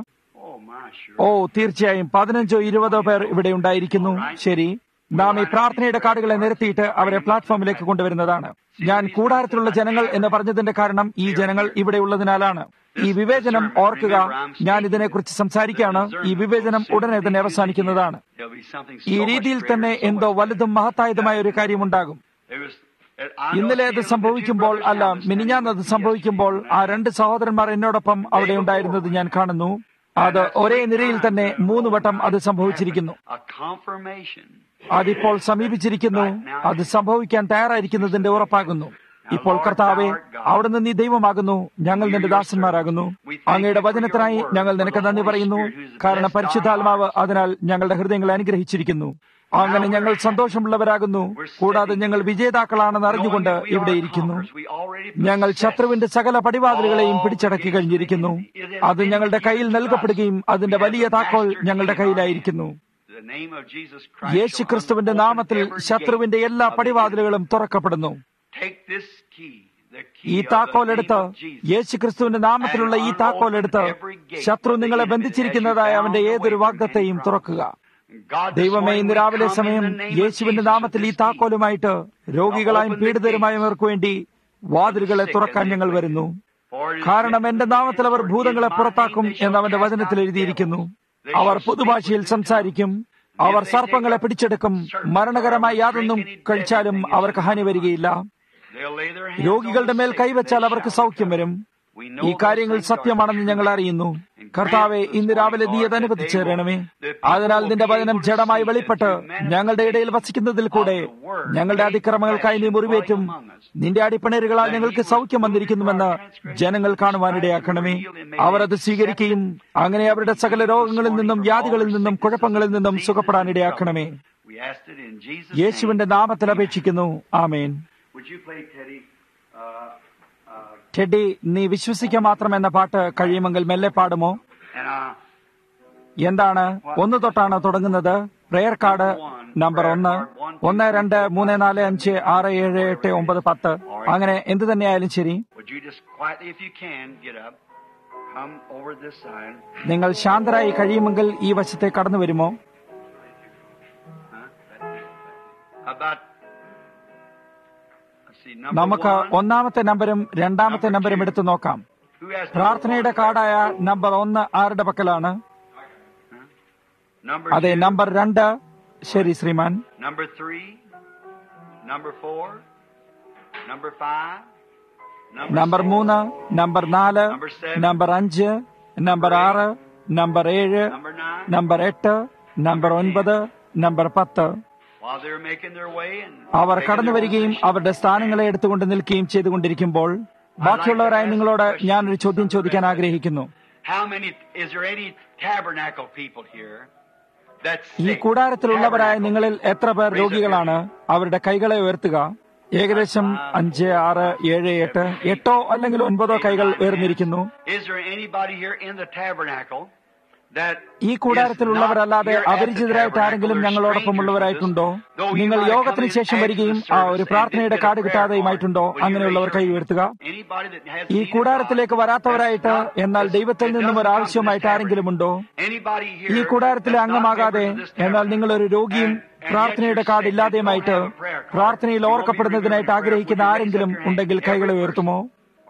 തീർച്ചയായും 15 or 20 പേർ ഇവിടെ ഉണ്ടായിരിക്കുന്നു. ശരി, നാം ഈ പ്രാർത്ഥനയുടെ കാർഡുകളെ നിരത്തിയിട്ട് അവരെ പ്ലാറ്റ്ഫോമിലേക്ക് കൊണ്ടുവരുന്നതാണ്. ഞാൻ കൂടാരത്തിലുള്ള ജനങ്ങൾ എന്ന് പറഞ്ഞതിന്റെ കാരണം ഈ ജനങ്ങൾ ഇവിടെ ഉള്ളതിനാലാണ്. ഈ വിവേചനം ഓർക്കുക, ഞാൻ ഇതിനെക്കുറിച്ച് സംസാരിക്കുകയാണ്. ഈ വിവേചനം ഉടനെ തന്നെ അവസാനിക്കുന്നതാണ്. ഈ രീതിയിൽ തന്നെ എന്തോ വലുതും മഹത്തായതുമായ ഒരു കാര്യമുണ്ടാകും. ഇന്നലെ അത് സംഭവിക്കുമ്പോൾ, അല്ല മിനിഞ്ഞാന്നത് സംഭവിക്കുമ്പോൾ, ആ 2 സഹോദരന്മാർ എന്നോടൊപ്പം അവിടെ ഉണ്ടായിരുന്നത് ഞാൻ കാണുന്നു. അത് ഒരേ നിരയിൽ തന്നെ 3 വട്ടം അത് സംഭവിച്ചിരിക്കുന്നു. അതിപ്പോൾ സമീപിച്ചിരിക്കുന്നു. അത് സംഭവിക്കാൻ തയ്യാറായിരിക്കുന്നതിന്റെ ഉറപ്പാകുന്നു. ഇപ്പോൾ കർത്താവേ, അവിടുന്ന് നീ ദൈവമാകുന്നു, ഞങ്ങൾ നിന്റെ ദാസന്മാരാകുന്നു. അങ്ങയുടെ വചനത്തിനായി ഞങ്ങൾ നിനക്ക് നന്ദി പറയുന്നു, കാരണം പരിശുദ്ധാത്മാവ് അതിനാൽ ഞങ്ങളുടെ ഹൃദയങ്ങളെ അനുഗ്രഹിച്ചിരിക്കുന്നു. അങ്ങനെ ഞങ്ങൾ സന്തോഷമുള്ളവരാകുന്നു, കൂടാതെ ഞങ്ങൾ വിജേതാക്കളാണെന്ന് അറിഞ്ഞുകൊണ്ട് ഇവിടെ ഇരിക്കുന്നു. ഞങ്ങൾ ശത്രുവിന്റെ സകല പടിവാതിലുകളെയും പിടിച്ചടക്കി കഴിഞ്ഞിരിക്കുന്നു. അത് ഞങ്ങളുടെ കയ്യിൽ നൽകപ്പെടുകയും അതിന്റെ വലിയ താക്കോൽ ഞങ്ങളുടെ കയ്യിലായിരിക്കുന്നു. യേശുക്രിസ്തുവിന്റെ നാമത്തിൽ ശത്രുവിന്റെ എല്ലാ പടിവാതിലുകളും തുറക്കപ്പെടുന്നു. ഈ താക്കോലെടുത്ത്, യേശുക്രിസ്തുവിന്റെ നാമത്തിലുള്ള ഈ താക്കോലെടുത്ത് ശത്രു നിങ്ങളെ ബന്ധിച്ചിരിക്കുന്നതായ അവന്റെ ഏതൊരു വാഗ്ദത്തെയും തുറക്കുക. ദൈവമേ, ഇന്ന് രാവിലെ സമയം യേശുവിന്റെ നാമത്തിൽ ഈ താക്കോലുമായിട്ട് രോഗികളായും പീഡിതരുമായും അവർക്ക് വേണ്ടി വാതിലുകളെ തുറക്കാൻ ഞങ്ങൾ വരുന്നു. കാരണം എന്റെ നാമത്തിൽ അവർ ഭൂതങ്ങളെ പുറത്താക്കും എന്ന് അവന്റെ വചനത്തിൽ എഴുതിയിരിക്കുന്നു. അവർ പൊതുഭാഷയിൽ സംസാരിക്കും, അവർ സർപ്പങ്ങളെ പിടിച്ചെടുക്കും, മരണകരമായ യാതൊന്നും കഴിച്ചാലും അവർക്ക് ഹാനി വരികയില്ല. രോഗികളുടെ മേൽ കൈവച്ചാൽ അവർക്ക് സൗഖ്യം വരും. ഈ കാര്യങ്ങൾ സത്യമാണെന്ന് ഞങ്ങൾ അറിയുന്നു. കർത്താവെ, ഇന്ന് രാവിലെ നീ അത് അനുവദിച്ചു തരണമേ. അതിനാൽ നിന്റെ വചനം ജഡമായി വെളിപ്പെട്ട് ഞങ്ങളുടെ ഇടയിൽ വസിക്കുന്നതിൽ കൂടെ ഞങ്ങളുടെ അതിക്രമങ്ങൾക്കായി നീ മുറിവേറ്റും നിന്റെ അടിപ്പിണരുകളാൽ ഞങ്ങൾക്ക് സൗഖ്യം വന്നിരിക്കുന്നുവെന്ന് ജനങ്ങൾ കാണുവാനിടയാക്കണമേ. അവർ അത് സ്വീകരിക്കുകയും അങ്ങനെ അവരുടെ സകല രോഗങ്ങളിൽ നിന്നും വ്യാധികളിൽ നിന്നും കുഴപ്പങ്ങളിൽ നിന്നും സുഖപ്പെടാനിടയാക്കണമേ. യേശുവിന്റെ നാമത്തിൽ അപേക്ഷിക്കുന്നു. ആമേൻ. ടെഡി, നീ വിശ്വസിക്കുക മാത്രം എന്ന പാട്ട് കഴിയുമെങ്കിൽ മെല്ലെ പാടുമോ? എന്താണ്? 1 തൊട്ടാണ് തുടങ്ങുന്നത്. Prayer card number 1, 1, 2, 3, 4, 5, 6, 7, 8, 9, 10. അങ്ങനെ എന്തു തന്നെയായാലും ശരി, നിങ്ങൾ ശാന്തരായി കഴിയുമെങ്കിൽ ഈ വശത്തെ കടന്നു വരുമോ? നമുക്ക് 1ാമത്തെ നമ്പരും 2ാമത്തെ നമ്പരും എടുത്തു നോക്കാം. പ്രാർത്ഥനയുടെ കാർഡായ നമ്പർ 1 ആരുടെ പക്കലാണ്? അതെ, നമ്പർ 2. ശരി ശ്രീമാൻ. Number 3, number 4, number 5, number 3, number 4, number 5, number 6, number 7, number 8, number 9, number 10. അവർ കടന്നു വരികയും അവരുടെ സ്ഥാനങ്ങളെ എടുത്തുകൊണ്ട് നിൽക്കുകയും ചെയ്തുകൊണ്ടിരിക്കുമ്പോൾ ബാക്കിയുള്ളവരായ നിങ്ങളോട് ഞാനൊരു ചോദ്യം ചോദിക്കാൻ ആഗ്രഹിക്കുന്നു. ഈ കൂടാരത്തിലുള്ളവരായ നിങ്ങളിൽ എത്ര പേർ രോഗികളാണ്? അവരുടെ കൈകളെ ഉയർത്തുക. ഏകദേശം 5, 6, 7, 8, 8 അല്ലെങ്കിൽ 9 കൈകൾ ഉയർന്നിരിക്കുന്നു. ഈ കൂടാരത്തിലുള്ളവരല്ലാതെ അപരിചിതരായിട്ട് ആരെങ്കിലും ഞങ്ങളോടൊപ്പമുള്ളവരായിട്ടുണ്ടോ? നിങ്ങൾ യോഗത്തിന് ശേഷം വരികയും ഒരു പ്രാർത്ഥനയുടെ കാർഡ് കിട്ടാതെയുമായിട്ടുണ്ടോ? അങ്ങനെയുള്ളവർ കൈ ഉയർത്തുക. ഈ കൂടാരത്തിലേക്ക് വരാത്തവരായിട്ട് എന്നാൽ ദൈവത്തിൽ നിന്നും ഒരു ആവശ്യമായിട്ട് ആരെങ്കിലും ഉണ്ടോ? ഈ കൂടാരത്തിലെ അംഗമാകാതെ എന്നാൽ നിങ്ങളൊരു രോഗിയും പ്രാർത്ഥനയുടെ കാർഡ് ഇല്ലാതെയുമായിട്ട് പ്രാർത്ഥനയിൽ ഓർക്കപ്പെടുന്നതിനായിട്ട് ആഗ്രഹിക്കുന്ന ആരെങ്കിലും ഉണ്ടെങ്കിൽ കൈകളെ ഉയർത്തുമോ?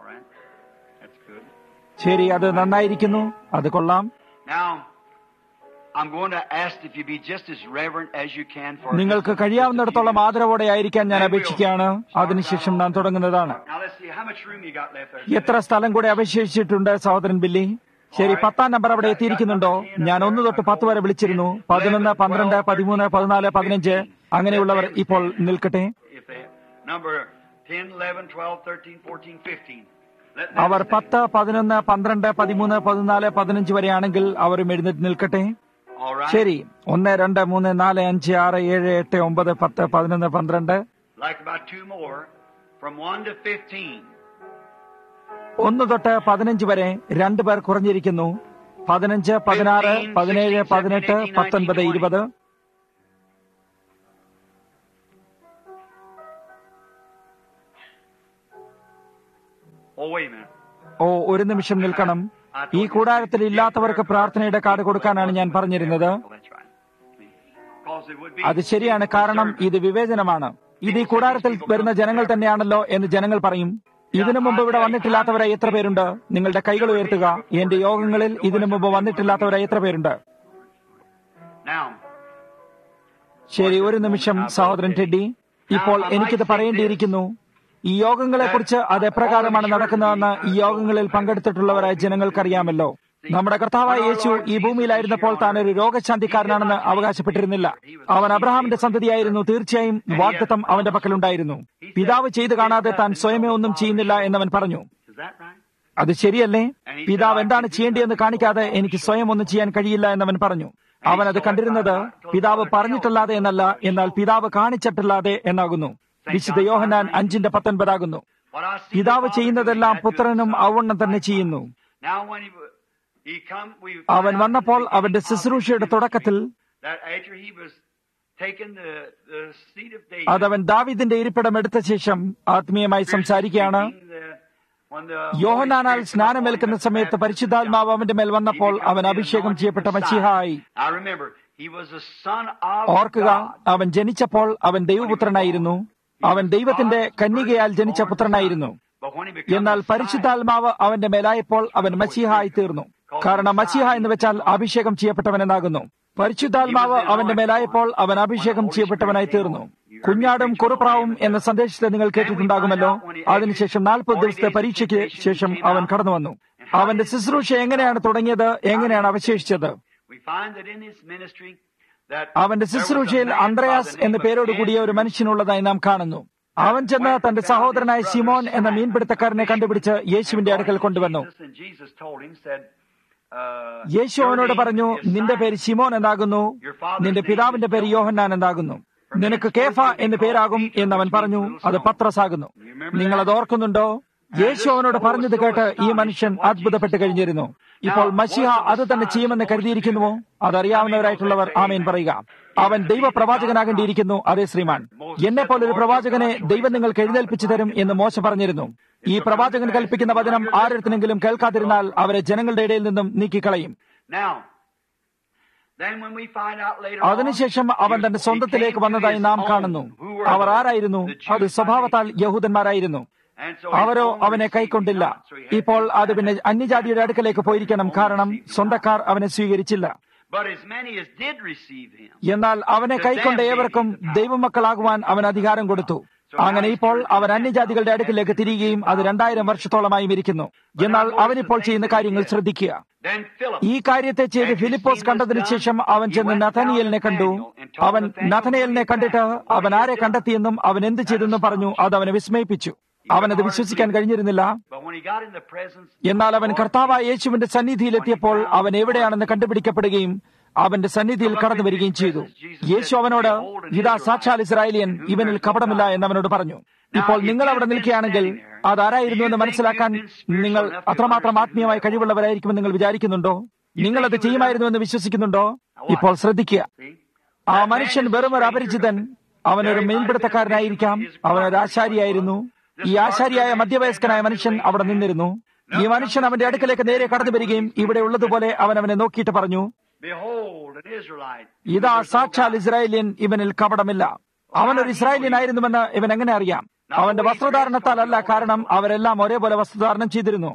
ശരി, അത് നന്നായിരിക്കുന്നു. അത് കൊള്ളാം. നിങ്ങൾക്ക് കഴിയാവുന്നിടത്തോളം ആദരവോടെ ആയിരിക്കാൻ ഞാൻ അപേക്ഷിക്കുകയാണ്. അതിനുശേഷം ഞാൻ തുടങ്ങുന്നതാണ്. എത്ര സ്ഥലം കൂടെ അവശേഷിച്ചിട്ടുണ്ട് സഹോദരൻ ബില്ലി? ശരി, 10ാം നമ്പർ അവിടെ എത്തിയിരിക്കുന്നുണ്ടോ? ഞാൻ 1 തൊട്ട് 10 വരെ വിളിച്ചിരുന്നു. 11, 12, 13, 14, 15 അങ്ങനെയുള്ളവർ ഇപ്പോൾ നിൽക്കട്ടെ. അവർ 10, 11, 12, 13, 14, 15 വരെയാണെങ്കിൽ അവരും എഴുന്നേറ്റ് നിൽക്കട്ടെ. ശരി, 1, 2, 3, 4, 5, 6, 7, 8, 9, 10, 11, 12. 1 തൊട്ട് 15 വരെ 2 പേർ കുറഞ്ഞിരിക്കുന്നു. 15, 16, 17, 18, 19, 20. ഒരു നിമിഷം നിൽക്കണം. ഈ കൂടാരത്തിൽ ഇല്ലാത്തവർക്ക് പ്രാർത്ഥനയുടെ കാർഡ് കൊടുക്കാനാണ് ഞാൻ പറഞ്ഞിരുന്നത്. അത് ശരിയാണ്, കാരണം ഇത് വിവേചനമാണ്. ഇത് ഈ കൂടാരത്തിൽ വരുന്ന ജനങ്ങൾ തന്നെയാണല്ലോ എന്ന് ജനങ്ങൾ പറയും. ഇതിനു മുമ്പ് ഇവിടെ വന്നിട്ടില്ലാത്തവരായി എത്ര പേരുണ്ട്? നിങ്ങളുടെ കൈകൾ ഉയർത്തുക. എന്റെ യോഗങ്ങളിൽ ഇതിനു മുമ്പ് വന്നിട്ടില്ലാത്തവരായി എത്ര പേരുണ്ട്? ശരി, ഒരു നിമിഷം സഹോദരൻ ടെഡി. ഇപ്പോൾ എനിക്കിത് പറയേണ്ടിയിരിക്കുന്നു. ഈ യോഗങ്ങളെക്കുറിച്ച് അത് എപ്രകാരമാണ് നടക്കുന്നതെന്ന് ഈ യോഗങ്ങളിൽ പങ്കെടുത്തിട്ടുള്ളവരായ ജനങ്ങൾക്കറിയാമല്ലോ. നമ്മുടെ കർത്താവായ യേശു ഈ ഭൂമിയിലായിരുന്നപ്പോൾ താൻ ഒരു രോഗശാന്തിക്കാരനാണെന്ന് അവകാശപ്പെട്ടിരുന്നില്ല. അവൻ അബ്രഹാമിന്റെ സന്തതിയായിരുന്നു. തീർച്ചയായും വാഗ്ദത്തം അവന്റെ പക്കലുണ്ടായിരുന്നു. പിതാവ് ചെയ്തു കാണാതെ താൻ സ്വയമേ ഒന്നും ചെയ്യുന്നില്ല എന്നവൻ പറഞ്ഞു. അത് ശരിയല്ലേ? പിതാവ് എന്താണ് ചെയ്യേണ്ടതെന്ന് കാണിക്കാതെ എനിക്ക് സ്വയം ഒന്നും ചെയ്യാൻ കഴിയില്ല എന്നവൻ പറഞ്ഞു. അവൻ അത് കണ്ടിരുന്നത് പിതാവ് പറഞ്ഞിട്ടല്ലാതെ എന്നല്ല, എന്നാൽ പിതാവ് കാണിച്ചിട്ടല്ലാതെ എന്നാകുന്നു. വിശുദ്ധ യോഹന്നാൻ 5:19 പിതാവ് ചെയ്യുന്നതെല്ലാം പുത്രനും അവണ്ണം തന്നെ ചെയ്യുന്നു. അവൻ വന്നപ്പോൾ അവന്റെ ശുശ്രൂഷയുടെ തുടക്കത്തിൽ അതവൻ ദാവീദിന്റെ ഇരിപ്പിടം എടുത്ത ശേഷം ആത്മീയമായി സംസാരിക്കുകയാണ്. യോഹന്നാനാൽ സ്നാനമേൽക്കുന്ന സമയത്ത് പരിശുദ്ധാത്മാവ് അവന്റെ മേൽ വന്നപ്പോൾ അവൻ അഭിഷേകം ചെയ്യപ്പെട്ട മശീഹായി. ഓർക്കുക, അവൻ ജനിച്ചപ്പോൾ അവൻ ദൈവപുത്രനായിരുന്നു. അവൻ ദൈവത്തിന്റെ കന്യകയാൽ ജനിച്ച പുത്രനായിരുന്നു. എന്നാൽ പരിശുദ്ധാത്മാവ് അവന്റെ മേലായപ്പോൾ അവൻ മശീഹായി തീർന്നു. കാരണം മശീഹ എന്ന് വെച്ചാൽ അഭിഷേകം ചെയ്യപ്പെട്ടവൻ എന്നാകുന്നു. പരിശുദ്ധാത്മാവ് അവന്റെ മേലായപ്പോൾ അവൻ അഭിഷേകം ചെയ്യപ്പെട്ടവനായി തീർന്നു. കുഞ്ഞാടും കുറുപ്രാവും എന്ന സന്ദേശത്തെ നിങ്ങൾ കേട്ടിട്ടുണ്ടാകുമല്ലോ. അതിനുശേഷം 40 ദിവസത്തെ പരീക്ഷയ്ക്ക് ശേഷം അവൻ കടന്നു വന്നു. അവന്റെ ശുശ്രൂഷ എങ്ങനെയാണ് തുടങ്ങിയത്, എങ്ങനെയാണ് അവശേഷിച്ചത്? അവന്റെ ശുശ്രൂഷയിൽ അന്ത്രയാസ് എന്ന പേരോടുകൂടിയ ഒരു മനുഷ്യനുള്ളതായി നാം കാണുന്നു. അവൻ ചെന്ന് തന്റെ സഹോദരനായ ശിമോൻ എന്ന മീൻപിടുത്തക്കാരനെ കണ്ടുപിടിച്ച് യേശുവിന്റെ അടുക്കൽ കൊണ്ടുവന്നു. യേശു അവനോട് പറഞ്ഞു, നിന്റെ പേര് ശിമോൻ എന്നാകുന്നു, നിന്റെ പിതാവിന്റെ പേര് യോഹന്നാൻ എന്നാകുന്നു. നിനക്ക് കേഫ എന്ന് പേരാകും എന്നവൻ പറഞ്ഞു. അത് പത്രസ് ആകുന്നു. നിങ്ങൾ അത് ഓർക്കുന്നുണ്ടോ? യേശു അവനോട് പറഞ്ഞത് കേട്ട് ഈ മനുഷ്യൻ അത്ഭുതപ്പെട്ട് കഴിഞ്ഞിരുന്നു. ഇപ്പോൾ മശീഹ അത് തന്നെ ചെയ്യുമെന്ന് കരുതിയിരിക്കുന്നുവോ? അതറിയാവുന്നവരായിട്ടുള്ളവർ ആമേൻ പറയുക. അവൻ ദൈവപ്രവാചകനാകേണ്ടിയിരിക്കുന്നു. അതേ ശ്രീമാൻ, എന്നെ പോലൊരു പ്രവാചകനെ ദൈവം നിങ്ങൾക്ക് എഴുന്നേൽപ്പിച്ചു തരും എന്ന് മോശ പറഞ്ഞിരുന്നു. ഈ പ്രവാചകൻ കൽപ്പിക്കുന്ന വചനം ആരെടുത്തെങ്കിലും കേൾക്കാതിരുന്നാൽ അവരെ ജനങ്ങളുടെ ഇടയിൽ നിന്നും നീക്കിക്കളയും. അതിനുശേഷം അവൻ തന്റെ സ്വന്തത്തിലേക്ക് വന്നതായി നാം കാണുന്നു. അവർ ആരായിരുന്നു? അത് സ്വഭാവത്താൽ യഹൂദന്മാരായിരുന്നു. അവരോ അവനെ കൈക്കൊണ്ടില്ല. ഇപ്പോൾ അത് പിന്നെ അന്യജാതിയുടെ അടുക്കലേക്ക് പോയിരിക്കണം, കാരണം സ്വന്തക്കാർ അവനെ സ്വീകരിച്ചില്ല. എന്നാൽ അവനെ കൈക്കൊണ്ട ഏവർക്കും ദൈവമക്കളാകുവാൻ അവൻ അധികാരം കൊടുത്തു. അങ്ങനെ ഇപ്പോൾ അവൻ അന്യജാതികളുടെ അടുക്കിലേക്ക് തിരികുകയും അത് 2000 വർഷത്തോളമായും ഇരിക്കുന്നു. എന്നാൽ അവനിപ്പോൾ ചെയ്യുന്ന കാര്യങ്ങൾ ശ്രദ്ധിക്കുക. ഈ കാര്യത്തെ ചെയ്ത് ഫിലിപ്പോസ് കണ്ടതിനു ശേഷം അവൻ ചെന്ന് നഥനയേലിനെ കണ്ടു. അവൻ നഥനയേലിനെ കണ്ടിട്ട് അവൻ ആരെ കണ്ടെത്തിയെന്നും അവൻ എന്ത് ചെയ്തെന്നും പറഞ്ഞു. അത് അവനെ വിസ്മയിപ്പിച്ചു. അവനത് വിശ്വസിക്കാൻ കഴിഞ്ഞിരുന്നില്ല. എന്നാൽ അവൻ കർത്താവായ യേശുവിന്റെ സന്നിധിയിലെത്തിയപ്പോൾ അവൻ എവിടെയാണെന്ന് കണ്ടുപിടിക്കപ്പെടുകയും അവന്റെ സന്നിധിയിൽ കടന്നു വരികയും ചെയ്തു. യേശു അവനോട്, ഇതാ സാക്ഷാൽ ഇസ്രായേലിയൻ, ഇവനിൽ കപടമില്ല എന്നവനോട് പറഞ്ഞു. ഇപ്പോൾ നിങ്ങൾ അവിടെ നിൽക്കുകയാണെങ്കിൽ അതാരായിരുന്നു എന്ന് മനസ്സിലാക്കാൻ നിങ്ങൾ അത്രമാത്രം ആത്മീയമായി കഴിവുള്ളവരായിരിക്കുമെന്ന് നിങ്ങൾ വിചാരിക്കുന്നുണ്ടോ? നിങ്ങൾ അത് ചെയ്യുമായിരുന്നുവെന്ന് വിശ്വസിക്കുന്നുണ്ടോ? ഇപ്പോൾ ശ്രദ്ധിക്കുക. ആ മനുഷ്യൻ വെറും ഒരു അപരിചിതൻ. അവനൊരു മീൻപിടുത്തക്കാരനായിരിക്കാം. അവനൊരു ആശാരിയായിരുന്നു. ഈ ആശാരിയായ മധ്യവയസ്കനായ മനുഷ്യൻ അവിടെ നിന്നിരുന്നു. ഈ മനുഷ്യൻ അവന്റെ അടുക്കലേക്ക് നേരെ കടന്നു വരികയും ഇവിടെ ഉള്ളതുപോലെ അവൻ അവനെ നോക്കിയിട്ട് പറഞ്ഞു, ഇതാ സാക്ഷാൽ ഇസ്രായേലിയൻ, ഇവനിൽ കപടമില്ല. അവനൊരു ഇസ്രായേലിയനായിരുന്നുവെന്ന് ഇവൻ എങ്ങനെ അറിയാം? അവന്റെ വസ്ത്രധാരണത്താൽ അല്ല, കാരണം അവരെല്ലാം ഒരേപോലെ വസ്ത്രധാരണം ചെയ്തിരുന്നു.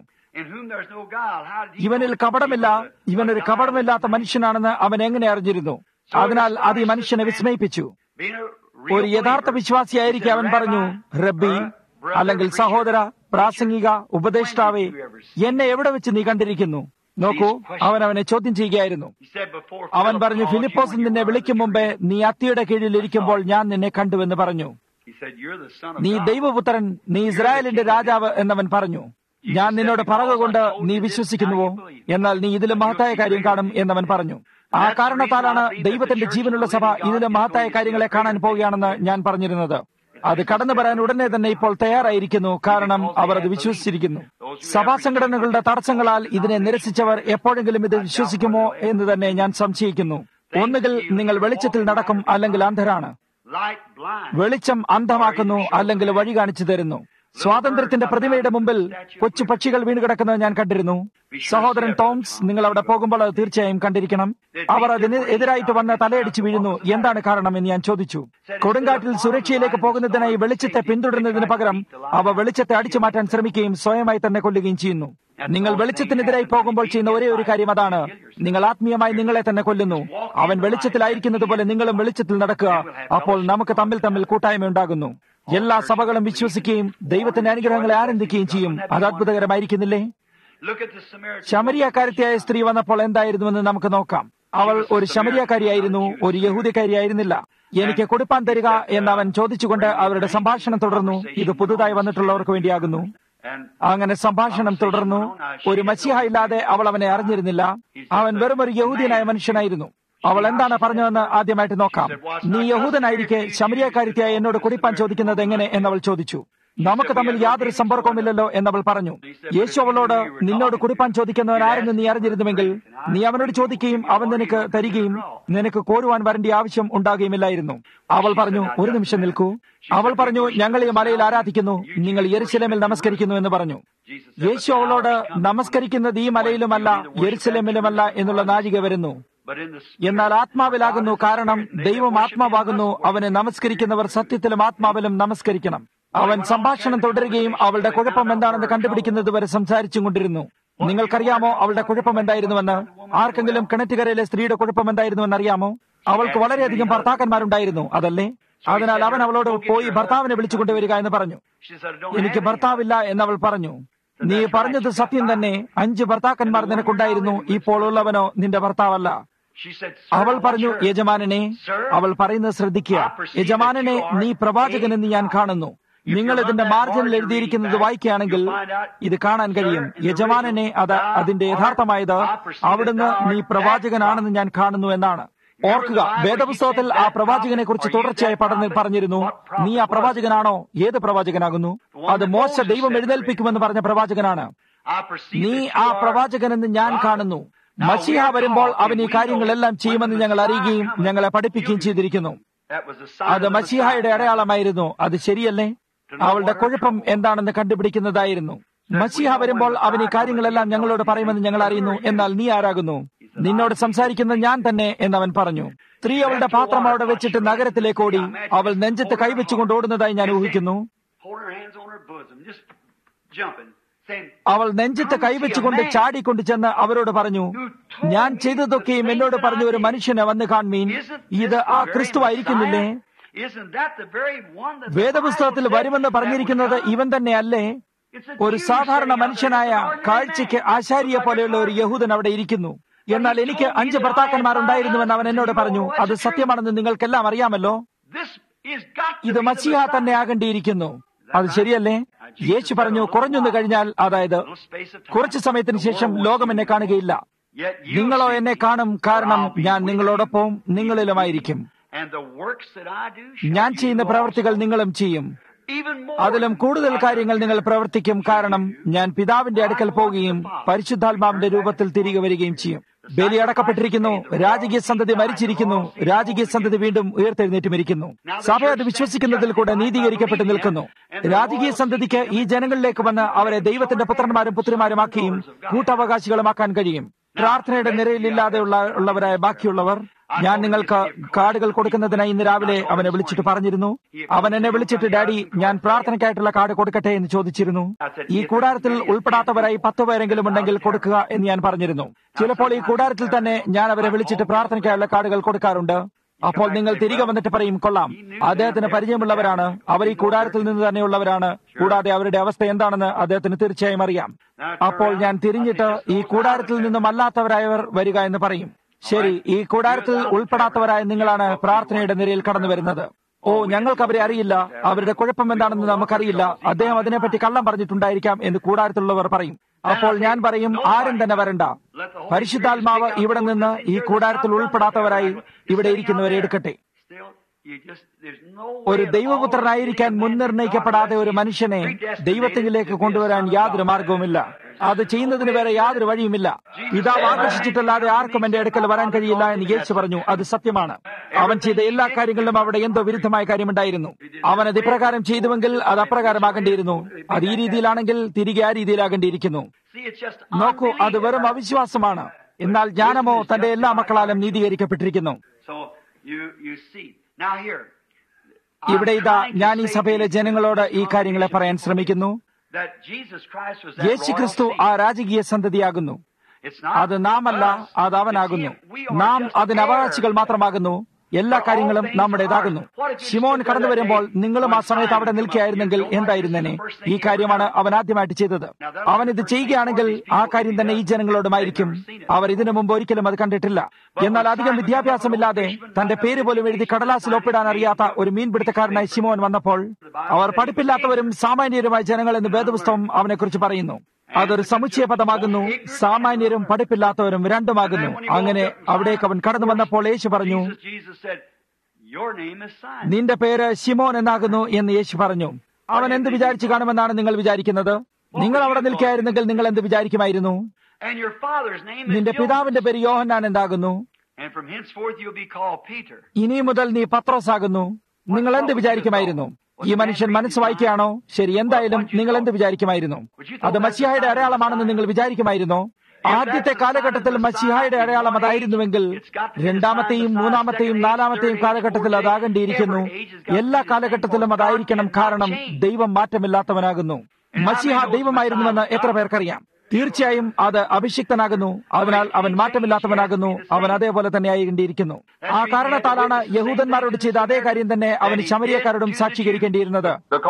ഇവനിൽ കപടമില്ല, ഇവനൊരു കപടമില്ലാത്ത മനുഷ്യനാണെന്ന് അവൻ എങ്ങനെ അറിഞ്ഞിരുന്നു? അതിനാൽ അത് ഈ മനുഷ്യനെ വിസ്മയിപ്പിച്ചു. ഒരു യഥാർത്ഥ വിശ്വാസിയായിരിക്കെ അവൻ പറഞ്ഞു, റബ്ബി അല്ലെങ്കിൽ സഹോദര, പ്രാസംഗിക, ഉപദേഷ്ടാവേ, എന്നെ എവിടെ വെച്ച് നീ കണ്ടിരിക്കുന്നു? നോക്കൂ, അവൻ അവനെ ചോദ്യം ചെയ്യുകയായിരുന്നു. അവൻ പറഞ്ഞു, ഫിലിപ്പോസ് നിന്നെ വിളിക്കും മുമ്പേ നീ അത്തിയുടെ കീഴിൽ ഇരിക്കുമ്പോൾ ഞാൻ നിന്നെ കണ്ടുവെന്ന് പറഞ്ഞു. നീ ദൈവപുത്രൻ, നീ ഇസ്രായേലിന്റെ രാജാവ് എന്നവൻ പറഞ്ഞു. ഞാൻ നിന്നോട് പറയുകൊണ്ട് നീ വിശ്വസിക്കുന്നുവോ? എന്നാൽ നീ ഇതിലും മഹത്തായ കാര്യം കാണും എന്നവൻ പറഞ്ഞു. ആ കാരണത്താലാണ് ദൈവത്തിന്റെ ജീവനുള്ള സഭ ഇതിലും മഹത്തായ കാര്യങ്ങളെ കാണാൻ പോവുകയാണെന്ന് ഞാൻ പറഞ്ഞിരുന്നത്. അത് കടന്നു വരാൻ ഉടനെ തന്നെ ഇപ്പോൾ തയ്യാറായിരിക്കുന്നു, കാരണം അവർ അത് വിശ്വസിച്ചിരിക്കുന്നു. സഭാ സംഘടനകളുടെ തടസ്സങ്ങളാൽ ഇതിനെ നിരസിച്ചവർ എപ്പോഴെങ്കിലും ഇത് വിശ്വസിക്കുമോ എന്ന് തന്നെ ഞാൻ സംശയിക്കുന്നു. ഒന്നുകിൽ നിങ്ങൾ വെളിച്ചത്തിൽ നടക്കും, അല്ലെങ്കിൽ അന്ധരാണ്. വെളിച്ചം അന്ധമാക്കുന്നു, അല്ലെങ്കിൽ വഴി കാണിച്ചു തരുന്നു. സ്വാതന്ത്ര്യത്തിന്റെ പ്രതിമയുടെ മുമ്പിൽ കൊച്ചു പക്ഷികൾ വീണുകിടക്കുന്നത് ഞാൻ കണ്ടിരുന്നു. സഹോദരൻ ടോംസ്, നിങ്ങൾ അവിടെ പോകുമ്പോൾ അത് തീർച്ചയായും കണ്ടിരിക്കണം. അവർ അതിന് എതിരായിട്ട് വന്ന് തലയടിച്ചു വീഴുന്നു. എന്താണ് കാരണം എന്ന് ഞാൻ ചോദിച്ചു. കൊടുങ്കാറ്റിൽ സുരക്ഷയിലേക്ക് പോകുന്നതിനായി വെളിച്ചത്തെ പിന്തുടരുന്നതിന് പകരം അവ വെളിച്ചത്തെ അടിച്ചു മാറ്റാൻ ശ്രമിക്കുകയും സ്വയമായി തന്നെ കൊല്ലുകയും ചെയ്യുന്നു. നിങ്ങൾ വെളിച്ചത്തിനെതിരായി പോകുമ്പോൾ ചെയ്യുന്ന ഒരേ ഒരു കാര്യം അതാണ്. നിങ്ങൾ ആത്മീയമായി നിങ്ങളെ തന്നെ കൊല്ലുന്നു. അവൻ വെളിച്ചത്തിലായിരിക്കുന്നത് പോലെ നിങ്ങളും വെളിച്ചത്തിൽ നടക്കുക. അപ്പോൾ നമുക്ക് തമ്മിൽ കൂട്ടായ്മ ഉണ്ടാകുന്നു. എല്ലാ സഭകളും വിശ്വസിക്കുകയും ദൈവത്തിന്റെ അനുഗ്രഹങ്ങളെ ആനന്ദിക്കുകയും ചെയ്യും. അത് അത്ഭുതകരമായിരിക്കുന്നില്ലേ? Look at the Samaritan. ശമരിയക്കാരത്തിയായ സ്ത്രീ വന്നപ്പോൾ എന്തായിരുന്നുവെന്ന് നമുക്ക് നോക്കാം. അവൾ ഒരു ശമരിയക്കാരിയായിരുന്നു, ഒരു യഹൂദക്കാരിയായിരുന്നില്ല. എനിക്ക് കൊടുപ്പാൻ തരിക എന്ന് അവൻ ചോദിച്ചുകൊണ്ട് അവരുടെ സംഭാഷണം തുടർന്നു. ഇത് പുതുതായി വന്നിട്ടുള്ളവർക്ക് വേണ്ടിയാകുന്നു. അങ്ങനെ സംഭാഷണം തുടർന്നു. ഒരു മസിഹ ഇല്ലാതെ അവൾ അവനെ അറിഞ്ഞിരുന്നില്ല. അവൻ വെറും ഒരു യഹൂദിയനായ മനുഷ്യനായിരുന്നു. അവൾ എന്താണ് പറഞ്ഞതെന്ന് ആദ്യമായിട്ട് നോക്കാം. നീ യഹൂദനായിരിക്കെ ശമരിയക്കാരത്തിയായി എന്നോട് കുടിപ്പാൻ ചോദിക്കുന്നത് എങ്ങനെ എന്നവൾ ചോദിച്ചു. നമുക്ക് തമ്മിൽ യാതൊരു സമ്പർക്കവുമില്ലല്ലോ എന്നവൾ പറഞ്ഞു. യേശു അവളോട്, നിന്നോട് കുടിപ്പാൻ ചോദിക്കുന്നവൻ ആരെന്ന് നീ അറിഞ്ഞിരുന്നുവെങ്കിൽ നീ അവനോട് ചോദിക്കുകയും അവൻ നിനക്ക് തരികയും നിനക്ക് കോരുവാൻ വരേണ്ട ആവശ്യം ഉണ്ടാകുകയുമില്ലായിരുന്നു. അവൾ പറഞ്ഞു, ഒരു നിമിഷം നിൽക്കൂ. അവൾ പറഞ്ഞു, ഞങ്ങൾ ഈ മലയിൽ ആരാധിക്കുന്നു, നിങ്ങൾ യെരുശലേമിൽ നമസ്കരിക്കുന്നു എന്ന് പറഞ്ഞു. യേശു അവളോട്, നമസ്കരിക്കുന്നത് ഈ മലയിലുമല്ല യെരുശലേമിലുമല്ല എന്നുള്ള നാഴിക വരുന്നു, എന്നാൽ ആത്മാവിലാകുന്നു. കാരണം ദൈവം ആത്മാവാകുന്നു. അവനെ നമസ്കരിക്കുന്നവർ സത്യത്തിലും ആത്മാവിലും നമസ്കരിക്കണം. അവൻ സംഭാഷണം തുടരുകയും അവളുടെ കുഴപ്പം എന്താണെന്ന് കണ്ടുപിടിക്കുന്നത് വരെ സംസാരിച്ചും കൊണ്ടിരുന്നു. നിങ്ങൾക്കറിയാമോ അവളുടെ കുഴപ്പം എന്തായിരുന്നുവെന്ന്? ആർക്കെങ്കിലും കിണറ്റുകരയിലെ സ്ത്രീയുടെ കുഴപ്പം എന്തായിരുന്നുവെന്ന് അറിയാമോ? അവൾക്ക് വളരെയധികം ഭർത്താക്കന്മാരുണ്ടായിരുന്നു, അതല്ലേ? അതിനാൽ അവൻ അവളോട്, പോയി ഭർത്താവിനെ വിളിച്ചുകൊണ്ടുവരിക എന്ന് പറഞ്ഞു. എനിക്ക് ഭർത്താവില്ല എന്നവൾ പറഞ്ഞു. നീ പറഞ്ഞത് സത്യം തന്നെ. 5 ഭർത്താക്കന്മാർ നിനക്കുണ്ടായിരുന്നു, ഇപ്പോൾ ഉള്ളവനോ നിന്റെ ഭർത്താവല്ല. അവൾ പറഞ്ഞു, യജമാനനെ. അവൾ പറയുന്നത് ശ്രദ്ധിക്കുക. യജമാനനെ, നീ പ്രവാചകനെന്ന് ഞാൻ കാണുന്നു. നിങ്ങൾ ഇതിന്റെ മാർജിനിൽ എഴുതിയിരിക്കുന്നത് വായിക്കുകയാണെങ്കിൽ ഇത് കാണാൻ കഴിയും. യജമാനനെ, അതിന്റെ യഥാർത്ഥമായത് അവിടുന്ന് നീ പ്രവാചകനാണെന്ന് ഞാൻ കാണുന്നു എന്നാണ്. ഓർക്കുക, വേദപുസ്തകത്തിൽ ആ പ്രവാചകനെ കുറിച്ച് തുടർച്ചയായി പറഞ്ഞിരുന്നു. നീ ആ പ്രവാചകനാണോ? ഏത് പ്രവാചകനാകുന്നു? അത് മോശ ദൈവം എഴുന്നേൽപ്പിക്കുമെന്ന് പറഞ്ഞ പ്രവാചകനാണ്. നീ ആ പ്രവാചകനെന്ന് ഞാൻ കാണുന്നു. മശീഹ വരുമ്പോൾ അവൻ ഈ കാര്യങ്ങളെല്ലാം ചെയ്യുമെന്ന് ഞങ്ങൾ അറിയുകയും ഞങ്ങളെ പഠിപ്പിക്കുകയും ചെയ്തിരിക്കുന്നു. അത് മശീഹയുടെ അടയാളമായിരുന്നു. അത് ശരിയല്ലേ? അവളുടെ കുഴപ്പം എന്താണെന്ന് കണ്ടുപിടിക്കുന്നതായിരുന്നു. മശീഹ വരുമ്പോൾ അവൻ ഈ കാര്യങ്ങളെല്ലാം ഞങ്ങളോട് പറയുമെന്ന് ഞങ്ങൾ അറിയുന്നു. എന്നാൽ നീ ആരാകുന്നു? നിന്നോട് സംസാരിക്കുന്നത് ഞാൻ തന്നെ എന്നവൻ പറഞ്ഞു. സ്ത്രീ അവളുടെ പാത്രം അവിടെ വെച്ചിട്ട് നഗരത്തിലേക്ക് ഓടി. അവൾ നെഞ്ചത്ത് കൈവച്ചുകൊണ്ട് ഓടുന്നതായി ഞാൻ ഊഹിക്കുന്നു. അവൾ നെഞ്ചത്ത് കൈവച്ചുകൊണ്ട് ചാടിക്കൊണ്ട് ചെന്ന് അവരോട് പറഞ്ഞു, ഞാൻ ചെയ്തതൊക്കെയും എന്നോട് പറഞ്ഞു ഒരു മനുഷ്യനെ വന്ന് കാണുമീൻ. ഇത് ആ ക്രിസ്തു ആയിരിക്കുന്നില്ലേ? വേദപുസ്തകത്തിൽ വരുമെന്ന് പറഞ്ഞിരിക്കുന്നത് ഇവൻ തന്നെ അല്ലേ? ഒരു സാധാരണ മനുഷ്യനായ കാഴ്ചയ്ക്ക് ആശാരിയെ പോലെയുള്ള ഒരു യഹൂദൻ അവിടെ ഇരിക്കുന്നു. എന്നാൽ എനിക്ക് 5 ഭർത്താക്കന്മാരുണ്ടായിരുന്നുവെന്ന് അവൻ എന്നോട് പറഞ്ഞു. അത് സത്യമാണെന്ന് നിങ്ങൾക്കെല്ലാം അറിയാമല്ലോ. ഇത് മശീഹ തന്നെ ആകേണ്ടിയിരിക്കുന്നു. അത് ശരിയല്ലേ? യേശു പറഞ്ഞു, കുറഞ്ഞൊന്നു കഴിഞ്ഞാൽ, അതായത് കുറച്ചു സമയത്തിന് ശേഷം ലോകം എന്നെ കാണുകയില്ല. നിങ്ങളോ എന്നെ കാണും, കാരണം ഞാൻ നിങ്ങളോടൊപ്പം നിങ്ങളിലുമായിരിക്കും. ഞാൻ ചെയ്യുന്ന പ്രവൃത്തികൾ നിങ്ങളും ചെയ്യും. അതിലും കൂടുതൽ കാര്യങ്ങൾ നിങ്ങൾ പ്രവർത്തിക്കും. കാരണം ഞാൻ പിതാവിന്റെ അടുക്കൽ പോവുകയും പരിശുദ്ധാത്മാവിന്റെ രൂപത്തിൽ തിരികെ വരികയും ചെയ്യും. ബലി അടക്കപ്പെട്ടിരിക്കുന്നു. രാജകീയ സന്തതി മരിച്ചിരിക്കുന്നു. രാജകീയ സന്തതി വീണ്ടും ഉയർത്തെഴുന്നേറ്റുമിരിക്കുന്നു. സഭ അത് വിശ്വസിക്കുന്നതിൽ കൂടെ നീതീകരിക്കപ്പെട്ട് നിൽക്കുന്നു. രാജകീയ സന്തതിക്ക് ഈ ജനങ്ങളിലേക്ക് വന്ന് അവരെ ദൈവത്തിന്റെ പുത്രന്മാരും പുത്രിമാരുമാക്കുകയും കൂട്ടവകാശികളുമാക്കാൻ കഴിയും. പ്രാർത്ഥനയുടെ നിരയിലില്ലാതെ ഉള്ളവരായ ബാക്കിയുള്ളവർ, ഞാൻ നിങ്ങൾക്ക് കാർഡുകൾ കൊടുക്കുന്നതിനായി ഇന്ന് രാവിലെ അവനെ വിളിച്ചിട്ട് പറഞ്ഞിരുന്നു. അവൻ എന്നെ വിളിച്ചിട്ട്, ഡാഡി, ഞാൻ പ്രാർത്ഥനയ്ക്കായിട്ടുള്ള കാർഡ് കൊടുക്കട്ടെ എന്ന് ചോദിച്ചിരുന്നു. ഈ കൂടാരത്തിൽ ഉൾപ്പെടാത്തവരായി 10 പേരെങ്കിലും ഉണ്ടെങ്കിൽ കൊടുക്കുക എന്ന് ഞാൻ പറഞ്ഞിരുന്നു. ചിലപ്പോൾ ഈ കൂടാരത്തിൽ തന്നെ ഞാൻ അവരെ വിളിച്ചിട്ട് പ്രാർത്ഥനയ്ക്കായുള്ള കാർഡുകൾ കൊടുക്കാറുണ്ട്. അപ്പോൾ നിങ്ങൾ തിരികെ വന്നിട്ട് പറയും, കൊള്ളാം, അദ്ദേഹത്തിന് പരിചയമുള്ളവരാണ്, അവർ ഈ കൂടാരത്തിൽ നിന്ന് തന്നെയുള്ളവരാണ്, കൂടാതെ അവരുടെ അവസ്ഥ എന്താണെന്ന് അദ്ദേഹത്തിന് തീർച്ചയായും അറിയാം. അപ്പോൾ ഞാൻ തിരിഞ്ഞിട്ട്, ഈ കൂടാരത്തിൽ നിന്നും അല്ലാത്തവരായവർ വരിക എന്ന് പറയും. ശരി, ഈ കൂടാരത്തിൽ ഉൾപ്പെടാത്തവരായ നിങ്ങളാണ് പ്രാർത്ഥനയുടെ നിരയിൽ കടന്നു വരുന്നത്. ഓ, ഞങ്ങൾക്ക് അവരെ അറിയില്ല, അവരുടെ കുഴപ്പം എന്താണെന്ന് നമുക്കറിയില്ല, അദ്ദേഹം അതിനെപ്പറ്റി കള്ളം പറഞ്ഞിട്ടുണ്ടായിരിക്കാം എന്ന് കൂടാരത്തിലുള്ളവർ പറയും. അപ്പോൾ ഞാൻ പറയും, ആരും തന്നെ വരണ്ട. പരിശുദ്ധാത്മാവ് ഇവിടെ നിന്ന് ഈ കൂടാരത്തിൽ ഉൾപ്പെടാത്തവരായി ഇവിടെ ഇരിക്കുന്നവരെ എടുക്കട്ടെ. ഒരു ദൈവപുത്രനായിരിക്കാൻ മുൻനിർണയിക്കപ്പെടാതെ ഒരു മനുഷ്യനെ ദൈവത്തിലേക്ക് കൊണ്ടുവരാൻ യാതൊരു മാർഗവുമില്ല. അത് ചെയ്യുന്നതിന് വേറെ യാതൊരു വഴിയുമില്ല. പിതാവ് ആകർഷിച്ചിട്ടല്ലാതെ ആർക്കും എന്റെ അടുക്കൽ വരാൻ കഴിയില്ല എന്ന് യേശു പറഞ്ഞു. അത് സത്യമാണ്. അവൻ ചെയ്ത എല്ലാ കാര്യങ്ങളിലും അവിടെ എന്തോ വിരുദ്ധമായ കാര്യമുണ്ടായിരുന്നു. അവൻ അത് ഇപ്രകാരം ചെയ്തുവെങ്കിൽ അത് അപ്രകാരമാകേണ്ടിയിരുന്നു. അത് ഈ രീതിയിലാണെങ്കിൽ തിരികെ ആ രീതിയിലാകേണ്ടിയിരിക്കുന്നു. നോക്കൂ, അത് വെറും അവിശ്വാസമാണ്. എന്നാൽ ജ്ഞാനമോ തന്റെ എല്ലാ മക്കളാലും നീതീകരിക്കപ്പെട്ടിരിക്കുന്നു. ഇവിടെ ഇതാ, ഞാൻ ഈ സഭയിലെ ജനങ്ങളോട് ഈ കാര്യങ്ങളെ പറയാൻ ശ്രമിക്കുന്നു. യേശുക്രിസ്തു ആ രാജകീയ സന്തതിയാകുന്നു. അത് നാം അല്ല, അത് അവനാകുന്നു. നാം അതിന് അവകാശികൾ മാത്രമാകുന്നു. എല്ലാ കാര്യങ്ങളും നമ്മുടേതാകുന്നു. ശിമോൻ കടന്നു വരുമ്പോൾ നിങ്ങളും ആ സമയത്ത് അവിടെ നിൽക്കുകയായിരുന്നെങ്കിൽ എന്തായിരുന്നേനെ? ഈ കാര്യമാണ് അവൻ ആദ്യമായിട്ട് ചെയ്തത്. അവൻ ഇത് ചെയ്യുകയാണെങ്കിൽ ആ കാര്യം തന്നെ ഈ ജനങ്ങളോടുമായിരിക്കും. അവർ ഇതിനു മുമ്പ് ഒരിക്കലും അത് കണ്ടിട്ടില്ല. എന്നാൽ അധികം വിദ്യാഭ്യാസമില്ലാതെ തന്റെ പേര് പോലും എഴുതി കടലാസിൽ ഒപ്പിടാൻ അറിയാത്ത ഒരു മീൻപിടുത്തക്കാരനായി ശിമോൻ വന്നപ്പോൾ അവർ പഠിപ്പില്ലാത്തവരും സാമാന്യരുമായ ജനങ്ങൾ എന്ന് വേദപുസ്തകം അവനെക്കുറിച്ച് പറയുന്നു. അതൊരു സമുച്ചയ പദമാകുന്നു. സാമാന്യരും പഠിപ്പില്ലാത്തവരും രണ്ടുമാകുന്നു. അങ്ങനെ അവിടേക്ക് അവൻ കടന്നു വന്നപ്പോൾ യേശു പറഞ്ഞു, നിന്റെ പേര് ശിമോൻ എന്നാകുന്നു എന്ന് യേശു പറഞ്ഞു. അവൻ എന്ത് വിചാരിച്ചു കാണുമെന്നാണ് നിങ്ങൾ വിചാരിക്കുന്നത്? നിങ്ങൾ അവിടെ നിൽക്കുകയായിരുന്നെങ്കിൽ നിങ്ങൾ എന്ത് വിചാരിക്കുമായിരുന്നു? നിന്റെ പിതാവിന്റെ പേര് യോഹന്നാൻ എന്താകുന്നു. ഇനി മുതൽ നീ പത്രോസ് ആകുന്നു. നിങ്ങൾ എന്ത് വിചാരിക്കുമായിരുന്നു? ഈ മനുഷ്യൻ മനസ്സ് വായിക്കുകയാണോ? ശരി, എന്തായാലും നിങ്ങൾ എന്ത് വിചാരിക്കുമായിരുന്നു? അത് മശിഹായുടെ അടയാളമാണെന്ന് നിങ്ങൾ വിചാരിക്കുമായിരുന്നോ? ആദ്യത്തെ കാലഘട്ടത്തിൽ മശിഹായുടെ അടയാളം അതായിരുന്നുവെങ്കിൽ രണ്ടാമത്തെയും മൂന്നാമത്തെയും നാലാമത്തെയും കാലഘട്ടത്തിൽ അതാകേണ്ടിയിരിക്കുന്നു. എല്ലാ കാലഘട്ടത്തിലും അതായിരിക്കണം. കാരണം ദൈവം മാറ്റമില്ലാത്തവനാകുന്നു. മശിഹ ദൈവമായിരുന്നുവെന്ന് എത്ര പേർക്കറിയാം? തീർച്ചയായും അത് അഭിഷിക്തനാകുന്നു. അതിനാൽ അവൻ മാറ്റമില്ലാത്തവനാകുന്നു. അവൻ അതേപോലെ തന്നെ ആയിരിക്കുന്നു. ആ കാരണത്താലാണ് യഹൂദന്മാരോട് ചെയ്ത അതേ കാര്യം തന്നെ അവൻ ശമരിയക്കാരോടും സാക്ഷീകരിക്കേണ്ടിയിരുന്നത്.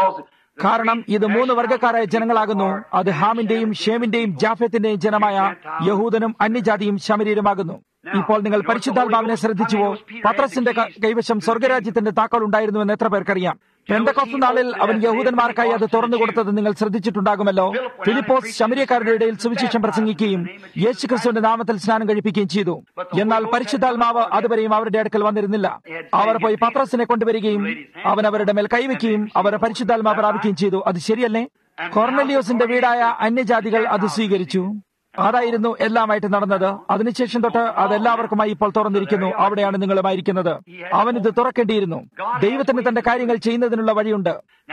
കാരണം ഇത് 3 വർഗ്ഗക്കാരായ ജനങ്ങളാകുന്നു. അത് ഹാമിന്റെയും ഷേമിന്റെയും ജാഫത്തിന്റെയും ജനമായ യഹൂദനും അന്യജാതിയും ശമരിയരുമാകുന്നു. ഇപ്പോൾ നിങ്ങൾ പരിശുദ്ധാത്മാവിനെ ശ്രദ്ധിച്ചുവോ? പത്രസിന്റെ കൈവശം സ്വർഗരാജ്യത്തിന്റെ താക്കോൽ ഉണ്ടായിരുന്നുവെന്ന് എത്ര പേർക്കറിയാം? പെന്തക്കോസ്ത് നാളിൽ അവൻ യഹൂദന്മാർക്കായി അത് തുറന്നു കൊടുത്തത് നിങ്ങൾ ശ്രദ്ധിച്ചിട്ടുണ്ടാകുമല്ലോ. ഫിലിപ്പോസ് ശമരിയക്കാരുടെ ഇടയിൽ സുവിശേഷം പ്രസംഗിക്കുകയും യേശുക്രിസ്തുവിന്റെ നാമത്തിൽ സ്നാനം കഴിപ്പിക്കുകയും ചെയ്തു. എന്നാൽ പരിശുദ്ധാത്മാവ് അതുവരെയും അവരുടെ അടുക്കൽ വന്നിരുന്നില്ല. അവർ പോയി പത്രസിനെ കൊണ്ടുവരികയും അവൻ അവരുടെ മേൽ കൈവയ്ക്കുകയും അവരെ പരിശുദ്ധാത്മാവ് പ്രാപിക്കുകയും ചെയ്തു. അത് ശരിയല്ലേ? കൊർന്നലിയോസിന്റെ വീടായ അന്യജാതികൾ അത് സ്വീകരിച്ചു. അതായിരുന്നു എല്ലാമായിട്ട് നടന്നത്. അതിനുശേഷം തൊട്ട് അതെല്ലാവർക്കുമായി ഇപ്പോൾ തുറന്നിരിക്കുന്നു. അവിടെയാണ് നിങ്ങളുമായിരിക്കുന്നത്. അവൻ ഇത് തുറക്കേണ്ടിയിരുന്നു. ദൈവത്തിന് തന്റെ കാര്യങ്ങൾ ചെയ്യുന്നതിനുള്ള വഴിയുണ്ട്.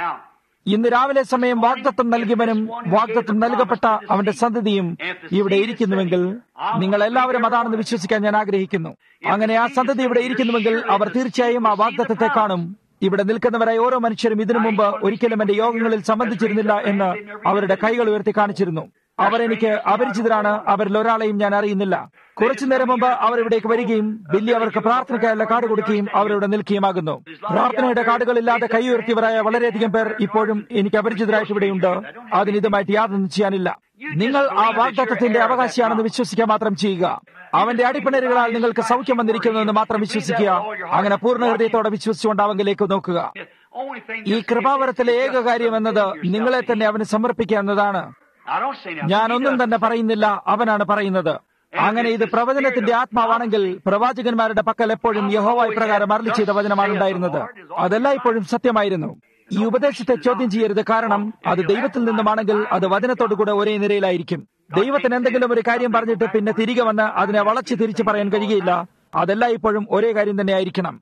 ഇന്ന് രാവിലെ സമയം വാഗ്ദത്തം നൽകിയവനും വാഗ്ദത്തം നൽകപ്പെട്ട അവന്റെ സന്തതിയും ഇവിടെ ഇരിക്കുന്നുവെങ്കിൽ നിങ്ങൾ എല്ലാവരും അതാണെന്ന് വിശ്വസിക്കാൻ ഞാൻ ആഗ്രഹിക്കുന്നു. അങ്ങനെ ആ സന്തതി ഇവിടെ ഇരിക്കുന്നുവെങ്കിൽ അവർ തീർച്ചയായും ആ വാഗ്ദത്തത്തെ കാണും. ഇവിടെ നിൽക്കുന്നവരായ ഓരോ മനുഷ്യരും ഇതിനു മുമ്പ് ഒരിക്കലും എന്റെ യോഗങ്ങളിൽ സംബന്ധിച്ചിരുന്നില്ല എന്ന് അവരുടെ കൈകൾ ഉയർത്തി കാണിച്ചിരുന്നു. അവരെനിക്ക് അപരിചിതരാണ്. അവരിൽ ഒരാളെയും ഞാൻ അറിയുന്നില്ല. കുറച്ചു നേരം മുമ്പ് അവർ ഇവിടേക്ക് വരികയും ബില്ലി അവർക്ക് പ്രാർത്ഥനയ്ക്കായുള്ള കാർഡ് കൊടുക്കുകയും അവരിവിടെ നിൽക്കുകയുമാകുന്നു. പ്രാർത്ഥനയുടെ കാർഡുകളില്ലാതെ കൈ ഉയർത്തിയവരായ വളരെയധികം പേർ ഇപ്പോഴും എനിക്ക് അപരിചിതരായിട്ട് ഇവിടെയുണ്ട്. അതിന് ഇതുമായിട്ട് യാതൊന്നും ചെയ്യാനില്ല. നിങ്ങൾ ആ വാഗ്ദത്തത്തിന്റെ അവകാശിയാണെന്ന് വിശ്വസിക്കുക മാത്രം ചെയ്യുക. അവന്റെ അടിപ്പിണരുകളാൽ നിങ്ങൾക്ക് സൗഖ്യം വന്നിരിക്കുന്നുവെന്ന് മാത്രം വിശ്വസിക്കുക. അങ്ങനെ പൂർണ്ണ ഹൃദയത്തോടെ വിശ്വസിച്ചുകൊണ്ട് അവങ്കിലേക്ക് നോക്കുക. ഈ കൃപാവരത്തിലെ ഏക കാര്യം എന്നത് നിങ്ങളെ തന്നെ അവന് സമർപ്പിക്കുക എന്നതാണ്. ഞാനൊന്നും തന്നെ പറയുന്നില്ല, അവനാണ് പറയുന്നത്. അങ്ങനെ ഇത് പ്രവചനത്തിന്റെ ആത്മാവാണെങ്കിൽ പ്രവാചകന്മാരുടെ പക്കൽ എപ്പോഴും യഹോവ പ്രകാരം അരുളി ചെയ്ത വചനമാണ് ഉണ്ടായിരുന്നത്. അതെല്ലാം ഇപ്പോഴും സത്യമായിരുന്നു. ഈ ഉപദേശത്തെ ചോദ്യം ചെയ്യരുത്. കാരണം അത് ദൈവത്തിൽ നിന്നുമാണെങ്കിൽ അത് വചനത്തോടു കൂടെ ഒരേ നിരയിലായിരിക്കും. ദൈവത്തിന് എന്തെങ്കിലും ഒരു കാര്യം പറഞ്ഞിട്ട് പിന്നെ തിരികെ വന്ന് അതിനെ വളച്ച് തിരിച്ചു പറയാൻ കഴിയുകയില്ല. അതെല്ലാം ഇപ്പോഴും ഒരേ കാര്യം തന്നെ ആയിരിക്കണം.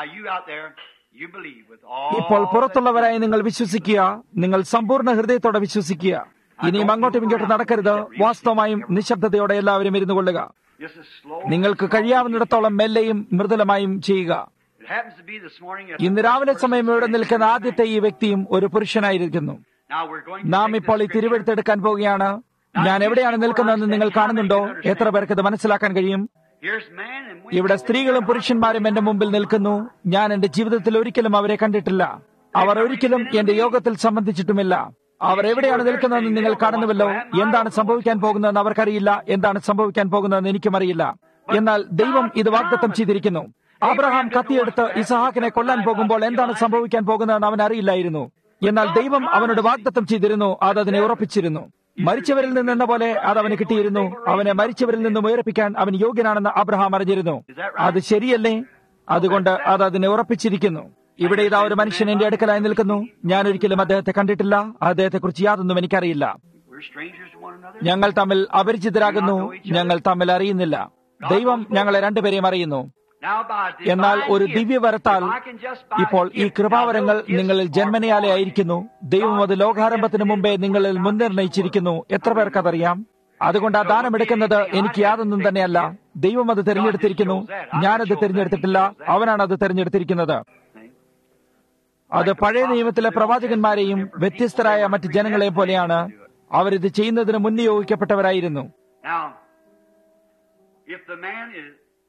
ഇപ്പോൾ പുറത്തുള്ളവരായി നിങ്ങൾ വിശ്വസിക്കുക. നിങ്ങൾ സമ്പൂർണ്ണ ഹൃദയത്തോടെ വിശ്വസിക്കുക. ഇനിയും അങ്ങോട്ടും ഇങ്ങോട്ടും നടക്കരുത്. വാസ്തവമായും നിശബ്ദതയോടെ എല്ലാവരും ഇരുന്നു കൊള്ളുക. നിങ്ങൾക്ക് കഴിയാവുന്നിടത്തോളം മെല്ലെയും മൃദുലമായും ചെയ്യുക. ഇന്ന് രാവിലെ സമയം ഇവിടെ നിൽക്കുന്ന ആദ്യത്തെ ഈ വ്യക്തിയും ഒരു പുരുഷനായിരിക്കുന്നു. നാം ഇപ്പോൾ ഈ തിരുവെടുത്തെടുക്കാൻ പോവുകയാണ്. ഞാൻ എവിടെയാണ് നിൽക്കുന്നതെന്ന് നിങ്ങൾ കാണുന്നുണ്ടോ? എത്ര പേർക്ക് ഇത് മനസ്സിലാക്കാൻ കഴിയും? ഇവിടെ സ്ത്രീകളും പുരുഷന്മാരും എന്റെ മുമ്പിൽ നിൽക്കുന്നു. ഞാൻ എന്റെ ജീവിതത്തിൽ ഒരിക്കലും അവരെ കണ്ടിട്ടില്ല. അവർ ഒരിക്കലും എന്റെ യോഗത്തിൽ സംബന്ധിച്ചിട്ടുമില്ല. അവർ എവിടെയാണ് നിൽക്കുന്നതെന്ന് നിങ്ങൾ കാണുന്നുവല്ലോ. എന്താണ് സംഭവിക്കാൻ പോകുന്നതെന്ന് അവർക്കറിയില്ല. എന്താണ് സംഭവിക്കാൻ പോകുന്നതെന്ന് എനിക്കും അറിയില്ല. എന്നാൽ ദൈവം ഇത് വാഗ്ദത്തം ചെയ്തിരിക്കുന്നു. അബ്രഹാം കത്തിയെടുത്ത് ഇസഹാക്കിനെ കൊല്ലാൻ പോകുമ്പോൾ എന്താണ് സംഭവിക്കാൻ പോകുന്നതെന്ന് അവൻ അറിയില്ലായിരുന്നു. എന്നാൽ ദൈവം അവനോട് വാഗ്ദത്തം ചെയ്തിരുന്നു. അത് അതിനെ ഉറപ്പിച്ചിരുന്നു. മരിച്ചവരിൽ നിന്നെന്ന പോലെ അത് അവന് കിട്ടിയിരുന്നു. അവനെ മരിച്ചവരിൽ നിന്നും ഉയർപ്പിക്കാൻ അവൻ യോഗ്യനാണെന്ന് അബ്രഹാം അറിഞ്ഞിരുന്നു. അത് ശരിയല്ലേ? അതുകൊണ്ട് അത് അതിനെ ഉറപ്പിച്ചിരിക്കുന്നു. ഇവിടെ ഇതാ ഒരു മനുഷ്യൻ എന്റെ അടുക്കലായി നിൽക്കുന്നു. ഞാൻ ഒരിക്കലും അദ്ദേഹത്തെ കണ്ടിട്ടില്ല. അദ്ദേഹത്തെക്കുറിച്ച് യാതൊന്നും എനിക്കറിയില്ല. ഞങ്ങൾ തമ്മിൽ അപരിചിതരാകുന്നു. ഞങ്ങൾ തമ്മിൽ അറിയുന്നില്ല. ദൈവം ഞങ്ങളെ രണ്ടുപേരെയും അറിയുന്നു. എന്നാൽ ഒരു ദിവ്യവരത്താൽ ഇപ്പോൾ ഈ കൃപാവരങ്ങൾ നിങ്ങളിൽ ജന്മനയാലെ ആയിരിക്കുന്നു. ദൈവം അത് ലോകാരംഭത്തിന് മുമ്പേ നിങ്ങളിൽ മുൻനിർണയിച്ചിരിക്കുന്നു. എത്ര പേർക്കതറിയാം? അതുകൊണ്ട് ആ ദാനം എടുക്കുന്നത് എനിക്ക് യാതൊന്നും തന്നെയല്ല. ദൈവം അത് തിരഞ്ഞെടുത്തിരിക്കുന്നു. ഞാനത് തിരഞ്ഞെടുത്തിട്ടില്ല. അവനാണ് അത് തിരഞ്ഞെടുത്തിരിക്കുന്നത്. അത് പഴയ നിയമത്തിലെ പ്രവാചകന്മാരെയും വ്യത്യസ്തരായ മറ്റ് ജനങ്ങളെയും പോലെയാണ്. അവരിത് ചെയ്യുന്നതിന് മുൻനിയോഗിക്കപ്പെട്ടവരായിരുന്നു.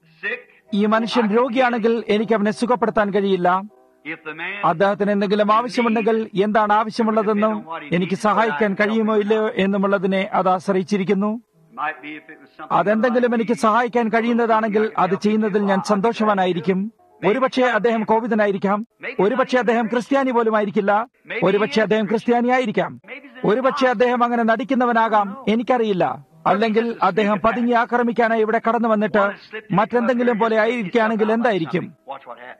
sick, ഈ മനുഷ്യൻ രോഗിയാണെങ്കിൽ എനിക്ക് അവനെ സുഖപ്പെടുത്താൻ കഴിയില്ല. if the man അദ്ദേഹത്തിന് എന്തെങ്കിലും ആവശ്യമുണ്ടെങ്കിൽ എന്താണ് ആവശ്യമുള്ളതെന്നും എനിക്ക് സഹായിക്കാൻ കഴിയുമോ ഇല്ലയോ എന്നുമുള്ളതിനെ അത് ആശ്രയിച്ചിരിക്കുന്നു. might be if it was something അതെന്തെങ്കിലും എനിക്ക് സഹായിക്കാൻ കഴിയുന്നതാണെങ്കിൽ അത് ചെയ്യുന്നതിൽ ഞാൻ സന്തോഷവാനായിരിക്കും. ഒരുപക്ഷെ അദ്ദേഹം കോവിദനായിരിക്കാം, ഒരുപക്ഷെ അദ്ദേഹം ക്രിസ്ത്യാനി പോലും ആയിരിക്കില്ല, ഒരുപക്ഷെ അദ്ദേഹം ക്രിസ്ത്യാനിയായിരിക്കാം, ഒരുപക്ഷെ അദ്ദേഹം അങ്ങനെ നടിക്കുന്നവനാകാം, എനിക്കറിയില്ല. അല്ലെങ്കിൽ അദ്ദേഹം പതുങ്ങി ആക്രമിക്കാനായി ഇവിടെ കടന്നു വന്നിട്ട് മറ്റെന്തെങ്കിലും പോലെ ആയിരിക്കുകയാണെങ്കിൽ എന്തായിരിക്കും? watch what happens.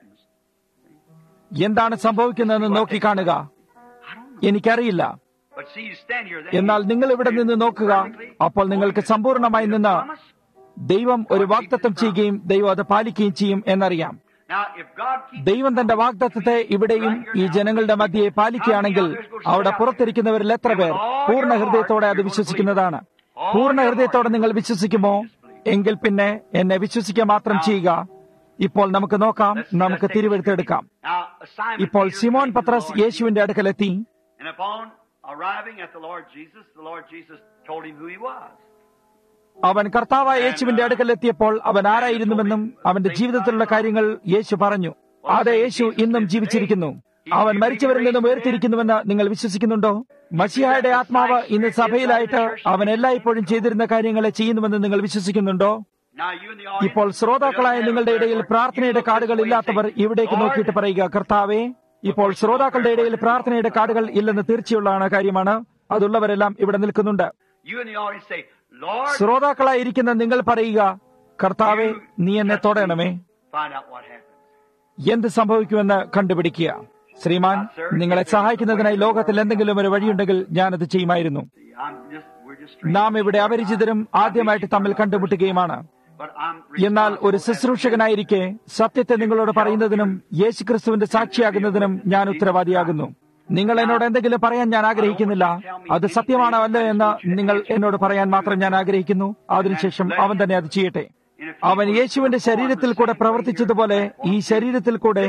എന്താണ് സംഭവിക്കുന്നതെന്ന് നോക്കിക്കാണുക. എനിക്കറിയില്ല. But see, you stand here then. എന്നാൽ നിങ്ങൾ ഇവിടെ നിന്ന് നോക്കുക. അപ്പോൾ നിങ്ങൾക്ക് സമ്പൂർണമായി നിന്ന് ദൈവം ഒരു വാഗ്ദത്തം ചെയ്യുകയും ദൈവം അത് പാലിക്കുകയും ചെയ്യും എന്നറിയാം. Now, if God keeps ദൈവം തന്റെ വാഗ്ദത്തത്തെ ഇവിടെയും ഈ ജനങ്ങളുടെ മധ്യയെ പാലിക്കുകയാണെങ്കിൽ അവിടെ പുറത്തിരിക്കുന്നവരിൽ എത്ര പേർ പൂർണ്ണ ഹൃദയത്തോടെ അത് വിശ്വസിക്കുന്നതാണ്? പൂർണ്ണ ഹൃദയത്തോടെ നിങ്ങൾ വിശ്വസിക്കുമോ? എങ്കിൽ പിന്നെ എന്നെ വിശ്വസിക്കുക മാത്രം ചെയ്യുക. ഇപ്പോൾ നമുക്ക് നോക്കാം, നമുക്ക് തിരുവെടുത്തെടുക്കാം. now Simon ഇപ്പോൾ Peter Simon came to the പത്രോസ് Lord, യേശുവിന്റെ അടുക്കലെത്തി. and upon arriving at the Lord Jesus told him who he was. അവൻ കർത്താവായ യേശുവിന്റെ അടുക്കലെത്തിയപ്പോൾ അവൻ ആരായിരുന്നുവെന്നും അവന്റെ ജീവിതത്തിലുള്ള കാര്യങ്ങൾ യേശു പറഞ്ഞു. അതെ, യേശു ഇന്നും ജീവിച്ചിരിക്കുന്നു. അവൻ മരിച്ചവരിൽ നിന്നും ഉയർത്തിരിക്കുന്നുവെന്ന് നിങ്ങൾ വിശ്വസിക്കുന്നുണ്ടോ? മശിഹായുടെ ആത്മാവ് ഇന്ന് സഭയിലായിട്ട് അവൻ എല്ലായ്പ്പോഴും ചെയ്തിരുന്ന കാര്യങ്ങളെ ചെയ്യുന്നുവെന്ന് നിങ്ങൾ വിശ്വസിക്കുന്നുണ്ടോ? Now you in the audience, ഇപ്പോൾ ശ്രോതാക്കളായ നിങ്ങളുടെ ഇടയിൽ പ്രാർത്ഥനയുടെ കാർഡുകൾ ഇല്ലാത്തവർ ഇവിടേക്ക് നോക്കിയിട്ട് പറയുക, കർത്താവേ. ഇപ്പോൾ ശ്രോതാക്കളുടെ ഇടയിൽ പ്രാർത്ഥനയുടെ കാർഡുകൾ ഇല്ലെന്ന് തീർച്ചയുള്ള കാര്യമാണ്. അതുള്ളവരെല്ലാം ഇവിടെ നിൽക്കുന്നുണ്ട്. you in the audience say, Lord, ശ്രോതാക്കളായിരിക്കുന്ന നിങ്ങൾ പറയുക, കർത്താവേ, നീ എന്നെ തൊടണമേ. find out what happens. എന്ത് സംഭവിക്കുമെന്ന് കണ്ടുപിടിക്കുക. ശ്രീമാൻ, നിങ്ങളെ സഹായിക്കുന്നതിനായി ലോകത്തിൽ എന്തെങ്കിലും ഒരു വഴിയുണ്ടെങ്കിൽ ഞാനത് ചെയ്യുമായിരുന്നു. See, we're just നാം ഇവിടെ അപരിചിതരും ആദ്യമായിട്ട് തമ്മിൽ കണ്ടുമുട്ടുകയുമാണ്. but I'm എന്നാൽ ഒരു ശുശ്രൂഷകനായിരിക്കെ സത്യത്തെ നിങ്ങളോട് പറയുന്നതിനും യേശുക്രിസ്തുവിന്റെ സാക്ഷിയാകുന്നതിനും ഞാൻ ഉത്തരവാദിയാകുന്നു. നിങ്ങൾ എന്നോട് എന്തെങ്കിലും പറയാൻ ഞാൻ ആഗ്രഹിക്കുന്നില്ല. അത് സത്യമാണോ അല്ലോ എന്ന് നിങ്ങൾ എന്നോട് പറയാൻ മാത്രം ഞാൻ ആഗ്രഹിക്കുന്നു. അതിനുശേഷം അവൻ തന്നെ അത് ചെയ്യട്ടെ. അവൻ യേശുവിന്റെ ശരീരത്തിൽ കൂടെ പ്രവർത്തിച്ചതുപോലെ ഈ ശരീരത്തിൽ കൂടെ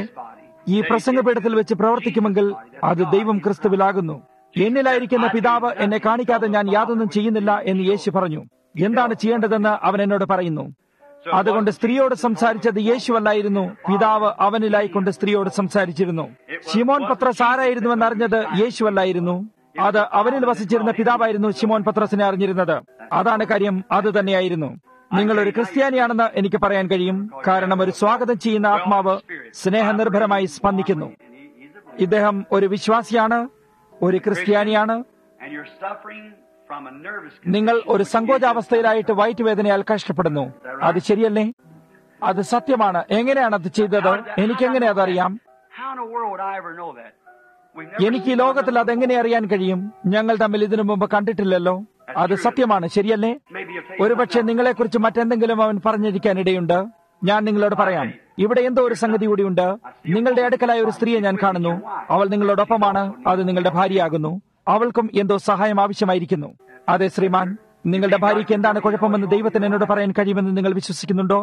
ഈ പ്രസംഗപീഠത്തിൽ വെച്ച് പ്രവർത്തിക്കുമെങ്കിൽ അത് ദൈവം ക്രിസ്തുവിലാകുന്നു. എന്നിലായിരിക്കുന്ന പിതാവ് എന്നെ കാണിക്കാതെ ഞാൻ യാതൊന്നും ചെയ്യുന്നില്ല എന്ന് യേശു പറഞ്ഞു. എന്താണ് ചെയ്യേണ്ടതെന്ന് അവൻ എന്നോട് പറയുന്നു. അതുകൊണ്ട് സ്ത്രീയോട് സംസാരിച്ചത് യേശുവല്ലായിരുന്നു, പിതാവ് അവനിലായിക്കൊണ്ട് സ്ത്രീയോട് സംസാരിച്ചിരുന്നു. ശിമോൻ പത്രോസ് ആരായിരുന്നുവെന്ന് അറിഞ്ഞത് യേശുവല്ലായിരുന്നു. അത് അവനിൽ വസിച്ചിരുന്ന പിതാവായിരുന്നു ശിമോൻ പത്രോസിനെ അറിഞ്ഞിരുന്നത്. അതാണ് കാര്യം, അത് തന്നെയായിരുന്നു. നിങ്ങൾ ഒരു ക്രിസ്ത്യാനിയാണെന്ന് എനിക്ക് പറയാൻ കഴിയും. കാരണം ഒരു സ്വാഗതം ചെയ്യുന്ന ആത്മാവ് സ്നേഹനിർഭരമായി സ്പന്ദിക്കുന്നു. ഇദ്ദേഹം ഒരു വിശ്വാസിയാണ്, ഒരു ക്രിസ്ത്യാനിയാണ്. and you're suffering from a nervous നിങ്ങൾ ഒരു സങ്കോചാവസ്ഥയിലായിട്ട് വയറ്റുവേദനയാൽ കഷ്ടപ്പെടുന്നു. അത് ശരിയല്ലേ? അത് സത്യമാണ്. എങ്ങനെയാണ് അത് ചെയ്തത്? എനിക്കെങ്ങനെ അതറിയാം? How in the world would I ever know that? We've never എനിക്ക് ഈ ലോകത്തിൽ അതെങ്ങനെ അറിയാൻ കഴിയും? ഞങ്ങൾ തമ്മിൽ ഇതിനു മുമ്പ് കണ്ടിട്ടില്ലല്ലോ. അത് സത്യമാണ്, ശരിയല്ലേ? maybe if ഒരുപക്ഷെ നിങ്ങളെക്കുറിച്ച് മറ്റെന്തെങ്കിലും അവൻ പറഞ്ഞിരിക്കാനിടയുണ്ട്. ഞാൻ നിങ്ങളോട് പറയാം, ഇവിടെ എന്തോ ഒരു സംഗതി കൂടിയുണ്ട്. നിങ്ങളുടെ അടുക്കലായ ഒരു സ്ത്രീയെ ഞാൻ കാണുന്നു. അവൾ നിങ്ങളോടൊപ്പമാണ്. അത് നിങ്ങളുടെ ഭാര്യയാകുന്നു. അവൾക്കും എന്തോ സഹായം ആവശ്യമായിരിക്കുന്നു. അതെ ശ്രീമാൻ, നിങ്ങളുടെ ഭാര്യയ്ക്ക് എന്താണ് കുഴപ്പമെന്ന് ദൈവത്തിന് എന്നോട് പറയാൻ കഴിയുമെന്ന് നിങ്ങൾ വിശ്വസിക്കുന്നുണ്ടോ?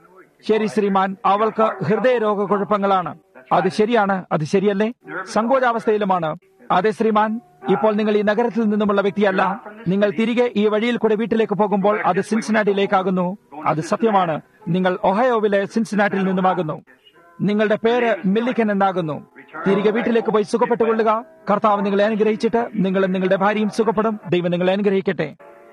ശരി ശ്രീമാൻ, അവൾക്ക് ഹൃദയരോഗ കുഴപ്പങ്ങളാണ്. അത് ശരിയാണ്, അത് ശരിയല്ലേ? സങ്കോചാവസ്ഥയിലുമാണ്. അതെ ശ്രീമാൻ, ഇപ്പോൾ നിങ്ങൾ ഈ നഗരത്തിൽ നിന്നുമുള്ള വ്യക്തിയല്ല. നിങ്ങൾ തിരികെ ഈ വഴിയിൽ കൂടെ വീട്ടിലേക്ക് പോകുമ്പോൾ അത് സിൻസിനാറ്റിയിലേക്കാകുന്നു. അത് സത്യമാണ്. നിങ്ങൾ ഒഹയോവിലെ സിൻസിനാറ്റിൽ നിന്നുമാകുന്നു. നിങ്ങളുടെ പേര് മില്ലിക്കൻ എന്നാകുന്നു. തിരികെ വീട്ടിലേക്ക് പോയി സുഖപ്പെട്ടുകൊള്ളുക. കർത്താവ് നിങ്ങളെ അനുഗ്രഹിച്ചിട്ട് നിങ്ങളും നിങ്ങളുടെ ഭാര്യയും സുഖപ്പെടും. ദൈവം നിങ്ങളെ അനുഗ്രഹിക്കട്ടെ.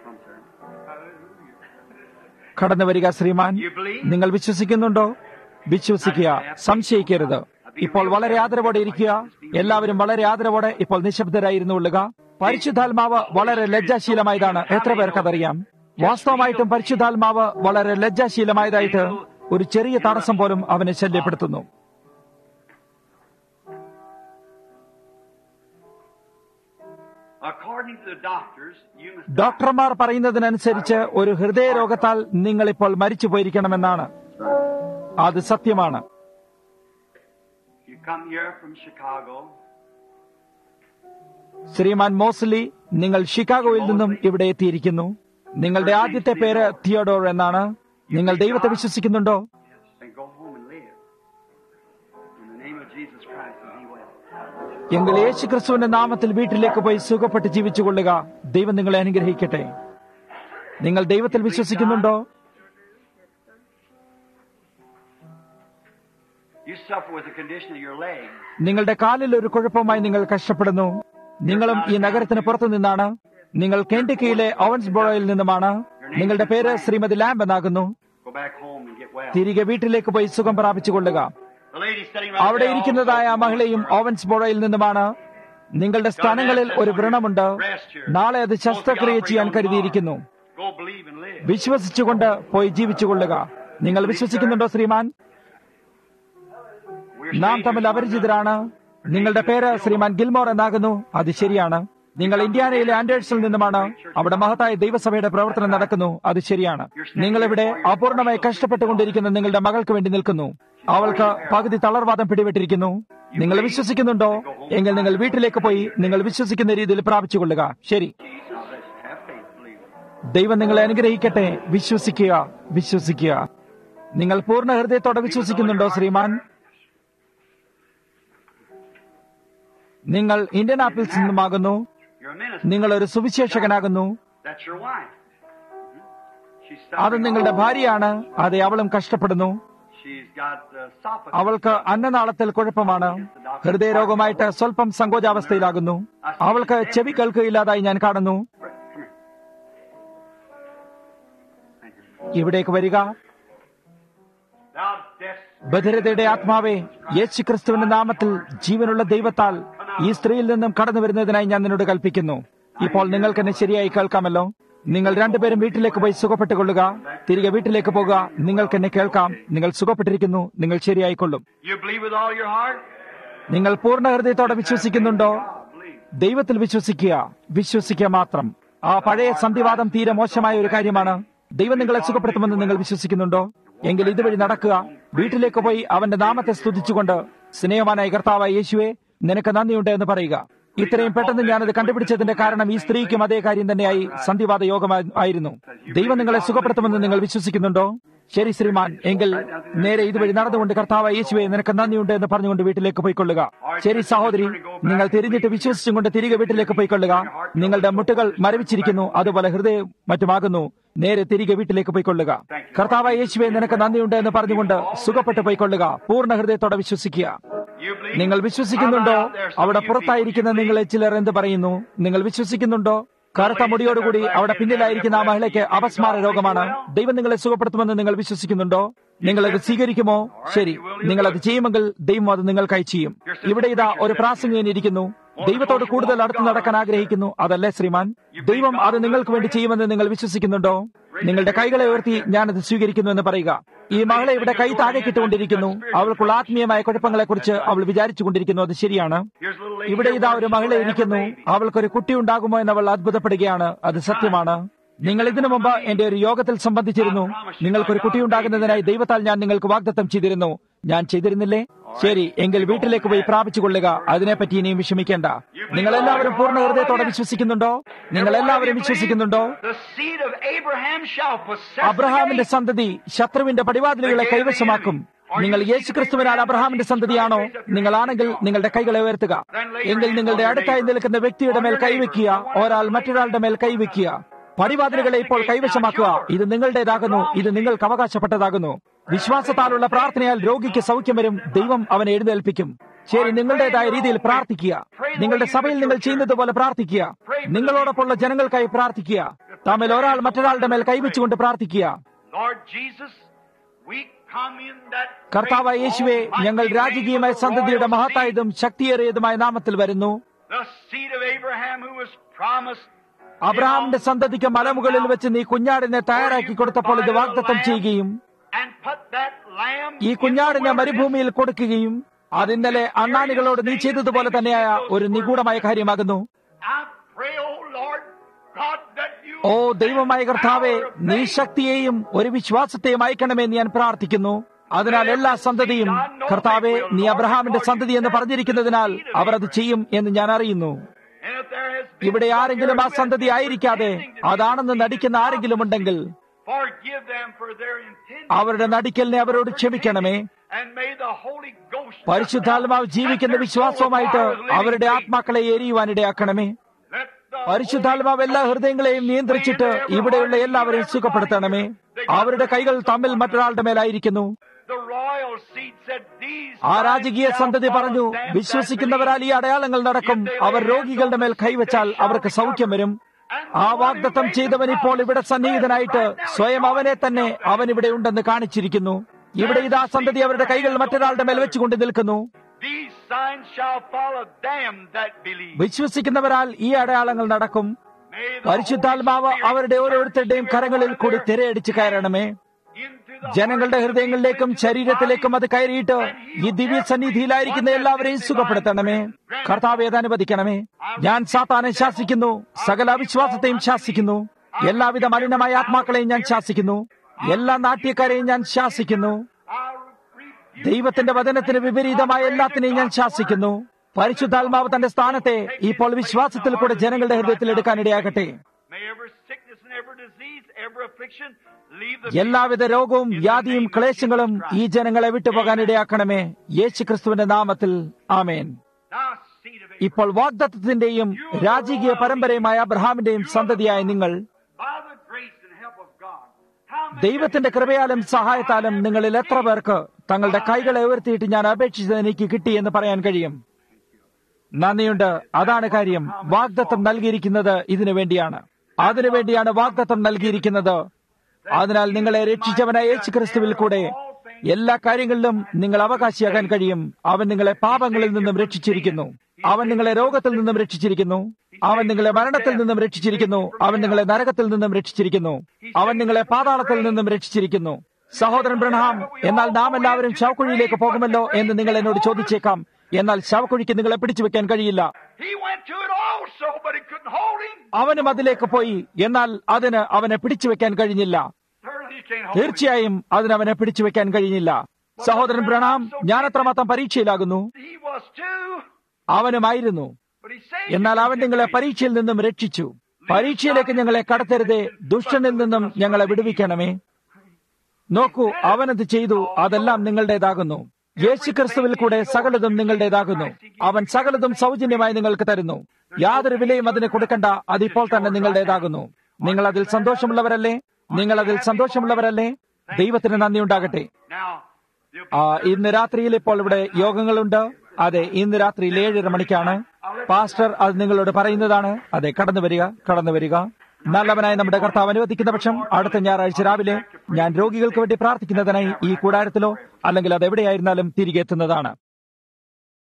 കടന്നു വരിക ശ്രീമാൻ. നിങ്ങൾ വിശ്വസിക്കുന്നുണ്ടോ? വിശ്വസിക്കുക, സംശയിക്കരുത്. ഇപ്പോൾ വളരെ ആദരവോടെ ഇരിക്കുക. എല്ലാവരും വളരെ ആദരവോടെ ഇപ്പോൾ നിശബ്ദരായിരുന്നു കൊള്ളുക. പരിശുദ്ധാത്മാവ് വളരെ ലജ്ജാശീലമായതാണ്. എത്ര പേർക്കതറിയാം? വാസ്തവമായിട്ടും പരിശുദ്ധാത്മാവ് വളരെ ലജ്ജാശീലമായതായിട്ട് ഒരു ചെറിയ തടസ്സം പോലും അവനെ ശല്യപ്പെടുത്തുന്നു. according to the doctors, you must ഡോക്ടർമാർ പറയുന്നതിനനുസരിച്ച് ഒരു ഹൃദയരോഗത്താൽ നിങ്ങളിപ്പോൾ മരിച്ചു പോയിരിക്കണമെന്നാണ്. അത് സത്യമാണ്. you come here from Chicago. ശ്രീമാൻ മോസ്ലി, നിങ്ങൾ ഷിക്കാഗോയിൽ നിന്നും ഇവിടെ എത്തിയിരിക്കുന്നു. നിങ്ങളുടെ ആദ്യത്തെ പേര് തിയോഡോർ എന്നാണ്. നിങ്ങൾ ദൈവത്തെ വിശ്വസിക്കുന്നുണ്ടോ? and go home and live in the name of Jesus Christ and be well. എങ്കിൽ യേശുക്രിസ്തുവിന്റെ നാമത്തിൽ വീട്ടിലേക്ക് പോയി സുഖപ്പെട്ട് ജീവിച്ചുകൊള്ളുക. ദൈവം നിങ്ങളെ അനുഗ്രഹിക്കട്ടെ. നിങ്ങൾ ദൈവത്തിൽ വിശ്വസിക്കുന്നുണ്ടോ? You suffer with the condition of your leg. നിങ്ങളുടെ കാലിൽ ഒരു കുഴപ്പമായി നിങ്ങൾ കഷ്ടപ്പെടുന്നു. നിങ്ങളും ഈ നഗരത്തിന് പുറത്തു നിന്നാണ്. നിങ്ങൾ കെന്റക്കിയിലെ ഓവൻസ്ബോറോയിൽ നിന്നുമാണ്. നിങ്ങളുടെ പേര് ശ്രീമതി ലാംബ് എന്നാകുന്നു. Go back home and get well. തിരികെ വീട്ടിലേക്ക് പോയി സുഖം പ്രാപിച്ചുകൊള്ളുക. The lady sitting right അവിടെ there ഇരിക്കുന്നതായ ആ മഹിളയും ഓവൻസ്ബോറോയിൽ നിന്നുമാണ്. നിങ്ങളുടെ സ്ഥാനങ്ങളിൽ ഒരു വ്രണമുണ്ട്. നാളെ അത് ശസ്ത്രക്രിയ ചെയ്യാൻ കരുതിയിരിക്കുന്നു. Go believe and live. വിശ്വസിച്ചുകൊണ്ട് പോയി ജീവിച്ചുകൊള്ളുക. നിങ്ങൾ വിശ്വസിക്കുന്നുണ്ടോ ശ്രീമാൻ? നാം തമ്മിൽ അപരിചിതരാണ്. നിങ്ങളുടെ പേര് ശ്രീമാൻ ഗിൽമോർ എന്നാകുന്നു. അത് ശരിയാണ്. നിങ്ങൾ ഇന്ത്യാനയിലെ ആൻഡേഴ്സിൽ നിന്നുമാണ്. അവിടെ മഹത്തായ ദൈവസഭയുടെ പ്രവർത്തനം നടക്കുന്നു. അത് ശരിയാണ്. നിങ്ങളിവിടെ അപൂർണമായി കഷ്ടപ്പെട്ടുകൊണ്ടിരിക്കുന്ന നിങ്ങളുടെ മകൾക്ക് വേണ്ടി നിൽക്കുന്നു. അവൾക്ക് പകുതി തളർവാദം പിടിപെട്ടിരിക്കുന്നു. നിങ്ങൾ വിശ്വസിക്കുന്നുണ്ടോ? എങ്കിൽ നിങ്ങൾ വീട്ടിലേക്ക് പോയി നിങ്ങൾ വിശ്വസിക്കുന്ന രീതിയിൽ പ്രാപിച്ചുകൊള്ളുക. ശരി. ദൈവം നിങ്ങളെ അനുഗ്രഹിക്കട്ടെ. വിശ്വസിക്കുക, വിശ്വസിക്കുക. നിങ്ങൾ പൂർണ്ണ ഹൃദയത്തോടെ വിശ്വസിക്കുന്നുണ്ടോ ശ്രീമാൻ? നിങ്ങൾ ഇന്ത്യൻ ആപ്പിൾസിൽ നിന്നുമാകുന്നു. നിങ്ങൾ ഒരു സുവിശേഷകനാകുന്നു. അത് നിങ്ങളുടെ ഭാര്യയാണ്. അതെ, അവളും കഷ്ടപ്പെടുന്നു. അവൾക്ക് അന്നനാളത്തിൽ കുഴപ്പമാണ്. ഹൃദയരോഗമായിട്ട് സ്വല്പം സങ്കോചാവസ്ഥയിലാകുന്നു. അവൾക്ക് ചെവി കേൾക്കുകയില്ലാതായി ഞാൻ കാണുന്നു. ഇവിടേക്ക് വരിക. ബധിരതയുടെ ആത്മാവേ, യേശു ക്രിസ്തുവിന്റെ നാമത്തിൽ ജീവനുള്ള ദൈവത്താൽ ഈ സ്ത്രീയിൽ നിന്നും കടന്നു വരുന്നതിനായി ഞാൻ നിന്നോട് കൽപ്പിക്കുന്നു. ഇപ്പോൾ നിങ്ങൾക്ക് എന്നെ ശരിയായി കേൾക്കാമല്ലോ. നിങ്ങൾ രണ്ടുപേരും വീട്ടിലേക്ക് പോയി സുഖപ്പെട്ടുകൊള്ളുക. തിരികെ വീട്ടിലേക്ക് പോകുക. നിങ്ങൾക്ക് എന്നെ കേൾക്കാം. നിങ്ങൾ സുഖപ്പെട്ടിരിക്കുന്നു. നിങ്ങൾ ശരിയായിക്കൊള്ളും. നിങ്ങൾ പൂർണ്ണ ഹൃദയത്തോടെ വിശ്വസിക്കുന്നുണ്ടോ? ദൈവത്തിൽ വിശ്വസിക്കുക, വിശ്വസിക്കുക മാത്രം. ആ പഴയ സന്ധിവാദം തീരെ മോശമായ ഒരു കാര്യമാണ്. ദൈവം നിങ്ങളെ സുഖപ്പെടുത്തുമെന്ന് നിങ്ങൾ വിശ്വസിക്കുന്നുണ്ടോ? എങ്കിൽ ഇതുവഴി നടക്കുക. വീട്ടിലേക്ക് പോയി അവന്റെ നാമത്തെ സ്തുതിച്ചുകൊണ്ട്, സ്നേഹവാനായ കർത്താവായ യേശുവേ, നിനക്ക് നന്ദിയുണ്ട് എന്ന് പറയുക. ഇത്രയും പെട്ടെന്ന് ഞാനത് കണ്ടുപിടിച്ചതിന്റെ കാരണം ഈ സ്ത്രീക്കും അതേ കാര്യം തന്നെയായി സന്ധിവാദ യോഗമായിരുന്നു. ദൈവം നിങ്ങളെ സുഖപ്പെടുത്തുമെന്ന് നിങ്ങൾ വിശ്വസിക്കുന്നുണ്ടോ? ശരി ശ്രീമാൻ. എങ്കിൽ നേരെ ഇതുവഴി നടന്നുകൊണ്ട് കർത്താവായ യേശുവേ, നിനക്ക് നന്ദിയുണ്ട് എന്ന് പറഞ്ഞുകൊണ്ട് വീട്ടിലേക്ക് പോയിക്കൊള്ളുക. ശരി സഹോദരി, നിങ്ങൾ തിരിഞ്ഞിട്ട് വിശ്വസിച്ചും കൊണ്ട് തിരികെ വീട്ടിലേക്ക് പോയിക്കൊള്ളുക. നിങ്ങളുടെ മുട്ടുകൾ മരവിച്ചിരിക്കുന്നു, അതുപോലെ ഹൃദയം മറ്റുമാകുന്നു. നേരെ തിരികെ വീട്ടിലേക്ക് പോയിക്കൊള്ളുക. കർത്താവായ യേശുവേ, നിനക്ക് നന്ദിയുണ്ട് എന്ന് പറഞ്ഞുകൊണ്ട് സുഖപ്പെട്ട് പോയിക്കൊള്ളുക. പൂർണ്ണ ഹൃദയത്തോടെ വിശ്വസിക്കുക. നിങ്ങൾ വിശ്വസിക്കുന്നുണ്ടോ? അവിടെ പുറത്തായിരിക്കുന്ന നിങ്ങളെ ചിലർ എന്ത് പറയുന്നു? നിങ്ങൾ വിശ്വസിക്കുന്നുണ്ടോ? കറുത്ത മുടിയോടുകൂടി അവിടെ പിന്നിലായിരിക്കുന്ന ആ മഹിളയ്ക്ക് അപസ്മാര രോഗമാണ്. ദൈവം നിങ്ങളെ സുഖപ്പെടുത്തുമെന്ന് നിങ്ങൾ വിശ്വസിക്കുന്നുണ്ടോ? നിങ്ങളത് സ്വീകരിക്കുമോ? ശരി, നിങ്ങളത് ചെയ്യുമെങ്കിൽ ദൈവം അത് നിങ്ങൾക്കായി ചെയ്യും. ഇവിടെ ഇതാ ഒരു പ്രാസംഗികൻ ഇരിക്കുന്നു. ദൈവത്തോട് കൂടുതൽ അടുത്ത് നടക്കാൻ ആഗ്രഹിക്കുന്നു. അതല്ലേ ശ്രീമാൻ? ദൈവം അത് നിങ്ങൾക്ക് വേണ്ടി ചെയ്യുമെന്ന് നിങ്ങൾ വിശ്വസിക്കുന്നുണ്ടോ? നിങ്ങളുടെ കൈകളെ ഉയർത്തി ഞാനത് സ്വീകരിക്കുന്നു എന്ന് പറയുക. ഈ മകളെ ഇവിടെ കൈ താഴെ കിട്ടുകൊണ്ടിരിക്കുന്നു. അവൾക്കുള്ള ആത്മീയമായ കുഴപ്പങ്ങളെക്കുറിച്ച് അവൾ വിചാരിച്ചുകൊണ്ടിരിക്കുന്നു. അത് ശരിയാണ്. ഇവിടെ ഇതാ ഒരു മകളെ ഇരിക്കുന്നു. അവൾക്കൊരു കുട്ടി ഉണ്ടാകുമോ എന്ന് അവൾ അത്ഭുതപ്പെടുകയാണ്. അത് സത്യമാണ്. നിങ്ങൾ ഇതിനു മുമ്പ് എന്റെ ഒരു യോഗത്തിൽ സംബന്ധിച്ചിരുന്നു. നിങ്ങൾക്കൊരു കുട്ടി ഉണ്ടാകുന്നതിനായി ദൈവത്താൽ ഞാൻ നിങ്ങൾക്ക് വാഗ്ദത്തം ചെയ്തിരുന്നു. ഞാൻ ചെയ്തിരുന്നില്ലേ? ശരി, എങ്കിൽ വീട്ടിലേക്ക് പോയി പ്രാപിച്ചുകൊള്ളുക. അതിനെപ്പറ്റി ഇനിയും വിഷമിക്കേണ്ട. നിങ്ങൾ എല്ലാവരും പൂർണ്ണ ഹൃദയത്തോടെ വിശ്വസിക്കുന്നുണ്ടോ? നിങ്ങൾ എല്ലാവരും വിശ്വസിക്കുന്നുണ്ടോ? അബ്രഹാമിന്റെ സന്തതി ശത്രുവിന്റെ പടിവാതിലുകളെ കൈവശമാക്കും. നിങ്ങൾ യേശുക്രിസ്തുവിനാൽ അബ്രഹാമിന്റെ സന്തതിയാണോ? നിങ്ങളാണെങ്കിൽ നിങ്ങളുടെ കൈകളെ ഉയർത്തുക. എങ്കിൽ നിങ്ങളുടെ അടുത്തായി നിൽക്കുന്ന വ്യക്തിയുടെ മേൽ കൈവയ്ക്കുക. ഒരാൾ മറ്റൊരാളുടെ മേൽ കൈവയ്ക്കുക. പടിവാതിലുകളെ ഇപ്പോൾ കൈവശമാക്കുക. ഇത് നിങ്ങളുടേതാകുന്നു. ഇത് നിങ്ങൾക്ക് അവകാശപ്പെട്ടതാകുന്നു. വിശ്വാസത്താലുള്ള പ്രാർത്ഥനയാൽ രോഗിക്ക് സൗഖ്യം വരും. ദൈവം അവനെ എഴുന്നേൽപ്പിക്കും. ശരി, നിങ്ങളുടേതായ രീതിയിൽ പ്രാർത്ഥിക്കുക. നിങ്ങളുടെ സഭയിൽ നിങ്ങൾ ചെയ്യുന്നത് പോലെ പ്രാർത്ഥിക്കുക. നിങ്ങളോടൊപ്പമുള്ള ജനങ്ങൾക്കായി പ്രാർത്ഥിക്കുക. തമ്മിൽ ഒരാൾ മറ്റൊരാളുടെ മേൽ കൈവച്ചുകൊണ്ട് പ്രാർത്ഥിക്കുക. കർത്താവായ യേശുവേ, ഞങ്ങൾ രാജകീയമായ സന്തതിയുടെ മഹത്തായതും ശക്തിയേറിയതുമായ നാമത്തിൽ വരുന്നു. അബ്രഹാമിന്റെ സന്തതിക്ക് മലമുകളിൽ വെച്ച് നീ കുഞ്ഞാടിനെ തയ്യാറാക്കി കൊടുത്തപ്പോൾ ഇത് വാഗ്ദത്തം ചെയ്യുകയും ഈ കുഞ്ഞാടിനെ മരുഭൂമിയിൽ കൊടുക്കുകയും അത് ഇന്നലെ അണ്ണാനികളോട് നീ ചെയ്തതുപോലെ തന്നെയായ ഒരു നിഗൂഢമായ കാര്യമാകുന്നു. ഓ ദൈവമായ കർത്താവേ, നീ ശക്തിയെയും ഒരു വിശ്വാസത്തെയും അയക്കണമെന്ന് ഞാൻ പ്രാർത്ഥിക്കുന്നു. അതിനാൽ എല്ലാ സന്തതിയും കർത്താവേ, നീ അബ്രഹാമിന്റെ സന്തതി എന്ന് പറഞ്ഞിരിക്കുന്നതിനാൽ അവർ അത് ചെയ്യും എന്ന് ഞാൻ അറിയുന്നു. ഇവിടെ ആരെങ്കിലും ആ സന്തതി ആയിരിക്കാതെ അതാണെന്ന് നടിക്കുന്ന ആരെങ്കിലും ഉണ്ടെങ്കിൽ അവരുടെ നടിക്കലിനെ അവരോട് ക്ഷമിക്കണമേ. പരിശുദ്ധാത്മാവ് ജീവിക്കുന്ന വിശ്വാസവുമായിട്ട് അവരുടെ ആത്മാക്കളെ എരിയുവാനിടയാക്കണമേ. പരിശുദ്ധാത്മാവ് എല്ലാ ഹൃദയങ്ങളെയും നിയന്ത്രിച്ചിട്ട് ഇവിടെയുള്ള എല്ലാവരെയും സുഖപ്പെടുത്തണമേ. അവരുടെ കൈകൾ തമ്മിൽ മറ്റൊരാളുടെ മേലായിരിക്കുന്നു. seed said, "These ആ signs രാജകീയ shall സന്തതി follow പറഞ്ഞു, them that വിശ്വസിക്കുന്നവരാൽ ഈ അടയാളങ്ങൾ നടക്കും. അവർ രോഗികളുടെ മേൽ കൈവച്ചാൽ അവർക്ക് സൗഖ്യം വരും. ആ വാഗ്ദത്തം ചെയ്തവൻ ഇപ്പോൾ ഇവിടെ സന്നിഹിതനായിട്ട് സ്വയം അവനെ തന്നെ അവൻ ഇവിടെ ഉണ്ടെന്ന് കാണിച്ചിരിക്കുന്നു. ഇവിടെ ഇതാ സന്തതി അവരുടെ കൈകൾ മറ്റൊരാളുടെ മേൽ വെച്ചുകൊണ്ട് നിൽക്കുന്നു. These signs shall follow them that believe." വിശ്വസിക്കുന്നവരാൽ ഈ അടയാളങ്ങൾ നടക്കും. May the പരിശുദ്ധാത്മാവ് Holy Spirit അവരുടെ ഓരോരുത്തരുടെയും കരങ്ങളിൽ കൂടി തിരയടിച്ച് കയറണമേ. into the ജനങ്ങളുടെ ഹൃദയങ്ങളിലേക്കും ശരീരത്തിലേക്കും അത് കയറിയിട്ട് ഈ ദിവ്യ സന്നിധിയിലായിരിക്കുന്ന എല്ലാവരെയും സുഖപ്പെടുത്തണമേ. കർത്താവേ, അത് അനുവദിക്കണമേ. ഞാൻ സാത്താനെ ശാസിക്കുന്നു, സകല അവിശ്വാസത്തെയും ശാസിക്കുന്നു, എല്ലാവിധ മലിനമായ ആത്മാക്കളെയും ഞാൻ ശാസിക്കുന്നു, എല്ലാ നാട്യക്കാരെയും ഞാൻ ശാസിക്കുന്നു, ദൈവത്തിന്റെ വചനത്തിന് വിപരീതമായ എല്ലാത്തിനെയും ഞാൻ ശാസിക്കുന്നു. പരിശുദ്ധാത്മാവ് തന്റെ സ്ഥാനത്തെ ഇപ്പോൾ വിശ്വാസത്തിൽ കൂടെ ജനങ്ങളുടെ ഹൃദയത്തിൽ എടുക്കാനിടയാകട്ടെ. May every sickness and every disease, every affliction leave the എല്ലാവിധ രോഗവും വ്യാധിയും ക്ലേശങ്ങളും ഈ ജനങ്ങളെ വിട്ടുപോകാനിടയാക്കണമേ. യേശുക്രിസ്തുവിന്റെ നാമത്തിൽ ആമേൻ. Now, seed of ഇപ്പോൾ വാഗ്ദത്തത്തിന്റെയും രാജകീയ പരമ്പരയുമായ അബ്രഹാമിന്റെയും സന്തതിയായ നിങ്ങൾ by the grace and help of God. How many ദൈവത്തിന്റെ കൃപയാലും സഹായത്താലും നിങ്ങളിൽ എത്ര പേർക്ക് തങ്ങളുടെ കൈകളെ ഉയർത്തിയിട്ട് ഞാൻ അപേക്ഷിച്ചത് എനിക്ക് കിട്ടി എന്ന് പറയാൻ കഴിയും? നന്ദിയുണ്ട്. അതാണ് കാര്യം. വാഗ്ദത്തം നൽകിയിരിക്കുന്നത് ഇതിനു വേണ്ടിയാണ്. അതിനുവേണ്ടിയാണ് വാഗ്ദത്തം നൽകിയിരിക്കുന്നത്. അതിനാൽ നിങ്ങളെ രക്ഷിച്ചവനായ യേശുക്രിസ്തുവിൽ കൂടെ എല്ലാ കാര്യങ്ങളിലും നിങ്ങൾ അവകാശിയാകാൻ കഴിയും. അവൻ നിങ്ങളെ പാപങ്ങളിൽ നിന്നും രക്ഷിച്ചിരിക്കുന്നു. അവൻ നിങ്ങളെ രോഗത്തിൽ നിന്നും രക്ഷിച്ചിരിക്കുന്നു. അവൻ നിങ്ങളെ മരണത്തിൽ നിന്നും രക്ഷിച്ചിരിക്കുന്നു. അവൻ നിങ്ങളെ നരകത്തിൽ നിന്നും രക്ഷിച്ചിരിക്കുന്നു. അവൻ നിങ്ങളെ പാതാളത്തിൽ നിന്നും രക്ഷിച്ചിരിക്കുന്നു. സഹോദരൻ ബ്രഹാം, എന്നാൽ നാം എല്ലാവരും ശവക്കുഴിയിലേക്ക് പോകുമല്ലോ എന്ന് നിങ്ങൾ എന്നോട് ചോദിച്ചേക്കാം. എന്നാൽ ശവക്കുഴിക്ക് നിങ്ങളെ പിടിച്ചു വെക്കാൻ കഴിയില്ല. He went to it also, but it couldn't hold him. അവനും അതിലേക്ക് പോയി, എന്നാൽ അതിന് അവനെ പിടിച്ചു വെക്കാൻ കഴിഞ്ഞില്ല. Certainly you can't hold him. തീർച്ചയായും അതിന് അവനെ പിടിച്ചു വെക്കാൻ കഴിഞ്ഞില്ല. സഹോദരൻ ബ്രഹാം, ഞാൻ അത്രമാത്രം പരീക്ഷയിലാകുന്നു. He was too, അവനുമായിരുന്നു. but he saved എന്നാൽ അവൻ നിങ്ങളെ പരീക്ഷയിൽ നിന്നും രക്ഷിച്ചു. പരീക്ഷയിലേക്ക് ഞങ്ങളെ കടത്തരുതേ, ദുഷ്ടനിൽ നിന്നും ഞങ്ങളെ വിടുവിക്കണമേ. നോക്കൂ, അവനത് ചെയ്തു. അതെല്ലാം നിങ്ങളുടേതാകുന്നു. യേശുക്രിസ്തുവിൽ കൂടെ സകലതും നിങ്ങളുടേതാകുന്നു. അവൻ സകലതും സൗജന്യമായി നിങ്ങൾക്ക് തരുന്നു. യാതൊരു വിലയും അതിന് കൊടുക്കണ്ട. അതിപ്പോൾ തന്നെ നിങ്ങളുടേതാകുന്നു. നിങ്ങൾ അതിൽ സന്തോഷമുള്ളവരല്ലേ? നിങ്ങൾ അതിൽ സന്തോഷമുള്ളവരല്ലേ? ദൈവത്തിന് നന്ദിയുണ്ടാകട്ടെ. Now, ഇന്ന് രാത്രിയിൽ ഇപ്പോൾ ഇവിടെ യോഗങ്ങളുണ്ട്. അതെ, ഇന്ന് രാത്രി 7:30 മണിക്കാണ്. പാസ്റ്റർ അത് നിങ്ങളോട് പറയുന്നതാണ്. അതെ, കടന്നു വരിക. നല്ലവനായ നമ്മുടെ കർത്താവ് അനുവദിക്കുന്ന പക്ഷം അടുത്ത ഞായറാഴ്ച രാവിലെ ഞാൻ രോഗികൾക്ക് വേണ്ടി പ്രാർത്ഥിക്കുന്നതിനായി ഈ കൂടാരത്തിലോ അല്ലെങ്കിൽ അത് എവിടെയായിരുന്നാലും തിരികെ എത്തുന്നതാണ്.